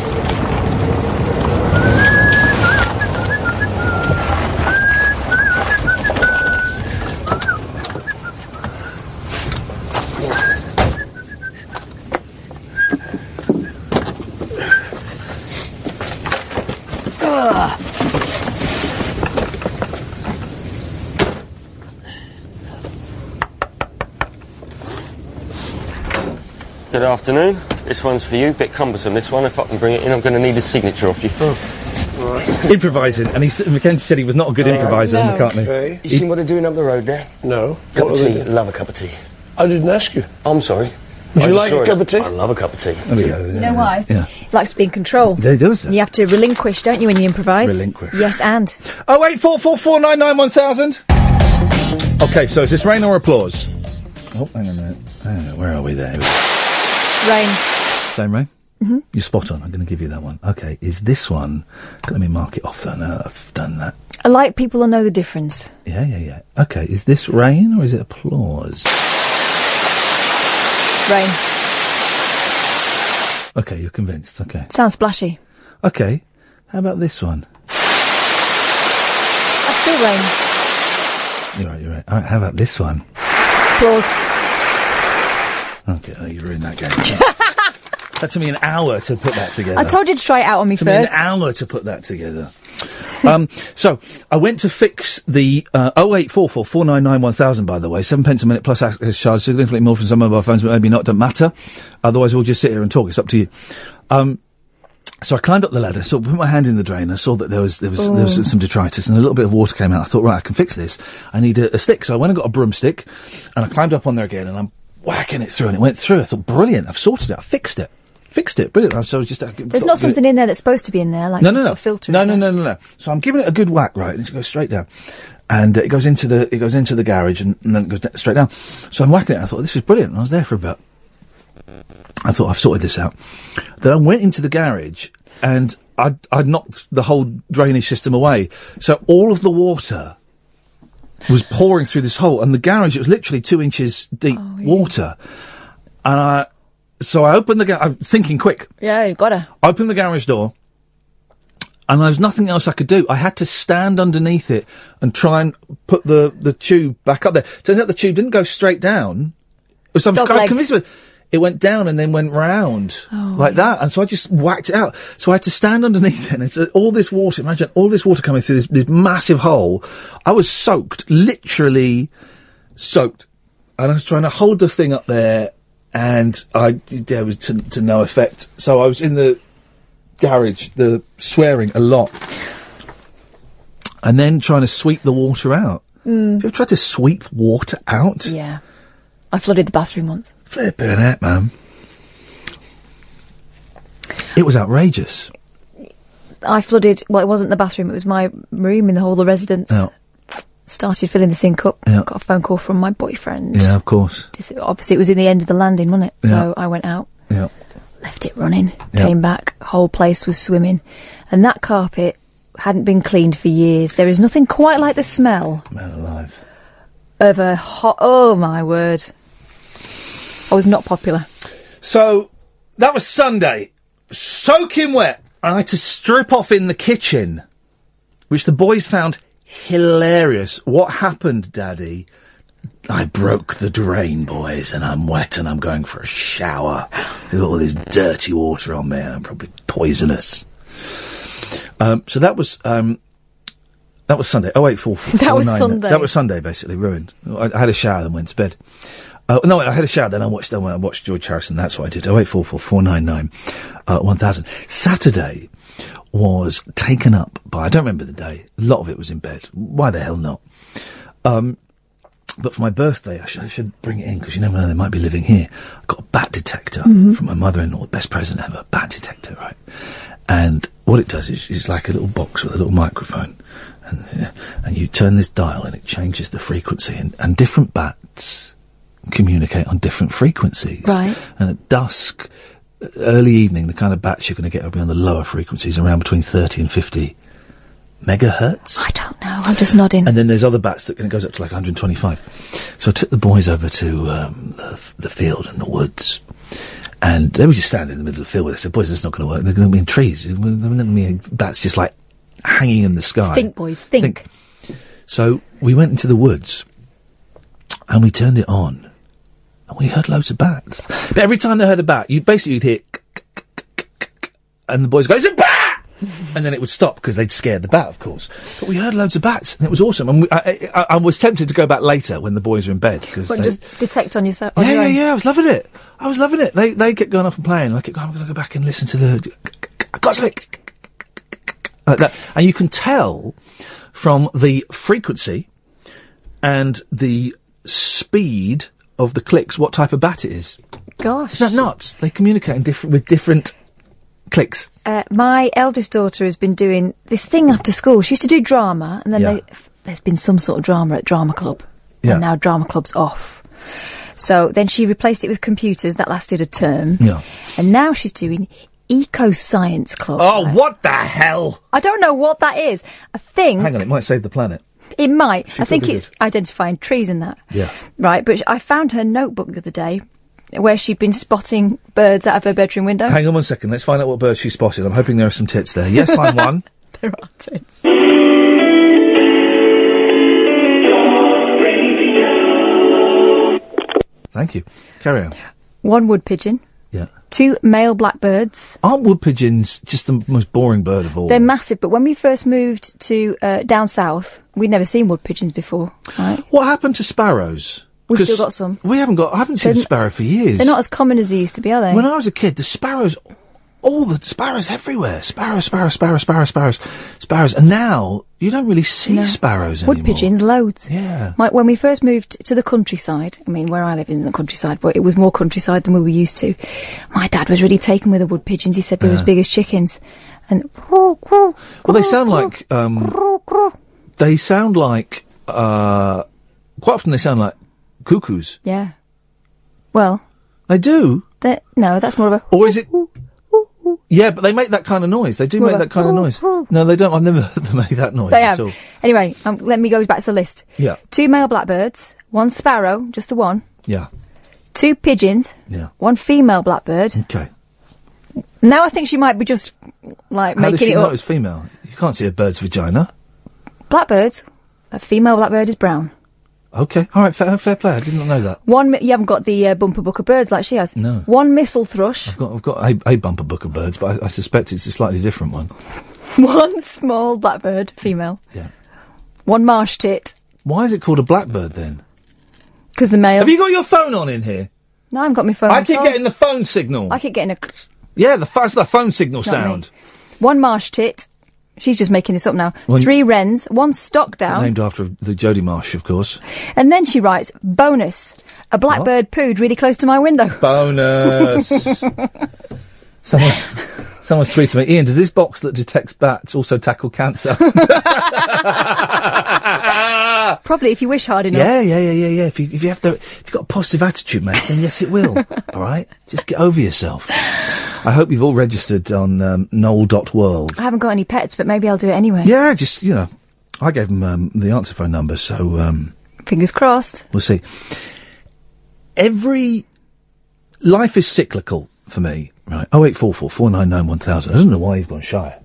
Good afternoon. This one's for you. Bit cumbersome, this one. If I can bring it in, I'm going to need a signature off you. Oh. Right. Improvising, and he, s- Mackenzie said he was not a good Oh, improviser, no. McCartney. Okay. You seen what they're doing up the road there? No. Cup What of are they tea. doing? Love a cup of tea. I didn't ask you. I'm sorry. Would I you just like saw a it. cup of tea? I love a cup of tea. There we go. You know why? Yeah. He likes to be in control. He does. And you have to relinquish, don't you, when you improvise? Relinquish. Yes, and. Oh wait, four four four nine nine one thousand. Okay, so is this rain or applause? Oh, hang on a minute. Hang on a minute. Where are we there? Rain. Same rain? Mhm. You're spot on. I'm going to give you that one. Okay, is this one... Let me mark it off then. Uh, I've done that. I like people to know the difference. Yeah, yeah, yeah. Okay, is this rain or is it applause? Rain. Okay, you're convinced. Okay. Sounds splashy. Okay, how about this one? That's still rain. You're right, you're right. All right, how about this one? Applause. Okay, oh, you ruined that game. That took me an hour to put that together. I told you to try it out on me took first. me an hour to put that together. um, so, I went to fix the uh, oh eight four four four nine nine one thousand, by the way. Seven pence a minute plus access charge, significantly more from some mobile phones, but maybe not, don't matter. Otherwise, we'll just sit here and talk. It's up to you. Um, so I climbed up the ladder, so I put my hand in the drain. I saw that there was there was there was Oh. some detritus and a little bit of water came out. I thought, right, I can fix this. I need a, a stick, so I went and got a broomstick, and I climbed up on there again, and I'm whacking it through, and it went through. I thought, brilliant, I've sorted it, I fixed it. Fixed it, brilliant. So I was just... Uh, There's not something in there that's supposed to be in there, like no, some no, sort no. of filter. No, is no, there? no, no, no. So I'm giving it a good whack, right, and it goes straight down. And uh, it goes into the it goes into the garage, and, and then it goes da- straight down. So I'm whacking it, and I thought, this is brilliant. And I was there for a bit. I thought, I've sorted this out. Then I went into the garage, and I'd, I'd knocked the whole drainage system away. So all of the water was pouring through this hole, and the garage, it was literally two inches deep water. And I... So I opened the garage, I'm thinking quick. Yeah, you've got to. I opened the garage door, and there was nothing else I could do. I had to stand underneath it and try and put the, the tube back up there. Turns out the tube didn't go straight down. It was some Dog I'm legs. convinced of it. It went down and then went round Oh, like that, and so I just whacked it out. So I had to stand underneath it, and it's uh, all this water. Imagine all this water coming through this, this massive hole. I was soaked, literally soaked, and I was trying to hold the thing up there. And I, there was to, to no effect. So I was in the garage, the swearing a lot, and then trying to sweep the water out. Mm. Have you ever tried to sweep water out? Yeah. I flooded the bathroom once. Flipping it, man. It was outrageous. I flooded, well, it wasn't the bathroom, it was my room in the whole of the residence. Yeah. Started filling the sink up. Yeah. Got a phone call from my boyfriend. Yeah, of course. Dis- Obviously, it was in the end of the landing, wasn't it? Yeah. So I went out, Yeah. left it running, Yeah. came back, whole place was swimming. And that carpet hadn't been cleaned for years. There is nothing quite like the smell Man alive. of a hot... Oh, my word. I was not popular. So that was Sunday. Soaking wet. I had to strip off in the kitchen, which the boys found hilarious. What happened, Daddy? I broke the drain, boys, and I'm wet and I'm going for a shower. There's all this dirty water on me. I'm probably poisonous. Um, so that was um, that was Sunday. Oh eight four four. That was Sunday. That was Sunday, basically ruined. I, I had a shower and went to bed. Uh, no, I had a shower. Then I watched. Then I watched George Harrison. That's what I did. Oh eight four four four nine nine one thousand. Saturday was taken up by, I don't remember the day, a lot of it was in bed. Why the hell not? Um, but for my birthday, I should, I should bring it in, because you never know, they might be living here. I got a bat detector Mhm. from my mother-in-law, best present ever, bat detector, right? And what it does is, it's like a little box with a little microphone, and, uh, and you turn this dial and it changes the frequency, and, and different bats communicate on different frequencies. Right. And at dusk, early evening, the kind of bats you're going to get will be on the lower frequencies, around between thirty and fifty megahertz. I don't know. I'm just nodding. And then there's other bats that it goes up to like one hundred twenty-five. So I took the boys over to um, the, the field and the woods, and they were just standing in the middle of the field with us. I said, boys, this is not going to work. They're going to be in trees. They're not going to be bats just like hanging in the sky. Think, boys, think. think. So we went into the woods, and we turned it on, and we heard loads of bats. But every time they heard a bat, you basically you'd hear, and the boys go, it's a bat! And then it would stop because they'd scared the bat, of course. But we heard loads of bats, and it was awesome. And we, I, I, I was tempted to go back later when the boys were in bed. Cause But they, just detect on yourself. yeah, on your yeah, own. yeah, I was loving it. I was loving it. They they kept going off and playing, and I kept going, I'm going to go back and listen to the... I got something! Like that. And you can tell from the frequency and the speed of the clicks what type of bat it is. Gosh. Isn't that nuts? They communicate in different with different clicks. Uh, my eldest daughter has been doing this thing after school. She used to do drama, and then Yeah. they, f- there's been some sort of drama at drama club, Yeah. and now drama club's off. So then she replaced it with computers. That lasted a term. Yeah. And now she's doing eco science club. Oh, what the hell? I don't know what that is. I think Hang on, it might save the planet. it might. She I think probably it's identifying trees and that. Yeah. Right, but I found her notebook the other day where she'd been spotting birds out of her bedroom window. Hang on one second. Let's find out what bird she spotted. I'm hoping there are some tits there. Yes, line one. There are tits. Thank you. Carry on. One wood pigeon. Yeah. Two male blackbirds. Aren't wood pigeons just the most boring bird of all? They're massive, but when we first moved to uh, down south, we'd never seen wood pigeons before. Right? What happened to sparrows? We've 'Cause still got some. We haven't got. I haven't seen a They're n- sparrow for years. They're not as common as they used to be, are they? When I was a kid, the sparrows, all the sparrows everywhere. Sparrows, sparrows, sparrows, sparrows, sparrows, sparrows. And now you don't really see No. sparrows Wood anymore. pigeons, loads. Yeah. My, when we first moved to the countryside, I mean, where I live isn't the countryside, but it was more countryside than we were used to. My dad was really taken with the wood pigeons. He said they were as Yeah. big as chickens. And Well, they sound like. Um, they sound like. Uh, quite often, they sound like cuckoos. yeah. Well, They do. that no, that's more of a. Or is it? Yeah, but they make that kind of noise. They do More make of a that kind of noise. No, they don't. I've never heard them make that noise They at have. all. Anyway, um, let me go back to the list. Yeah. Two male blackbirds, one sparrow, just the one. Yeah. Two pigeons, Yeah. one female blackbird. Okay. Now I think she might be just like How does making she it know up. it's female? You can't see a bird's vagina. Blackbirds, a female blackbird is brown. Okay. All right. Fair, fair play. I did not know that. One, mi- you haven't got the uh, bumper book of birds like she has. No. One missile thrush, I've got, I've got a, a bumper book of birds, but I, I suspect it's a slightly different one. one small blackbird, female. Yeah. One marsh tit, Why is it called a blackbird then? because the male. Have you got your phone on in here? No, I haven't got my phone. I keep so- getting the phone signal. I keep getting a. Yeah, the, that's the phone signal It's not me. sound. One marsh tit. She's just making this up now. One- Three wrens, one stock down, Named after the Jodie Marsh, of course. and then she writes bonus. A blackbird pooed really close to my window. Bonus. Someone, someone's tweeted me, Ian, does this box that detects bats also tackle cancer? Probably if you wish hard enough. Yeah, yeah, yeah, yeah, yeah. If you if you have the if you've got a positive attitude, mate, then yes, it will. All right, just get over yourself. I hope you've all registered on um, Noel dot world. I haven't got any pets, but maybe I'll do it anyway. Yeah, just you know, I gave them um, the answer phone number, so um, Fingers crossed. we'll see. Every life is cyclical for me, right? Oh eight four four four nine nine one thousand. I don't know why you've gone shy.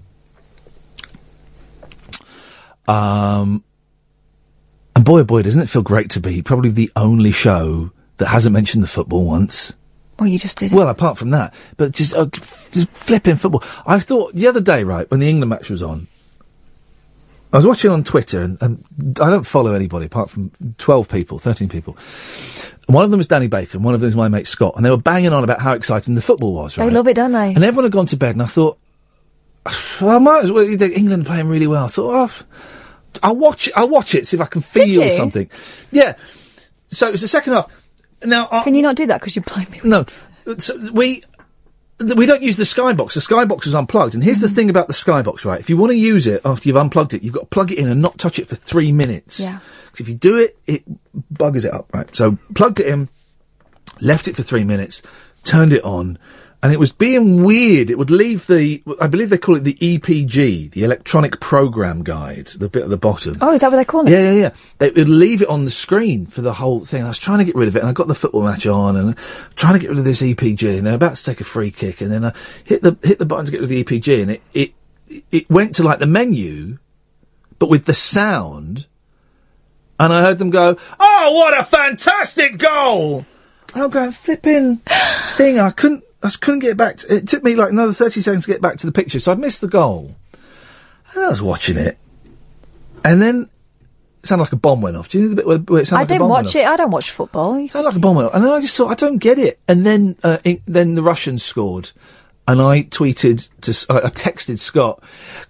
Um, and boy, oh boy, doesn't it feel great to be probably the only show that hasn't mentioned the football once. Well, you just did it. Well, apart from that, but just, uh, f- just flipping football. I thought the other day, right, when the England match was on, I was watching on Twitter, and, and I don't follow anybody apart from twelve people, thirteen people. And one of them was Danny Baker, and one of them was my mate Scott, and they were banging on about how exciting the football was, right? They love it, don't they? And everyone had gone to bed, and I thought, well, I might as well. England are playing really well. I thought, oh, I'll watch it. I'll watch it, see if I can Did feel you? something. Yeah. So it was the second half. Now, I, Can you not do that because you're blind me? no, so we th- we don't use the Skybox. The Skybox is unplugged. And here's the thing about the Skybox, right? If you want to use it after you've unplugged it, you've got to plug it in and not touch it for three minutes. Yeah. 'Cause if you do it, it buggers it up, right? So plugged it in, left it for three minutes, turned it on, And it was being weird. It would leave the, I believe they call it the E P G, the Electronic Program Guide, the bit at the bottom. Oh, is that what they call it? Yeah, yeah, yeah. They would leave it on the screen for the whole thing. I was trying to get rid of it, and I got the football match on, and trying to get rid of this E P G, and they're about to take a free kick, and then I hit the hit the button to get rid of the E P G, and it it it went to like the menu, but with the sound, and I heard them go, "Oh, what a fantastic goal!" And I'm going, flipping Sting. I couldn't. I just couldn't get back to, it took me like another thirty seconds to get back to the picture, so I missed the goal. And I was watching it, and then it sounded like a bomb went off. Do you know the bit where, where it sounded I like a didn't bomb went watch off? it. I don't watch football. It sounded like a bomb went off. And then I just thought, I don't get it. And then, uh, in, then the Russians scored, and I tweeted to, S- I I texted Scott,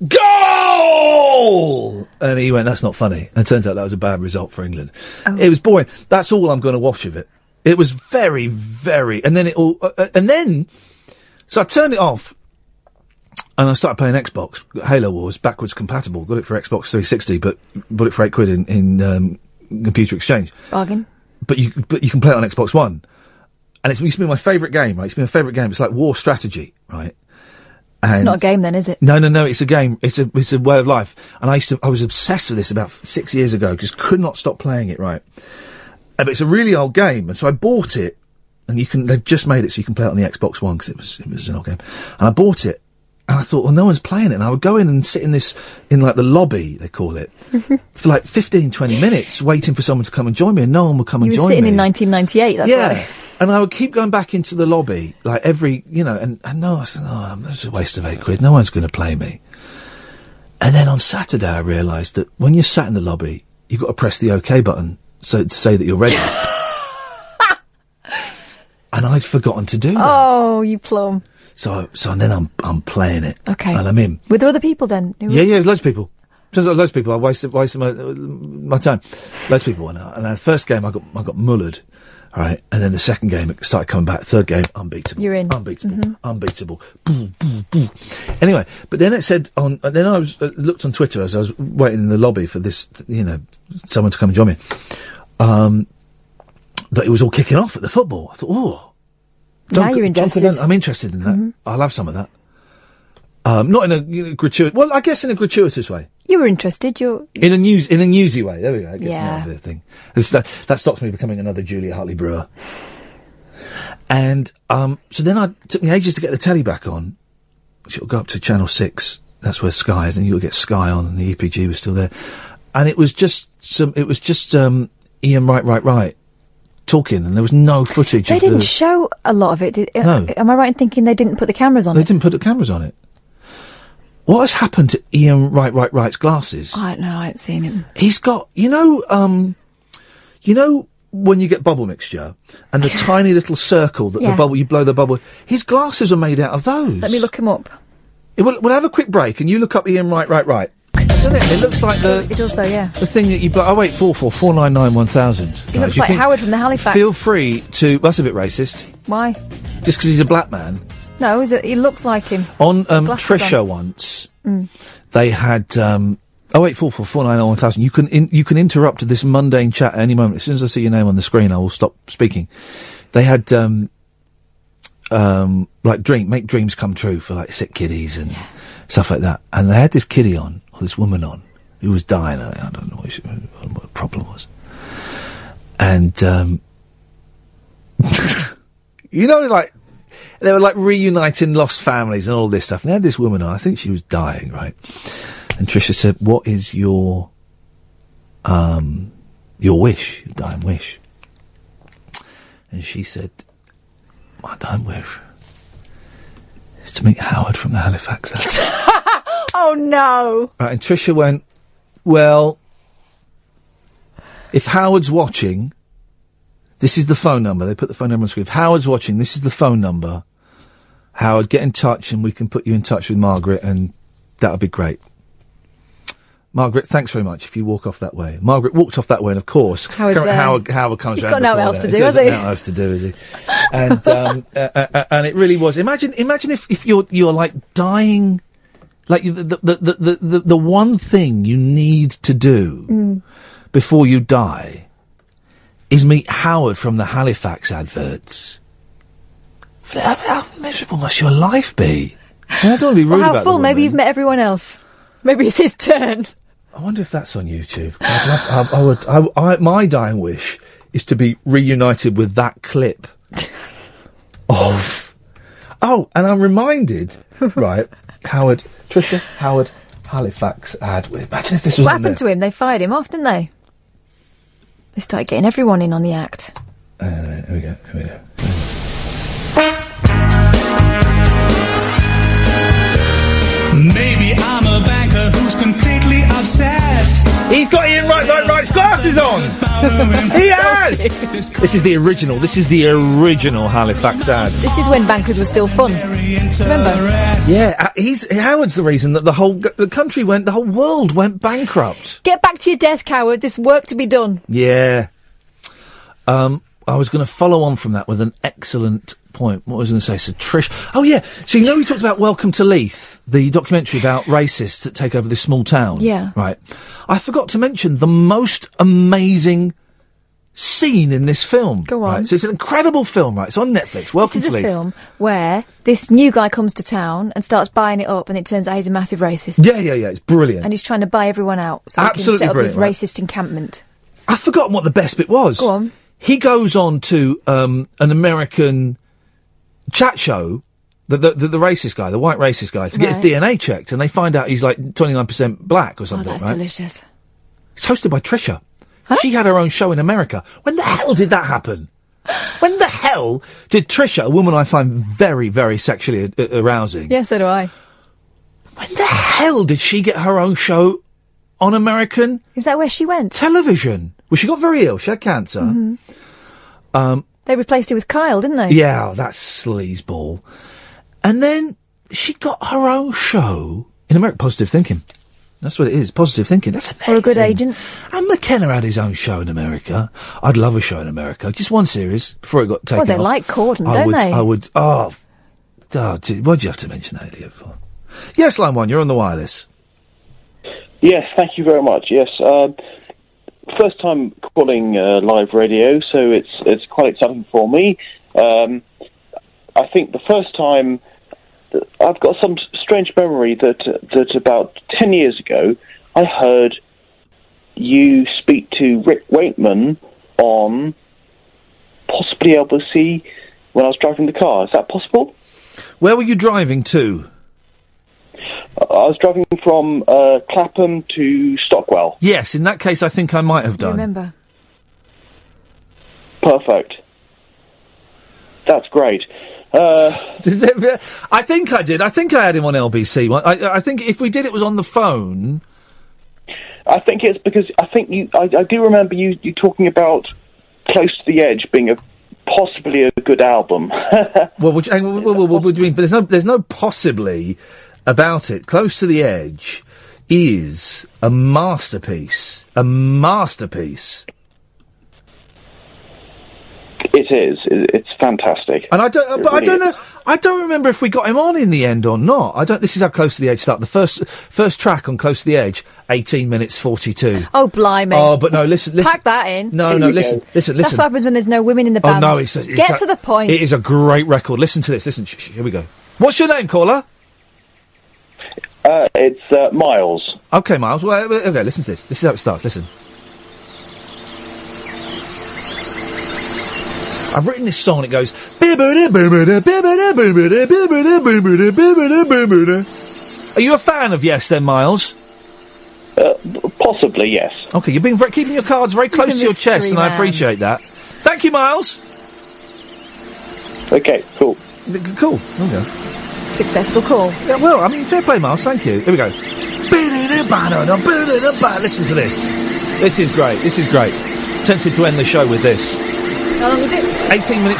goal! And he went, that's not funny. And it turns out that was a bad result for England. Oh. It was boring. That's all I'm going to watch of it. It was very, very, and then it all, uh, and then, so I turned it off, and I started playing Xbox. Halo Wars, backwards compatible. Got it for Xbox three sixty, but bought it for eight quid in, in um, Computer Exchange. Bargain. But you, but you can play it on Xbox One. And it's used to be my favourite game, right? It's been my favourite game. It's like war strategy, right? And It's not a game then, is it? no, no, no. It's a game. It's a it's a way of life. And I used to. I was obsessed with this about six years ago. Just could not stop playing it. Right. Uh, But it's a really old game, and so I bought it. And you can. They've just made it so you can play it on the Xbox One because it was it was an old game. And I bought it, and I thought, well, no one's playing it. And I would go in and sit in this in like the lobby, they call it, for like fifteen, twenty minutes, waiting for someone to come and join me, and no one would come You and were join sitting me. in nineteen ninety-eight. That's yeah. why. And I would keep going back into the lobby, like every, you know, and, and no, I said, oh, that's a waste of eight quid. No one's going to play me. And then on Saturday, I realised that when you're sat in the lobby, you've got to press the OK button so to say that you're ready. And I'd forgotten to do that. Oh, you plum. So, so and then I'm I'm playing it. Okay. And I'm in. Were there other people then? Who Yeah, were- yeah, there's loads of people. There's loads of people. I wasted wasted my my time. Loads of people went out. And the first game, I got I got mullered. All right, and then the second game it started coming back. Third game, unbeatable. You're in. Unbeatable. Mhm. Unbeatable. Boo, boo, boo. Anyway, but then it said on. And then I was uh, looked on Twitter as I was waiting in the lobby for this, you know, someone to come and join me. Um, that it was all kicking off at the football. I thought, oh, Now you're interested. Duncan, I'm interested in that. Mhm. I'll have some of that. Um, not in a you know, gratuitous. Well, I guess in a gratuitous way. You were interested. You're. In a news, in a newsy way. There we go. It gets Yeah. me out of the thing. It's that, that stops me becoming another Julia Hartley Brewer. And um, so then I it took me ages to get the telly back on. Which it'll go up to Channel Six. That's where Sky is, and you'll get Sky on, and the E P G was still there. And it was just some. It was just um, Ian Right, Right, Right talking, and there was no footage. They of didn't the, show a lot of it. Did, No. Am I right in thinking they didn't put the cameras on They it? didn't put the cameras on it. What has happened to Ian Right, Right, Right's glasses? I don't know. I haven't seen him. He's got, you know, um, you know when you get bubble mixture and the tiny little circle that Yeah. the bubble, you blow the bubble. His glasses are made out of those. Let me look him up. It, we'll, we'll have a quick break and you look up Ian Right, Right, Right. Doesn't it? It looks like the It does though, yeah. the thing that you blow. Oh wait, four four four nine nine one thousand. He looks like Howard from the Halifax. Feel free to. That's a bit racist. Why? Just because he's a black man. No, is it, he looks like him. On um, Glasses Trisha on. once. Mm. They had um, oh eight four four four nine nine one thousand. You can in, you can interrupt this mundane chat at any moment. As soon as I see your name on the screen, I will stop speaking. They had um, um, like dream make dreams come true for like sick kiddies and stuff like that. And they had this kiddie on or this woman on who was dying. I, I don't know what, she, what the problem was. And um, you know, like. They were like reuniting lost families and all this stuff. And they had this woman on, I think she was dying, right? And Trisha said, what is your, um, your wish, your dying wish? And she said, my dying wish is to meet Howard from the Halifax. Oh no! Right, and Trisha went, well, if Howard's watching, this is the phone number. They put the phone number on the screen. If Howard's watching, this is the phone number. Howard, get in touch and we can put you in touch with Margaret and that'll be great. Margaret, thanks very much if you walk off that way. Margaret walked off that way and of course, Howard's Howard, there. Howard, Howard comes He's round got the nothing corner. else to He's do, got has he? nothing else to do, is he? And, um, uh, uh, uh, and it really was. Imagine, imagine if, if you're, you're like dying, like you- the, the, the, the, the, the one thing you need to do Mm. before you die is meet Howard from the Halifax adverts. How, how miserable must your life be? I, mean, I don't want to be rude Well, how about full? the Maybe woman. you've met everyone else. Maybe it's his turn. I wonder if that's on YouTube. I'd love, I, I would. I, I, my dying wish is to be reunited with that clip of. Oh, and I'm reminded, right, Howard, Tricia Howard Halifax ad. Imagine if this was What on happened to him? They fired him off, didn't they? They started getting everyone in on the act. Uh, here we go. Here we go. Maybe I'm a banker who's completely obsessed. He's got Ian Wright Wright Wright's glasses on. He has. This is the original. This is the original Halifax ad. This is when bankers were still fun. Remember? Yeah, uh, he's Howard's the reason that the whole g- the country went, the whole world went bankrupt. Get back to your desk, Howard. There's work to be done. Yeah. Um, I was going to follow on from that with an excellent point. What was I going to say? So Trish. Oh yeah. So you know we talked about Welcome to Leith, the documentary about racists that take over this small town. Yeah. Right. I forgot to mention the most amazing scene in this film. Go on. Right? So it's an incredible film, right? It's on Netflix. Welcome This is to a Leith. film where this new guy comes to town and starts buying it up, and it turns out he's a massive racist. Yeah, yeah, yeah. It's brilliant. And he's trying to buy everyone out so he Absolutely can set up brilliant, his right. racist encampment. I've forgotten what the best bit was. Go on. He goes on to um, an American chat show, the, the the the racist guy, the white racist guy, to get his Right. D N A checked, and they find out he's like twenty-nine percent black or Oh, something, that's right? delicious. It's hosted by Trisha. She had her own show in America. When the hell did that happen? When the hell did Trisha, a woman I find very, very sexually a- arousing, Yeah, so do I. when the hell did she get her own show on American Is that where she went? television? Well, she got very ill. She had cancer. Mhm. Um, They replaced her with Kyle, didn't they? Yeah, that's sleazeball. And then she got her own show in America. Positive thinking. That's what it is. Positive thinking. That's amazing. Or a good agent. And McKenna had his own show in America. I'd love a show in America. Just one series before it got taken Well, they off. like Corden, I don't would, they? I would. Oh, f- oh gee, why'd you have to mention that idiot for? Yes, line one. You're on the wireless. Yes, thank you very much. Yes, uh, first time calling uh, live radio, so it's it's quite exciting for me. Um, I think the first time I've got some strange memory that that about ten years ago I heard you speak to Rick Wakeman on possibly L B C when I was driving the car. Is that possible? Where were you driving to? I was driving from uh, Clapham to Stockwell. Yes, in that case, I think I might have done. Remember? Perfect. That's great. Uh, Does it, I think I did. I think I had him on L B C. I, I think if we did, it was on the phone. I think it's because I think you. I, I do remember you, you talking about Close to the Edge being a possibly a good album. Well, which, hang on, well, well, well, what do you mean? But there's no, there's no possibly about it. Close to the Edge is a masterpiece. A masterpiece. It is. It, it's fantastic. And I don't, It but I really don't is. know. I don't remember if we got him on in the end or not. I don't. This is how Close to the Edge started. The first, first track on Close to the Edge, eighteen minutes forty-two. Oh, blimey. Oh, but no, listen, listen. Pack that in. No, no, listen, listen, That's listen. what happens when there's no women in the Oh band. no, it's, a, it's Get a- to the point. It is a great record. Listen to this. Listen. Shh, shh, here we go. What's your name, caller? Uh, it's uh, Miles. Okay, Miles. Well, uh, okay, listen to this. This is how it starts. Listen. I've written this song and it goes. Are you a fan of Yes, then, Miles? Uh, possibly, yes. Okay, you've been very, keeping your cards very He's close a to your chest, mystery and I man. appreciate that. Thank you, Miles. Okay, cool. Cool. Okay. Successful call. Yeah, well, I mean, fair play, Miles. Thank you. Here we go. Listen to this. This is great. This is great. Tempted to end the show with this. How long is it? eighteen minutes.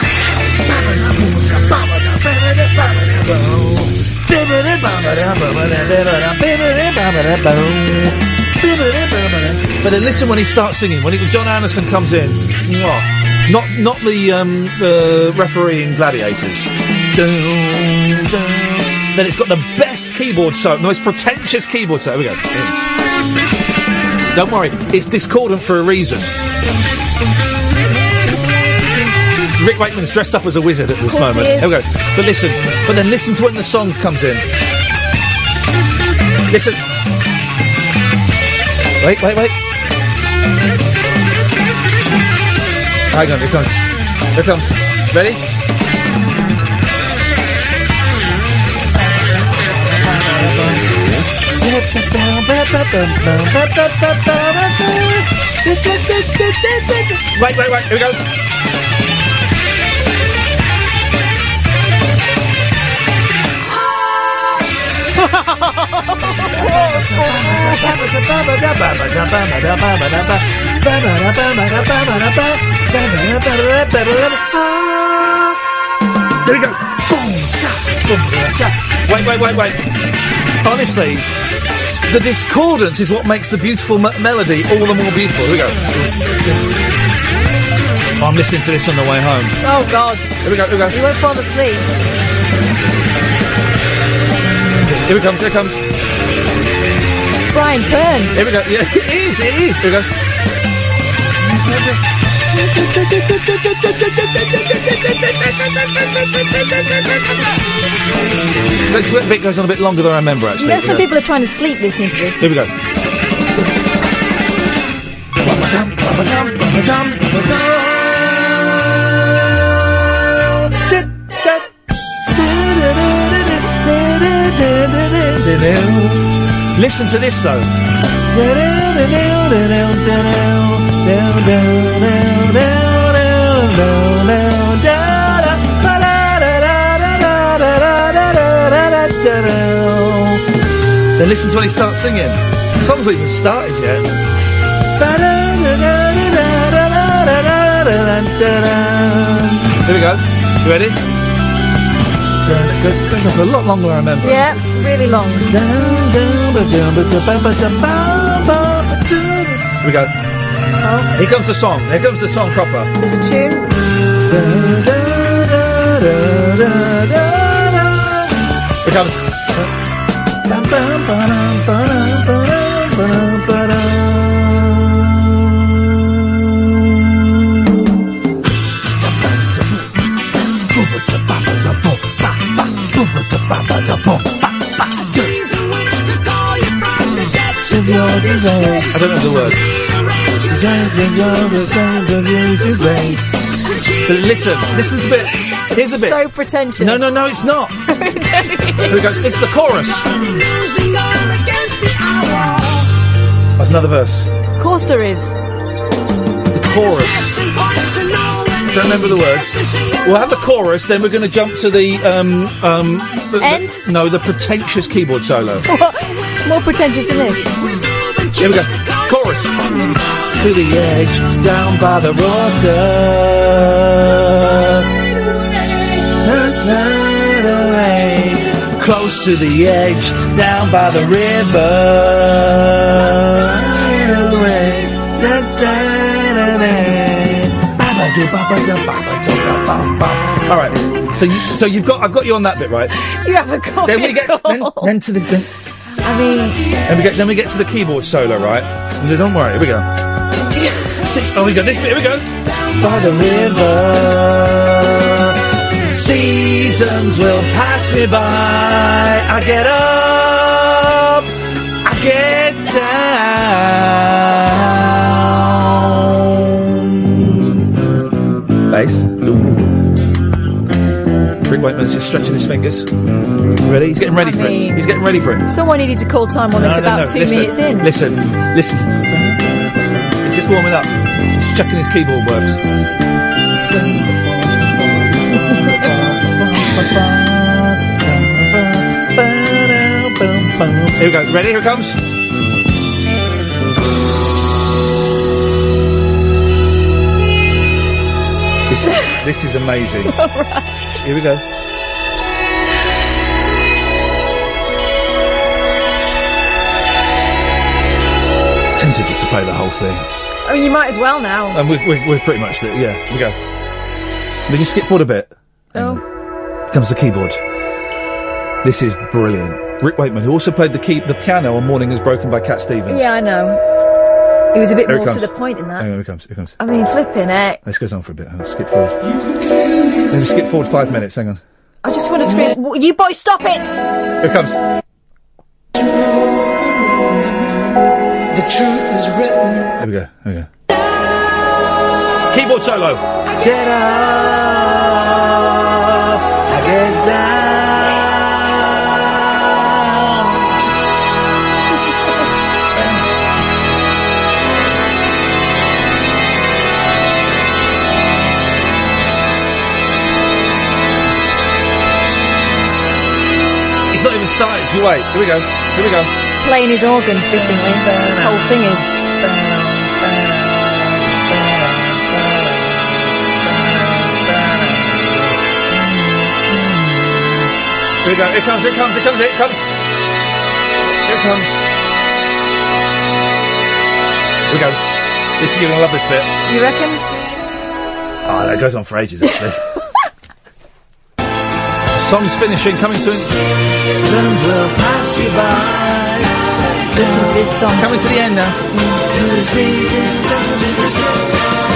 But then listen when he starts singing. When he, John Anderson comes in. Mwah. Not not the um, the referee in Gladiators. Dun, dun. Then it's got the best keyboard solo, the most pretentious keyboard solo. Here we go. Here. Don't worry, it's discordant for a reason. Rick Wakeman's dressed up as a wizard at this Of course moment. he is. Here we go. But listen, but then listen to when the song comes in. Listen. Wait, wait, wait. Hang on, here it comes. Here it comes. Ready? Wait, wait, wait. Here we go. There we go. Boom, cha, boom, cha. Wait, wait, wait, wait. Honestly, the discordance is what makes the beautiful m- melody all the more beautiful. Here we go. Oh, I'm listening to this on the way home. Oh, God. Here we go, here we go. You won't fall asleep. Here it comes, here it comes. Brian Pern. Here we go. Yeah, it is, it is. Here we go. This bit goes on a bit longer than I remember, actually. You know, some Here we people are trying to sleep listening to this. go. Here we go. Listen to this, though. Then listen to when he starts singing. The song's not even started yet. Here we go. You ready? It goes, goes on for a lot longer than I remember. Yeah, really long. Here we go. Oh. Here comes the song. Here comes the song proper. There's a tune. Here it comes. I don't know the words. But listen, this is the bit. Here's the bit. So pretentious. No, no, no, it's not. Here we go. It's the chorus. That's another verse. Of course there is. The chorus. Don't remember the words. We'll have the chorus, then we're going to jump to the um um the, End? The, no, the pretentious keyboard solo. What? More pretentious than this. Here we go. Chorus. To the edge, down by the water. Close to the edge, down by the river. All right. So you, so you've got, I've got you on that bit, right? You haven't got Then we it get, all. then, then to this, then, I mean... then we get, then we get to the keyboard solo, right? And then, don't worry, here we go. Oh, we got this bit, here we go. By the river, seasons will pass me by. I get up, I get down. Bass. Rick Wakeman's just stretching his fingers. Ready? He's getting ready I for mean- it. He's getting ready for it. Someone needed to call time on this about two listen, minutes in. Listen, listen. He's just warming up. He's checking his keyboard works. Here we go. Ready? Here it comes. This, this is amazing. All right. Here we go. Tempted just to play the whole thing. I mean, you might as well now. And we're, we're, we're pretty much there. Yeah, we go. We just skip forward a bit. Oh. Here comes the keyboard. This is brilliant. Rick Wakeman, who also played the key, the piano on Morning is Broken by Cat Stevens. Yeah, I know. He was a bit Here more it to comes. the point in that. Hang on, here it comes. Here it comes. I mean, flipping it. This goes on for a bit. Hang on, skip forward. Maybe skip forward five minutes. Hang on. I just want to scream, "W- you boys, stop it! Here it comes. The truth is written. There we go. There we go. Keyboard solo. Get up, I get down. It's not even started. You wait. Here we go. Here we go. Playing his organ fittingly. His whole thing is. Here we go. Here it comes. Here it comes. Here it comes. Here it comes. Here it comes. Here it goes. This you're gonna love this bit. You reckon? Oh, that goes on for ages, actually. Song's finishing, coming soon. Seasons will pass you by. Listen to this song. Coming to the end now. To the sea, down to the sea.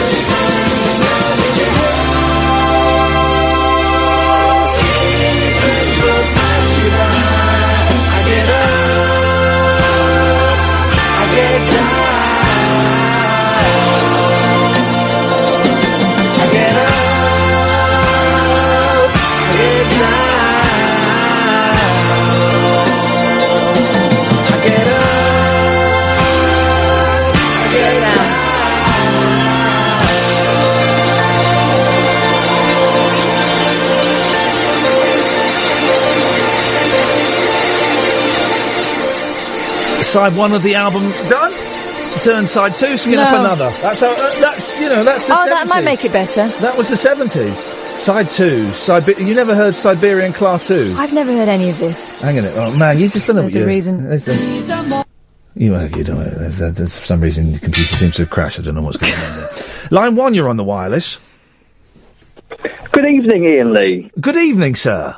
Seasons will pass you by. I get up, I get down. I get up, I get down. I get up, I get down. Side one of the album done. Turn side two, skin No. up another. That's how. Uh, that's you know. That's the Oh, seventies. that might make it better. That was the seventies. Side two. Sibe- you never heard Siberian Claw two? I've never heard any of this. Hang on it. Oh man, you just don't know There's what a you're- reason. there's a- You, uh, you don't. Uh, there's, there's, for some reason, the computer seems to have crashed. I don't know what's going on there. Line one, you're on the wireless. Good evening, Ian Lee. Good evening, sir.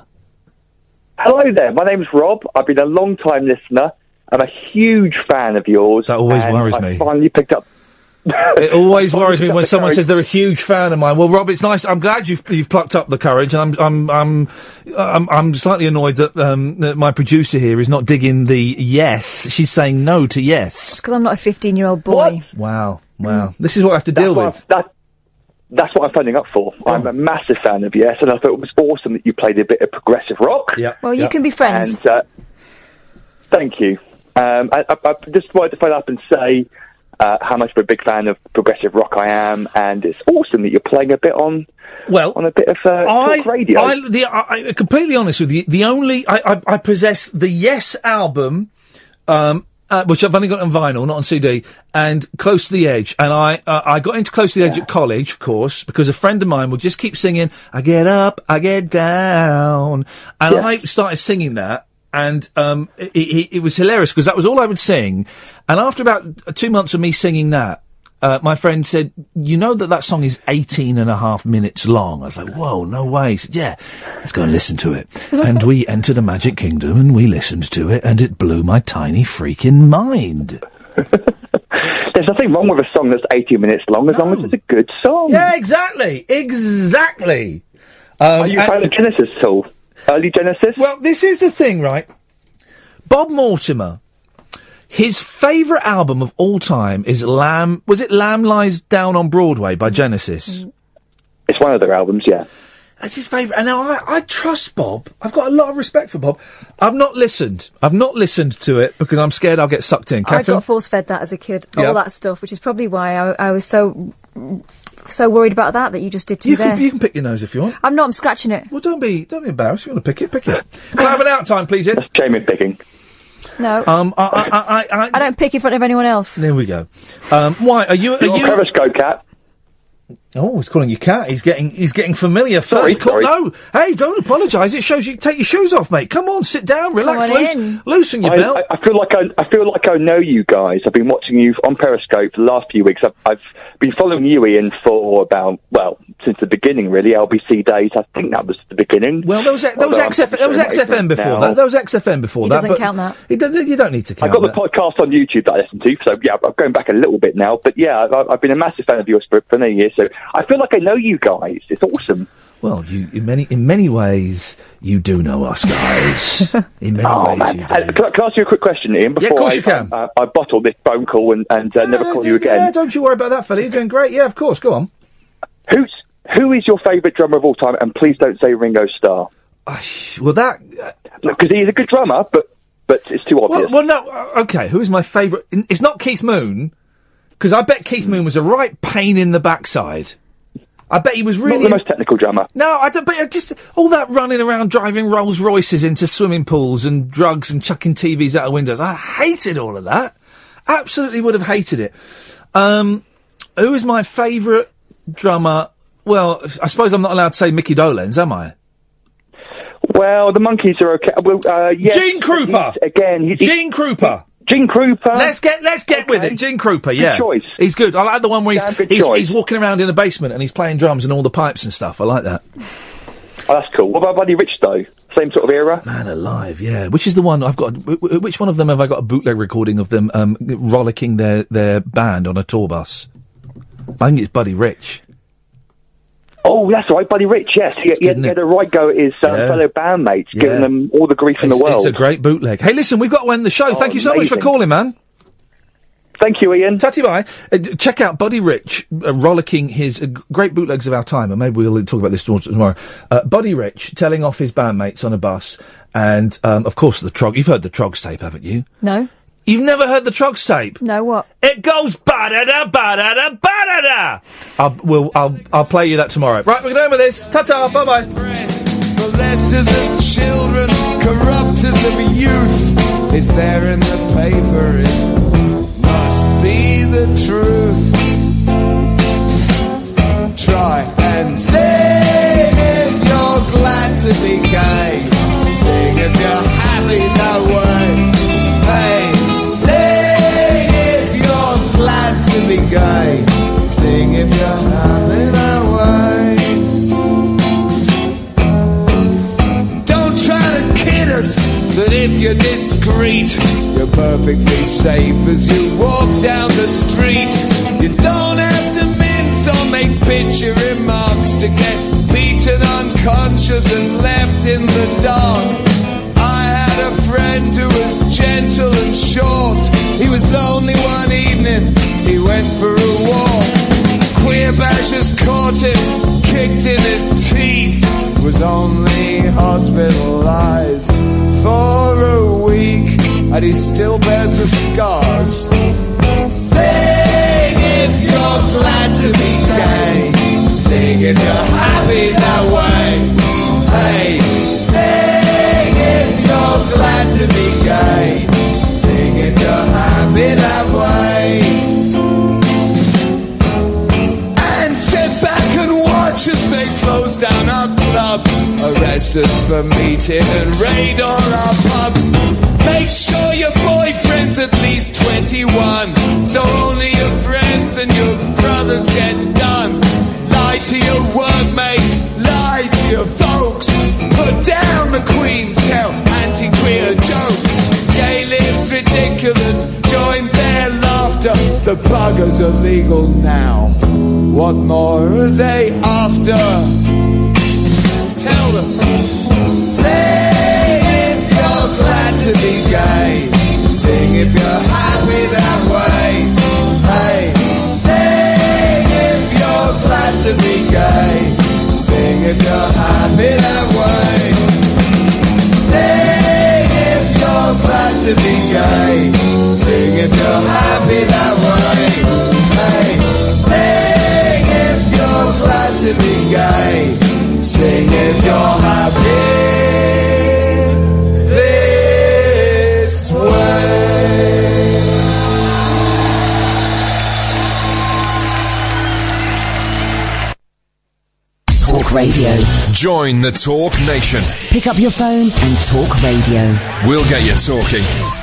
Hello there. My name's Rob. I've been a long-time listener. I'm a huge fan of yours. That always and worries I me. finally picked up. It always worries me Picked up when the someone courage. says they're a huge fan of mine. Well, Rob, it's nice. I'm glad you've you've plucked up the courage, and I'm I'm I'm I'm, I'm slightly annoyed that um that my producer here is not digging the yes. She's saying no to yes. Because I'm not a fifteen-year-old boy. Wow, wow. This is what I have to That's deal what with. I- that, that's what I'm phoning up for. I'm a massive fan of Yes, and I thought it was awesome that you played a bit of progressive rock. Yeah. Well, you can be friends. And uh, thank you. Um, I, I, I just wanted to phone up and say uh, how much of a big fan of progressive rock I am, and it's awesome that you're playing a bit on well on a bit of uh, I, talk radio. I, the, I, I, completely honest with you, the only I, I, I possess the Yes album, um, uh, which I've only got on vinyl, not on C D, and Close to the Edge. And I uh, I got into Close to the Edge at college, of course, because a friend of mine would just keep singing, "I get up, I get down," and Yeah. I started singing that. And um, it, it, it was hilarious because that was all I would sing. And after about two months of me singing that, uh, my friend said, "You know that that song is eighteen and a half minutes long." I was like, "Whoa, no way." He said, "Yeah, let's go and listen to it." And we entered a magic kingdom and we listened to it, and it blew my tiny freaking mind. There's nothing wrong with a song that's eighty minutes long as long as it's a good song. Yeah, exactly, exactly. Um, Are you a fan of Genesis at all? Early Genesis? Well, this is the thing, right? Bob Mortimer, his favourite album of all time is Lamb. Was it Lamb Lies Down on Broadway by Genesis? It's one of their albums, yeah. That's his favourite. And now I, I trust Bob. I've got a lot of respect for Bob. I've not listened. I've not listened to it because I'm scared I'll get sucked in. I Catherine? got force-fed that as a kid, Yeah. all that stuff, which is probably why I, I was so so worried about that that you just did to you me there. can, you can pick your nose if you want. I'm not. I'm scratching it. Well, don't be don't be embarrassed. If you want to pick it, pick it. Can I have an out time, please, Ian? That's Jamie picking. No, Um, I, I, I, I, I don't pick in front of anyone else. There we go. Um, why are you? Are You're you? on Periscope, Cat. Oh, he's calling you cat. He's getting he's getting familiar. Sorry, First call. sorry. No, hey, don't apologise. It shows you take your shoes off, mate. Come on, sit down, relax, Come on loose, in. loosen your I, belt. I, I feel like I, I feel like I know you guys. I've been watching you on Periscope for the last few weeks. I've, I've been following you, Ian, for about well since the beginning, really. L B C days, I think that was the beginning. Well, there was there was Although X F M, there was I'm X F M before now. that. There was X F M before He that. doesn't but count that. It doesn't- you don't need to I count got the that. podcast on YouTube that I listen to, so yeah, I'm going back a little bit now. But yeah, I've, I've been a massive fan of yours for, for many years, so I feel like I know you guys. It's awesome. Well, you in many in many ways you do know us, guys. In many Oh, ways man. you do. Uh, can, I, can I ask you a quick question, Ian? Before Yeah, of course I, you can. I, I bottle this phone call and, and uh, never call you again. Yeah, don't you worry about that, fella. You're doing great. Yeah, of course. Go on. Who's who is your favourite drummer of all time? And please don't say Ringo Starr. Well, that because he's a good drummer, but but it's too obvious. Well, well, no. uh, Okay, who is my favourite? It's not Keith Moon, because I bet Keith Moon was a right pain in the backside. I bet he was really Not the most technical drummer. No, I don't. But just all that running around, driving Rolls Royces into swimming pools and drugs and chucking T Vs out of windows. I hated all of that. Absolutely would have hated it. Um, who is my favourite drummer? Well, I suppose I'm not allowed to say Mickey Dolenz, am I? Well, the Monkeys are okay. Well, uh, yes, Gene Krupa! he's- Again, he's, Gene Krupa! Gene Krupa. Let's get let's get with it. Gene Krupa, yeah. choice. He's good. I like the one where he's Damn good he's, choice. he's walking around in the basement and he's playing drums and all the pipes and stuff. I like that. Oh, that's cool. What about Buddy Rich, though? Same sort of era? Man alive, yeah. Which is the one I've got? wh- wh- Which one of them have I got a bootleg recording of them um, rollicking their, their band on a tour bus? I think it's Buddy Rich. Oh, that's right, Buddy Rich, yes. He, he, had, he had a right go at his um, Yeah. fellow bandmates, Yeah. giving them all the grief in the It's, world. it's a great bootleg. Hey, listen, we've got to end the show. Oh, Thank you so much for amazing. calling, man. Thank you, Ian. Tatty bye. Uh, d- check out Buddy Rich uh, rollicking his uh, g- great bootlegs of our time, and maybe we'll talk about this tomorrow. Uh, Buddy Rich telling off his bandmates on a bus, and um, of course the Trog. You've heard the Trogs tape, haven't you? No. You've never heard the Trogs tape? No, what? It goes ba-da-da, ba-da-da, ba-da-da! I'll, we'll, I'll, I'll play you that tomorrow. Right, we're going with this. Ta-ta, bye-bye. Molesters of children, corrupters of youth. Is there in the paper? It must be the truth. Try and sing if you're glad to be gay. Sing if you're happy that way. Hey, sing if you're glad to be gay. Sing if you're happy that way. Don't try to kid us that if you're discreet, you're perfectly safe as you walk down the street. You don't have to mince or make bitchy remarks to get beaten unconscious and left in the dark. I had a friend who was gentle and short. He was lonely one evening, he went for a walk. Queer bashers caught him, kicked in his teeth. Was only hospitalized for a week, and he still bears the scars. Sing if you're glad to be gay. Sing if you're happy that way. Hey, sing if you're glad to be gay. Sing if you're happy that way. And sit back and watch as they close down our clubs, arrest us for meeting and raid all our pubs. Make sure your boyfriend's at least twenty-one, so only your friends and your brothers get done. Lie to your workmates, lie to your folks. Put down the Queen's, tell anti-queer jokes. Gay lives ridiculous, join their laughter. The buggers are legal now. What more are they after? Tell them. Sing if you're glad to be gay. Sing if you're happy that way. Hey, sing if you're glad to be gay. Sing if you're happy that way. Sing if you're glad to be gay. Sing if you're happy that way. Hey, sing if you're glad to be gay. Sing if you're happy this way. Talk Radio. Join the Talk Nation. Pick up your phone and talk radio. We'll get you talking.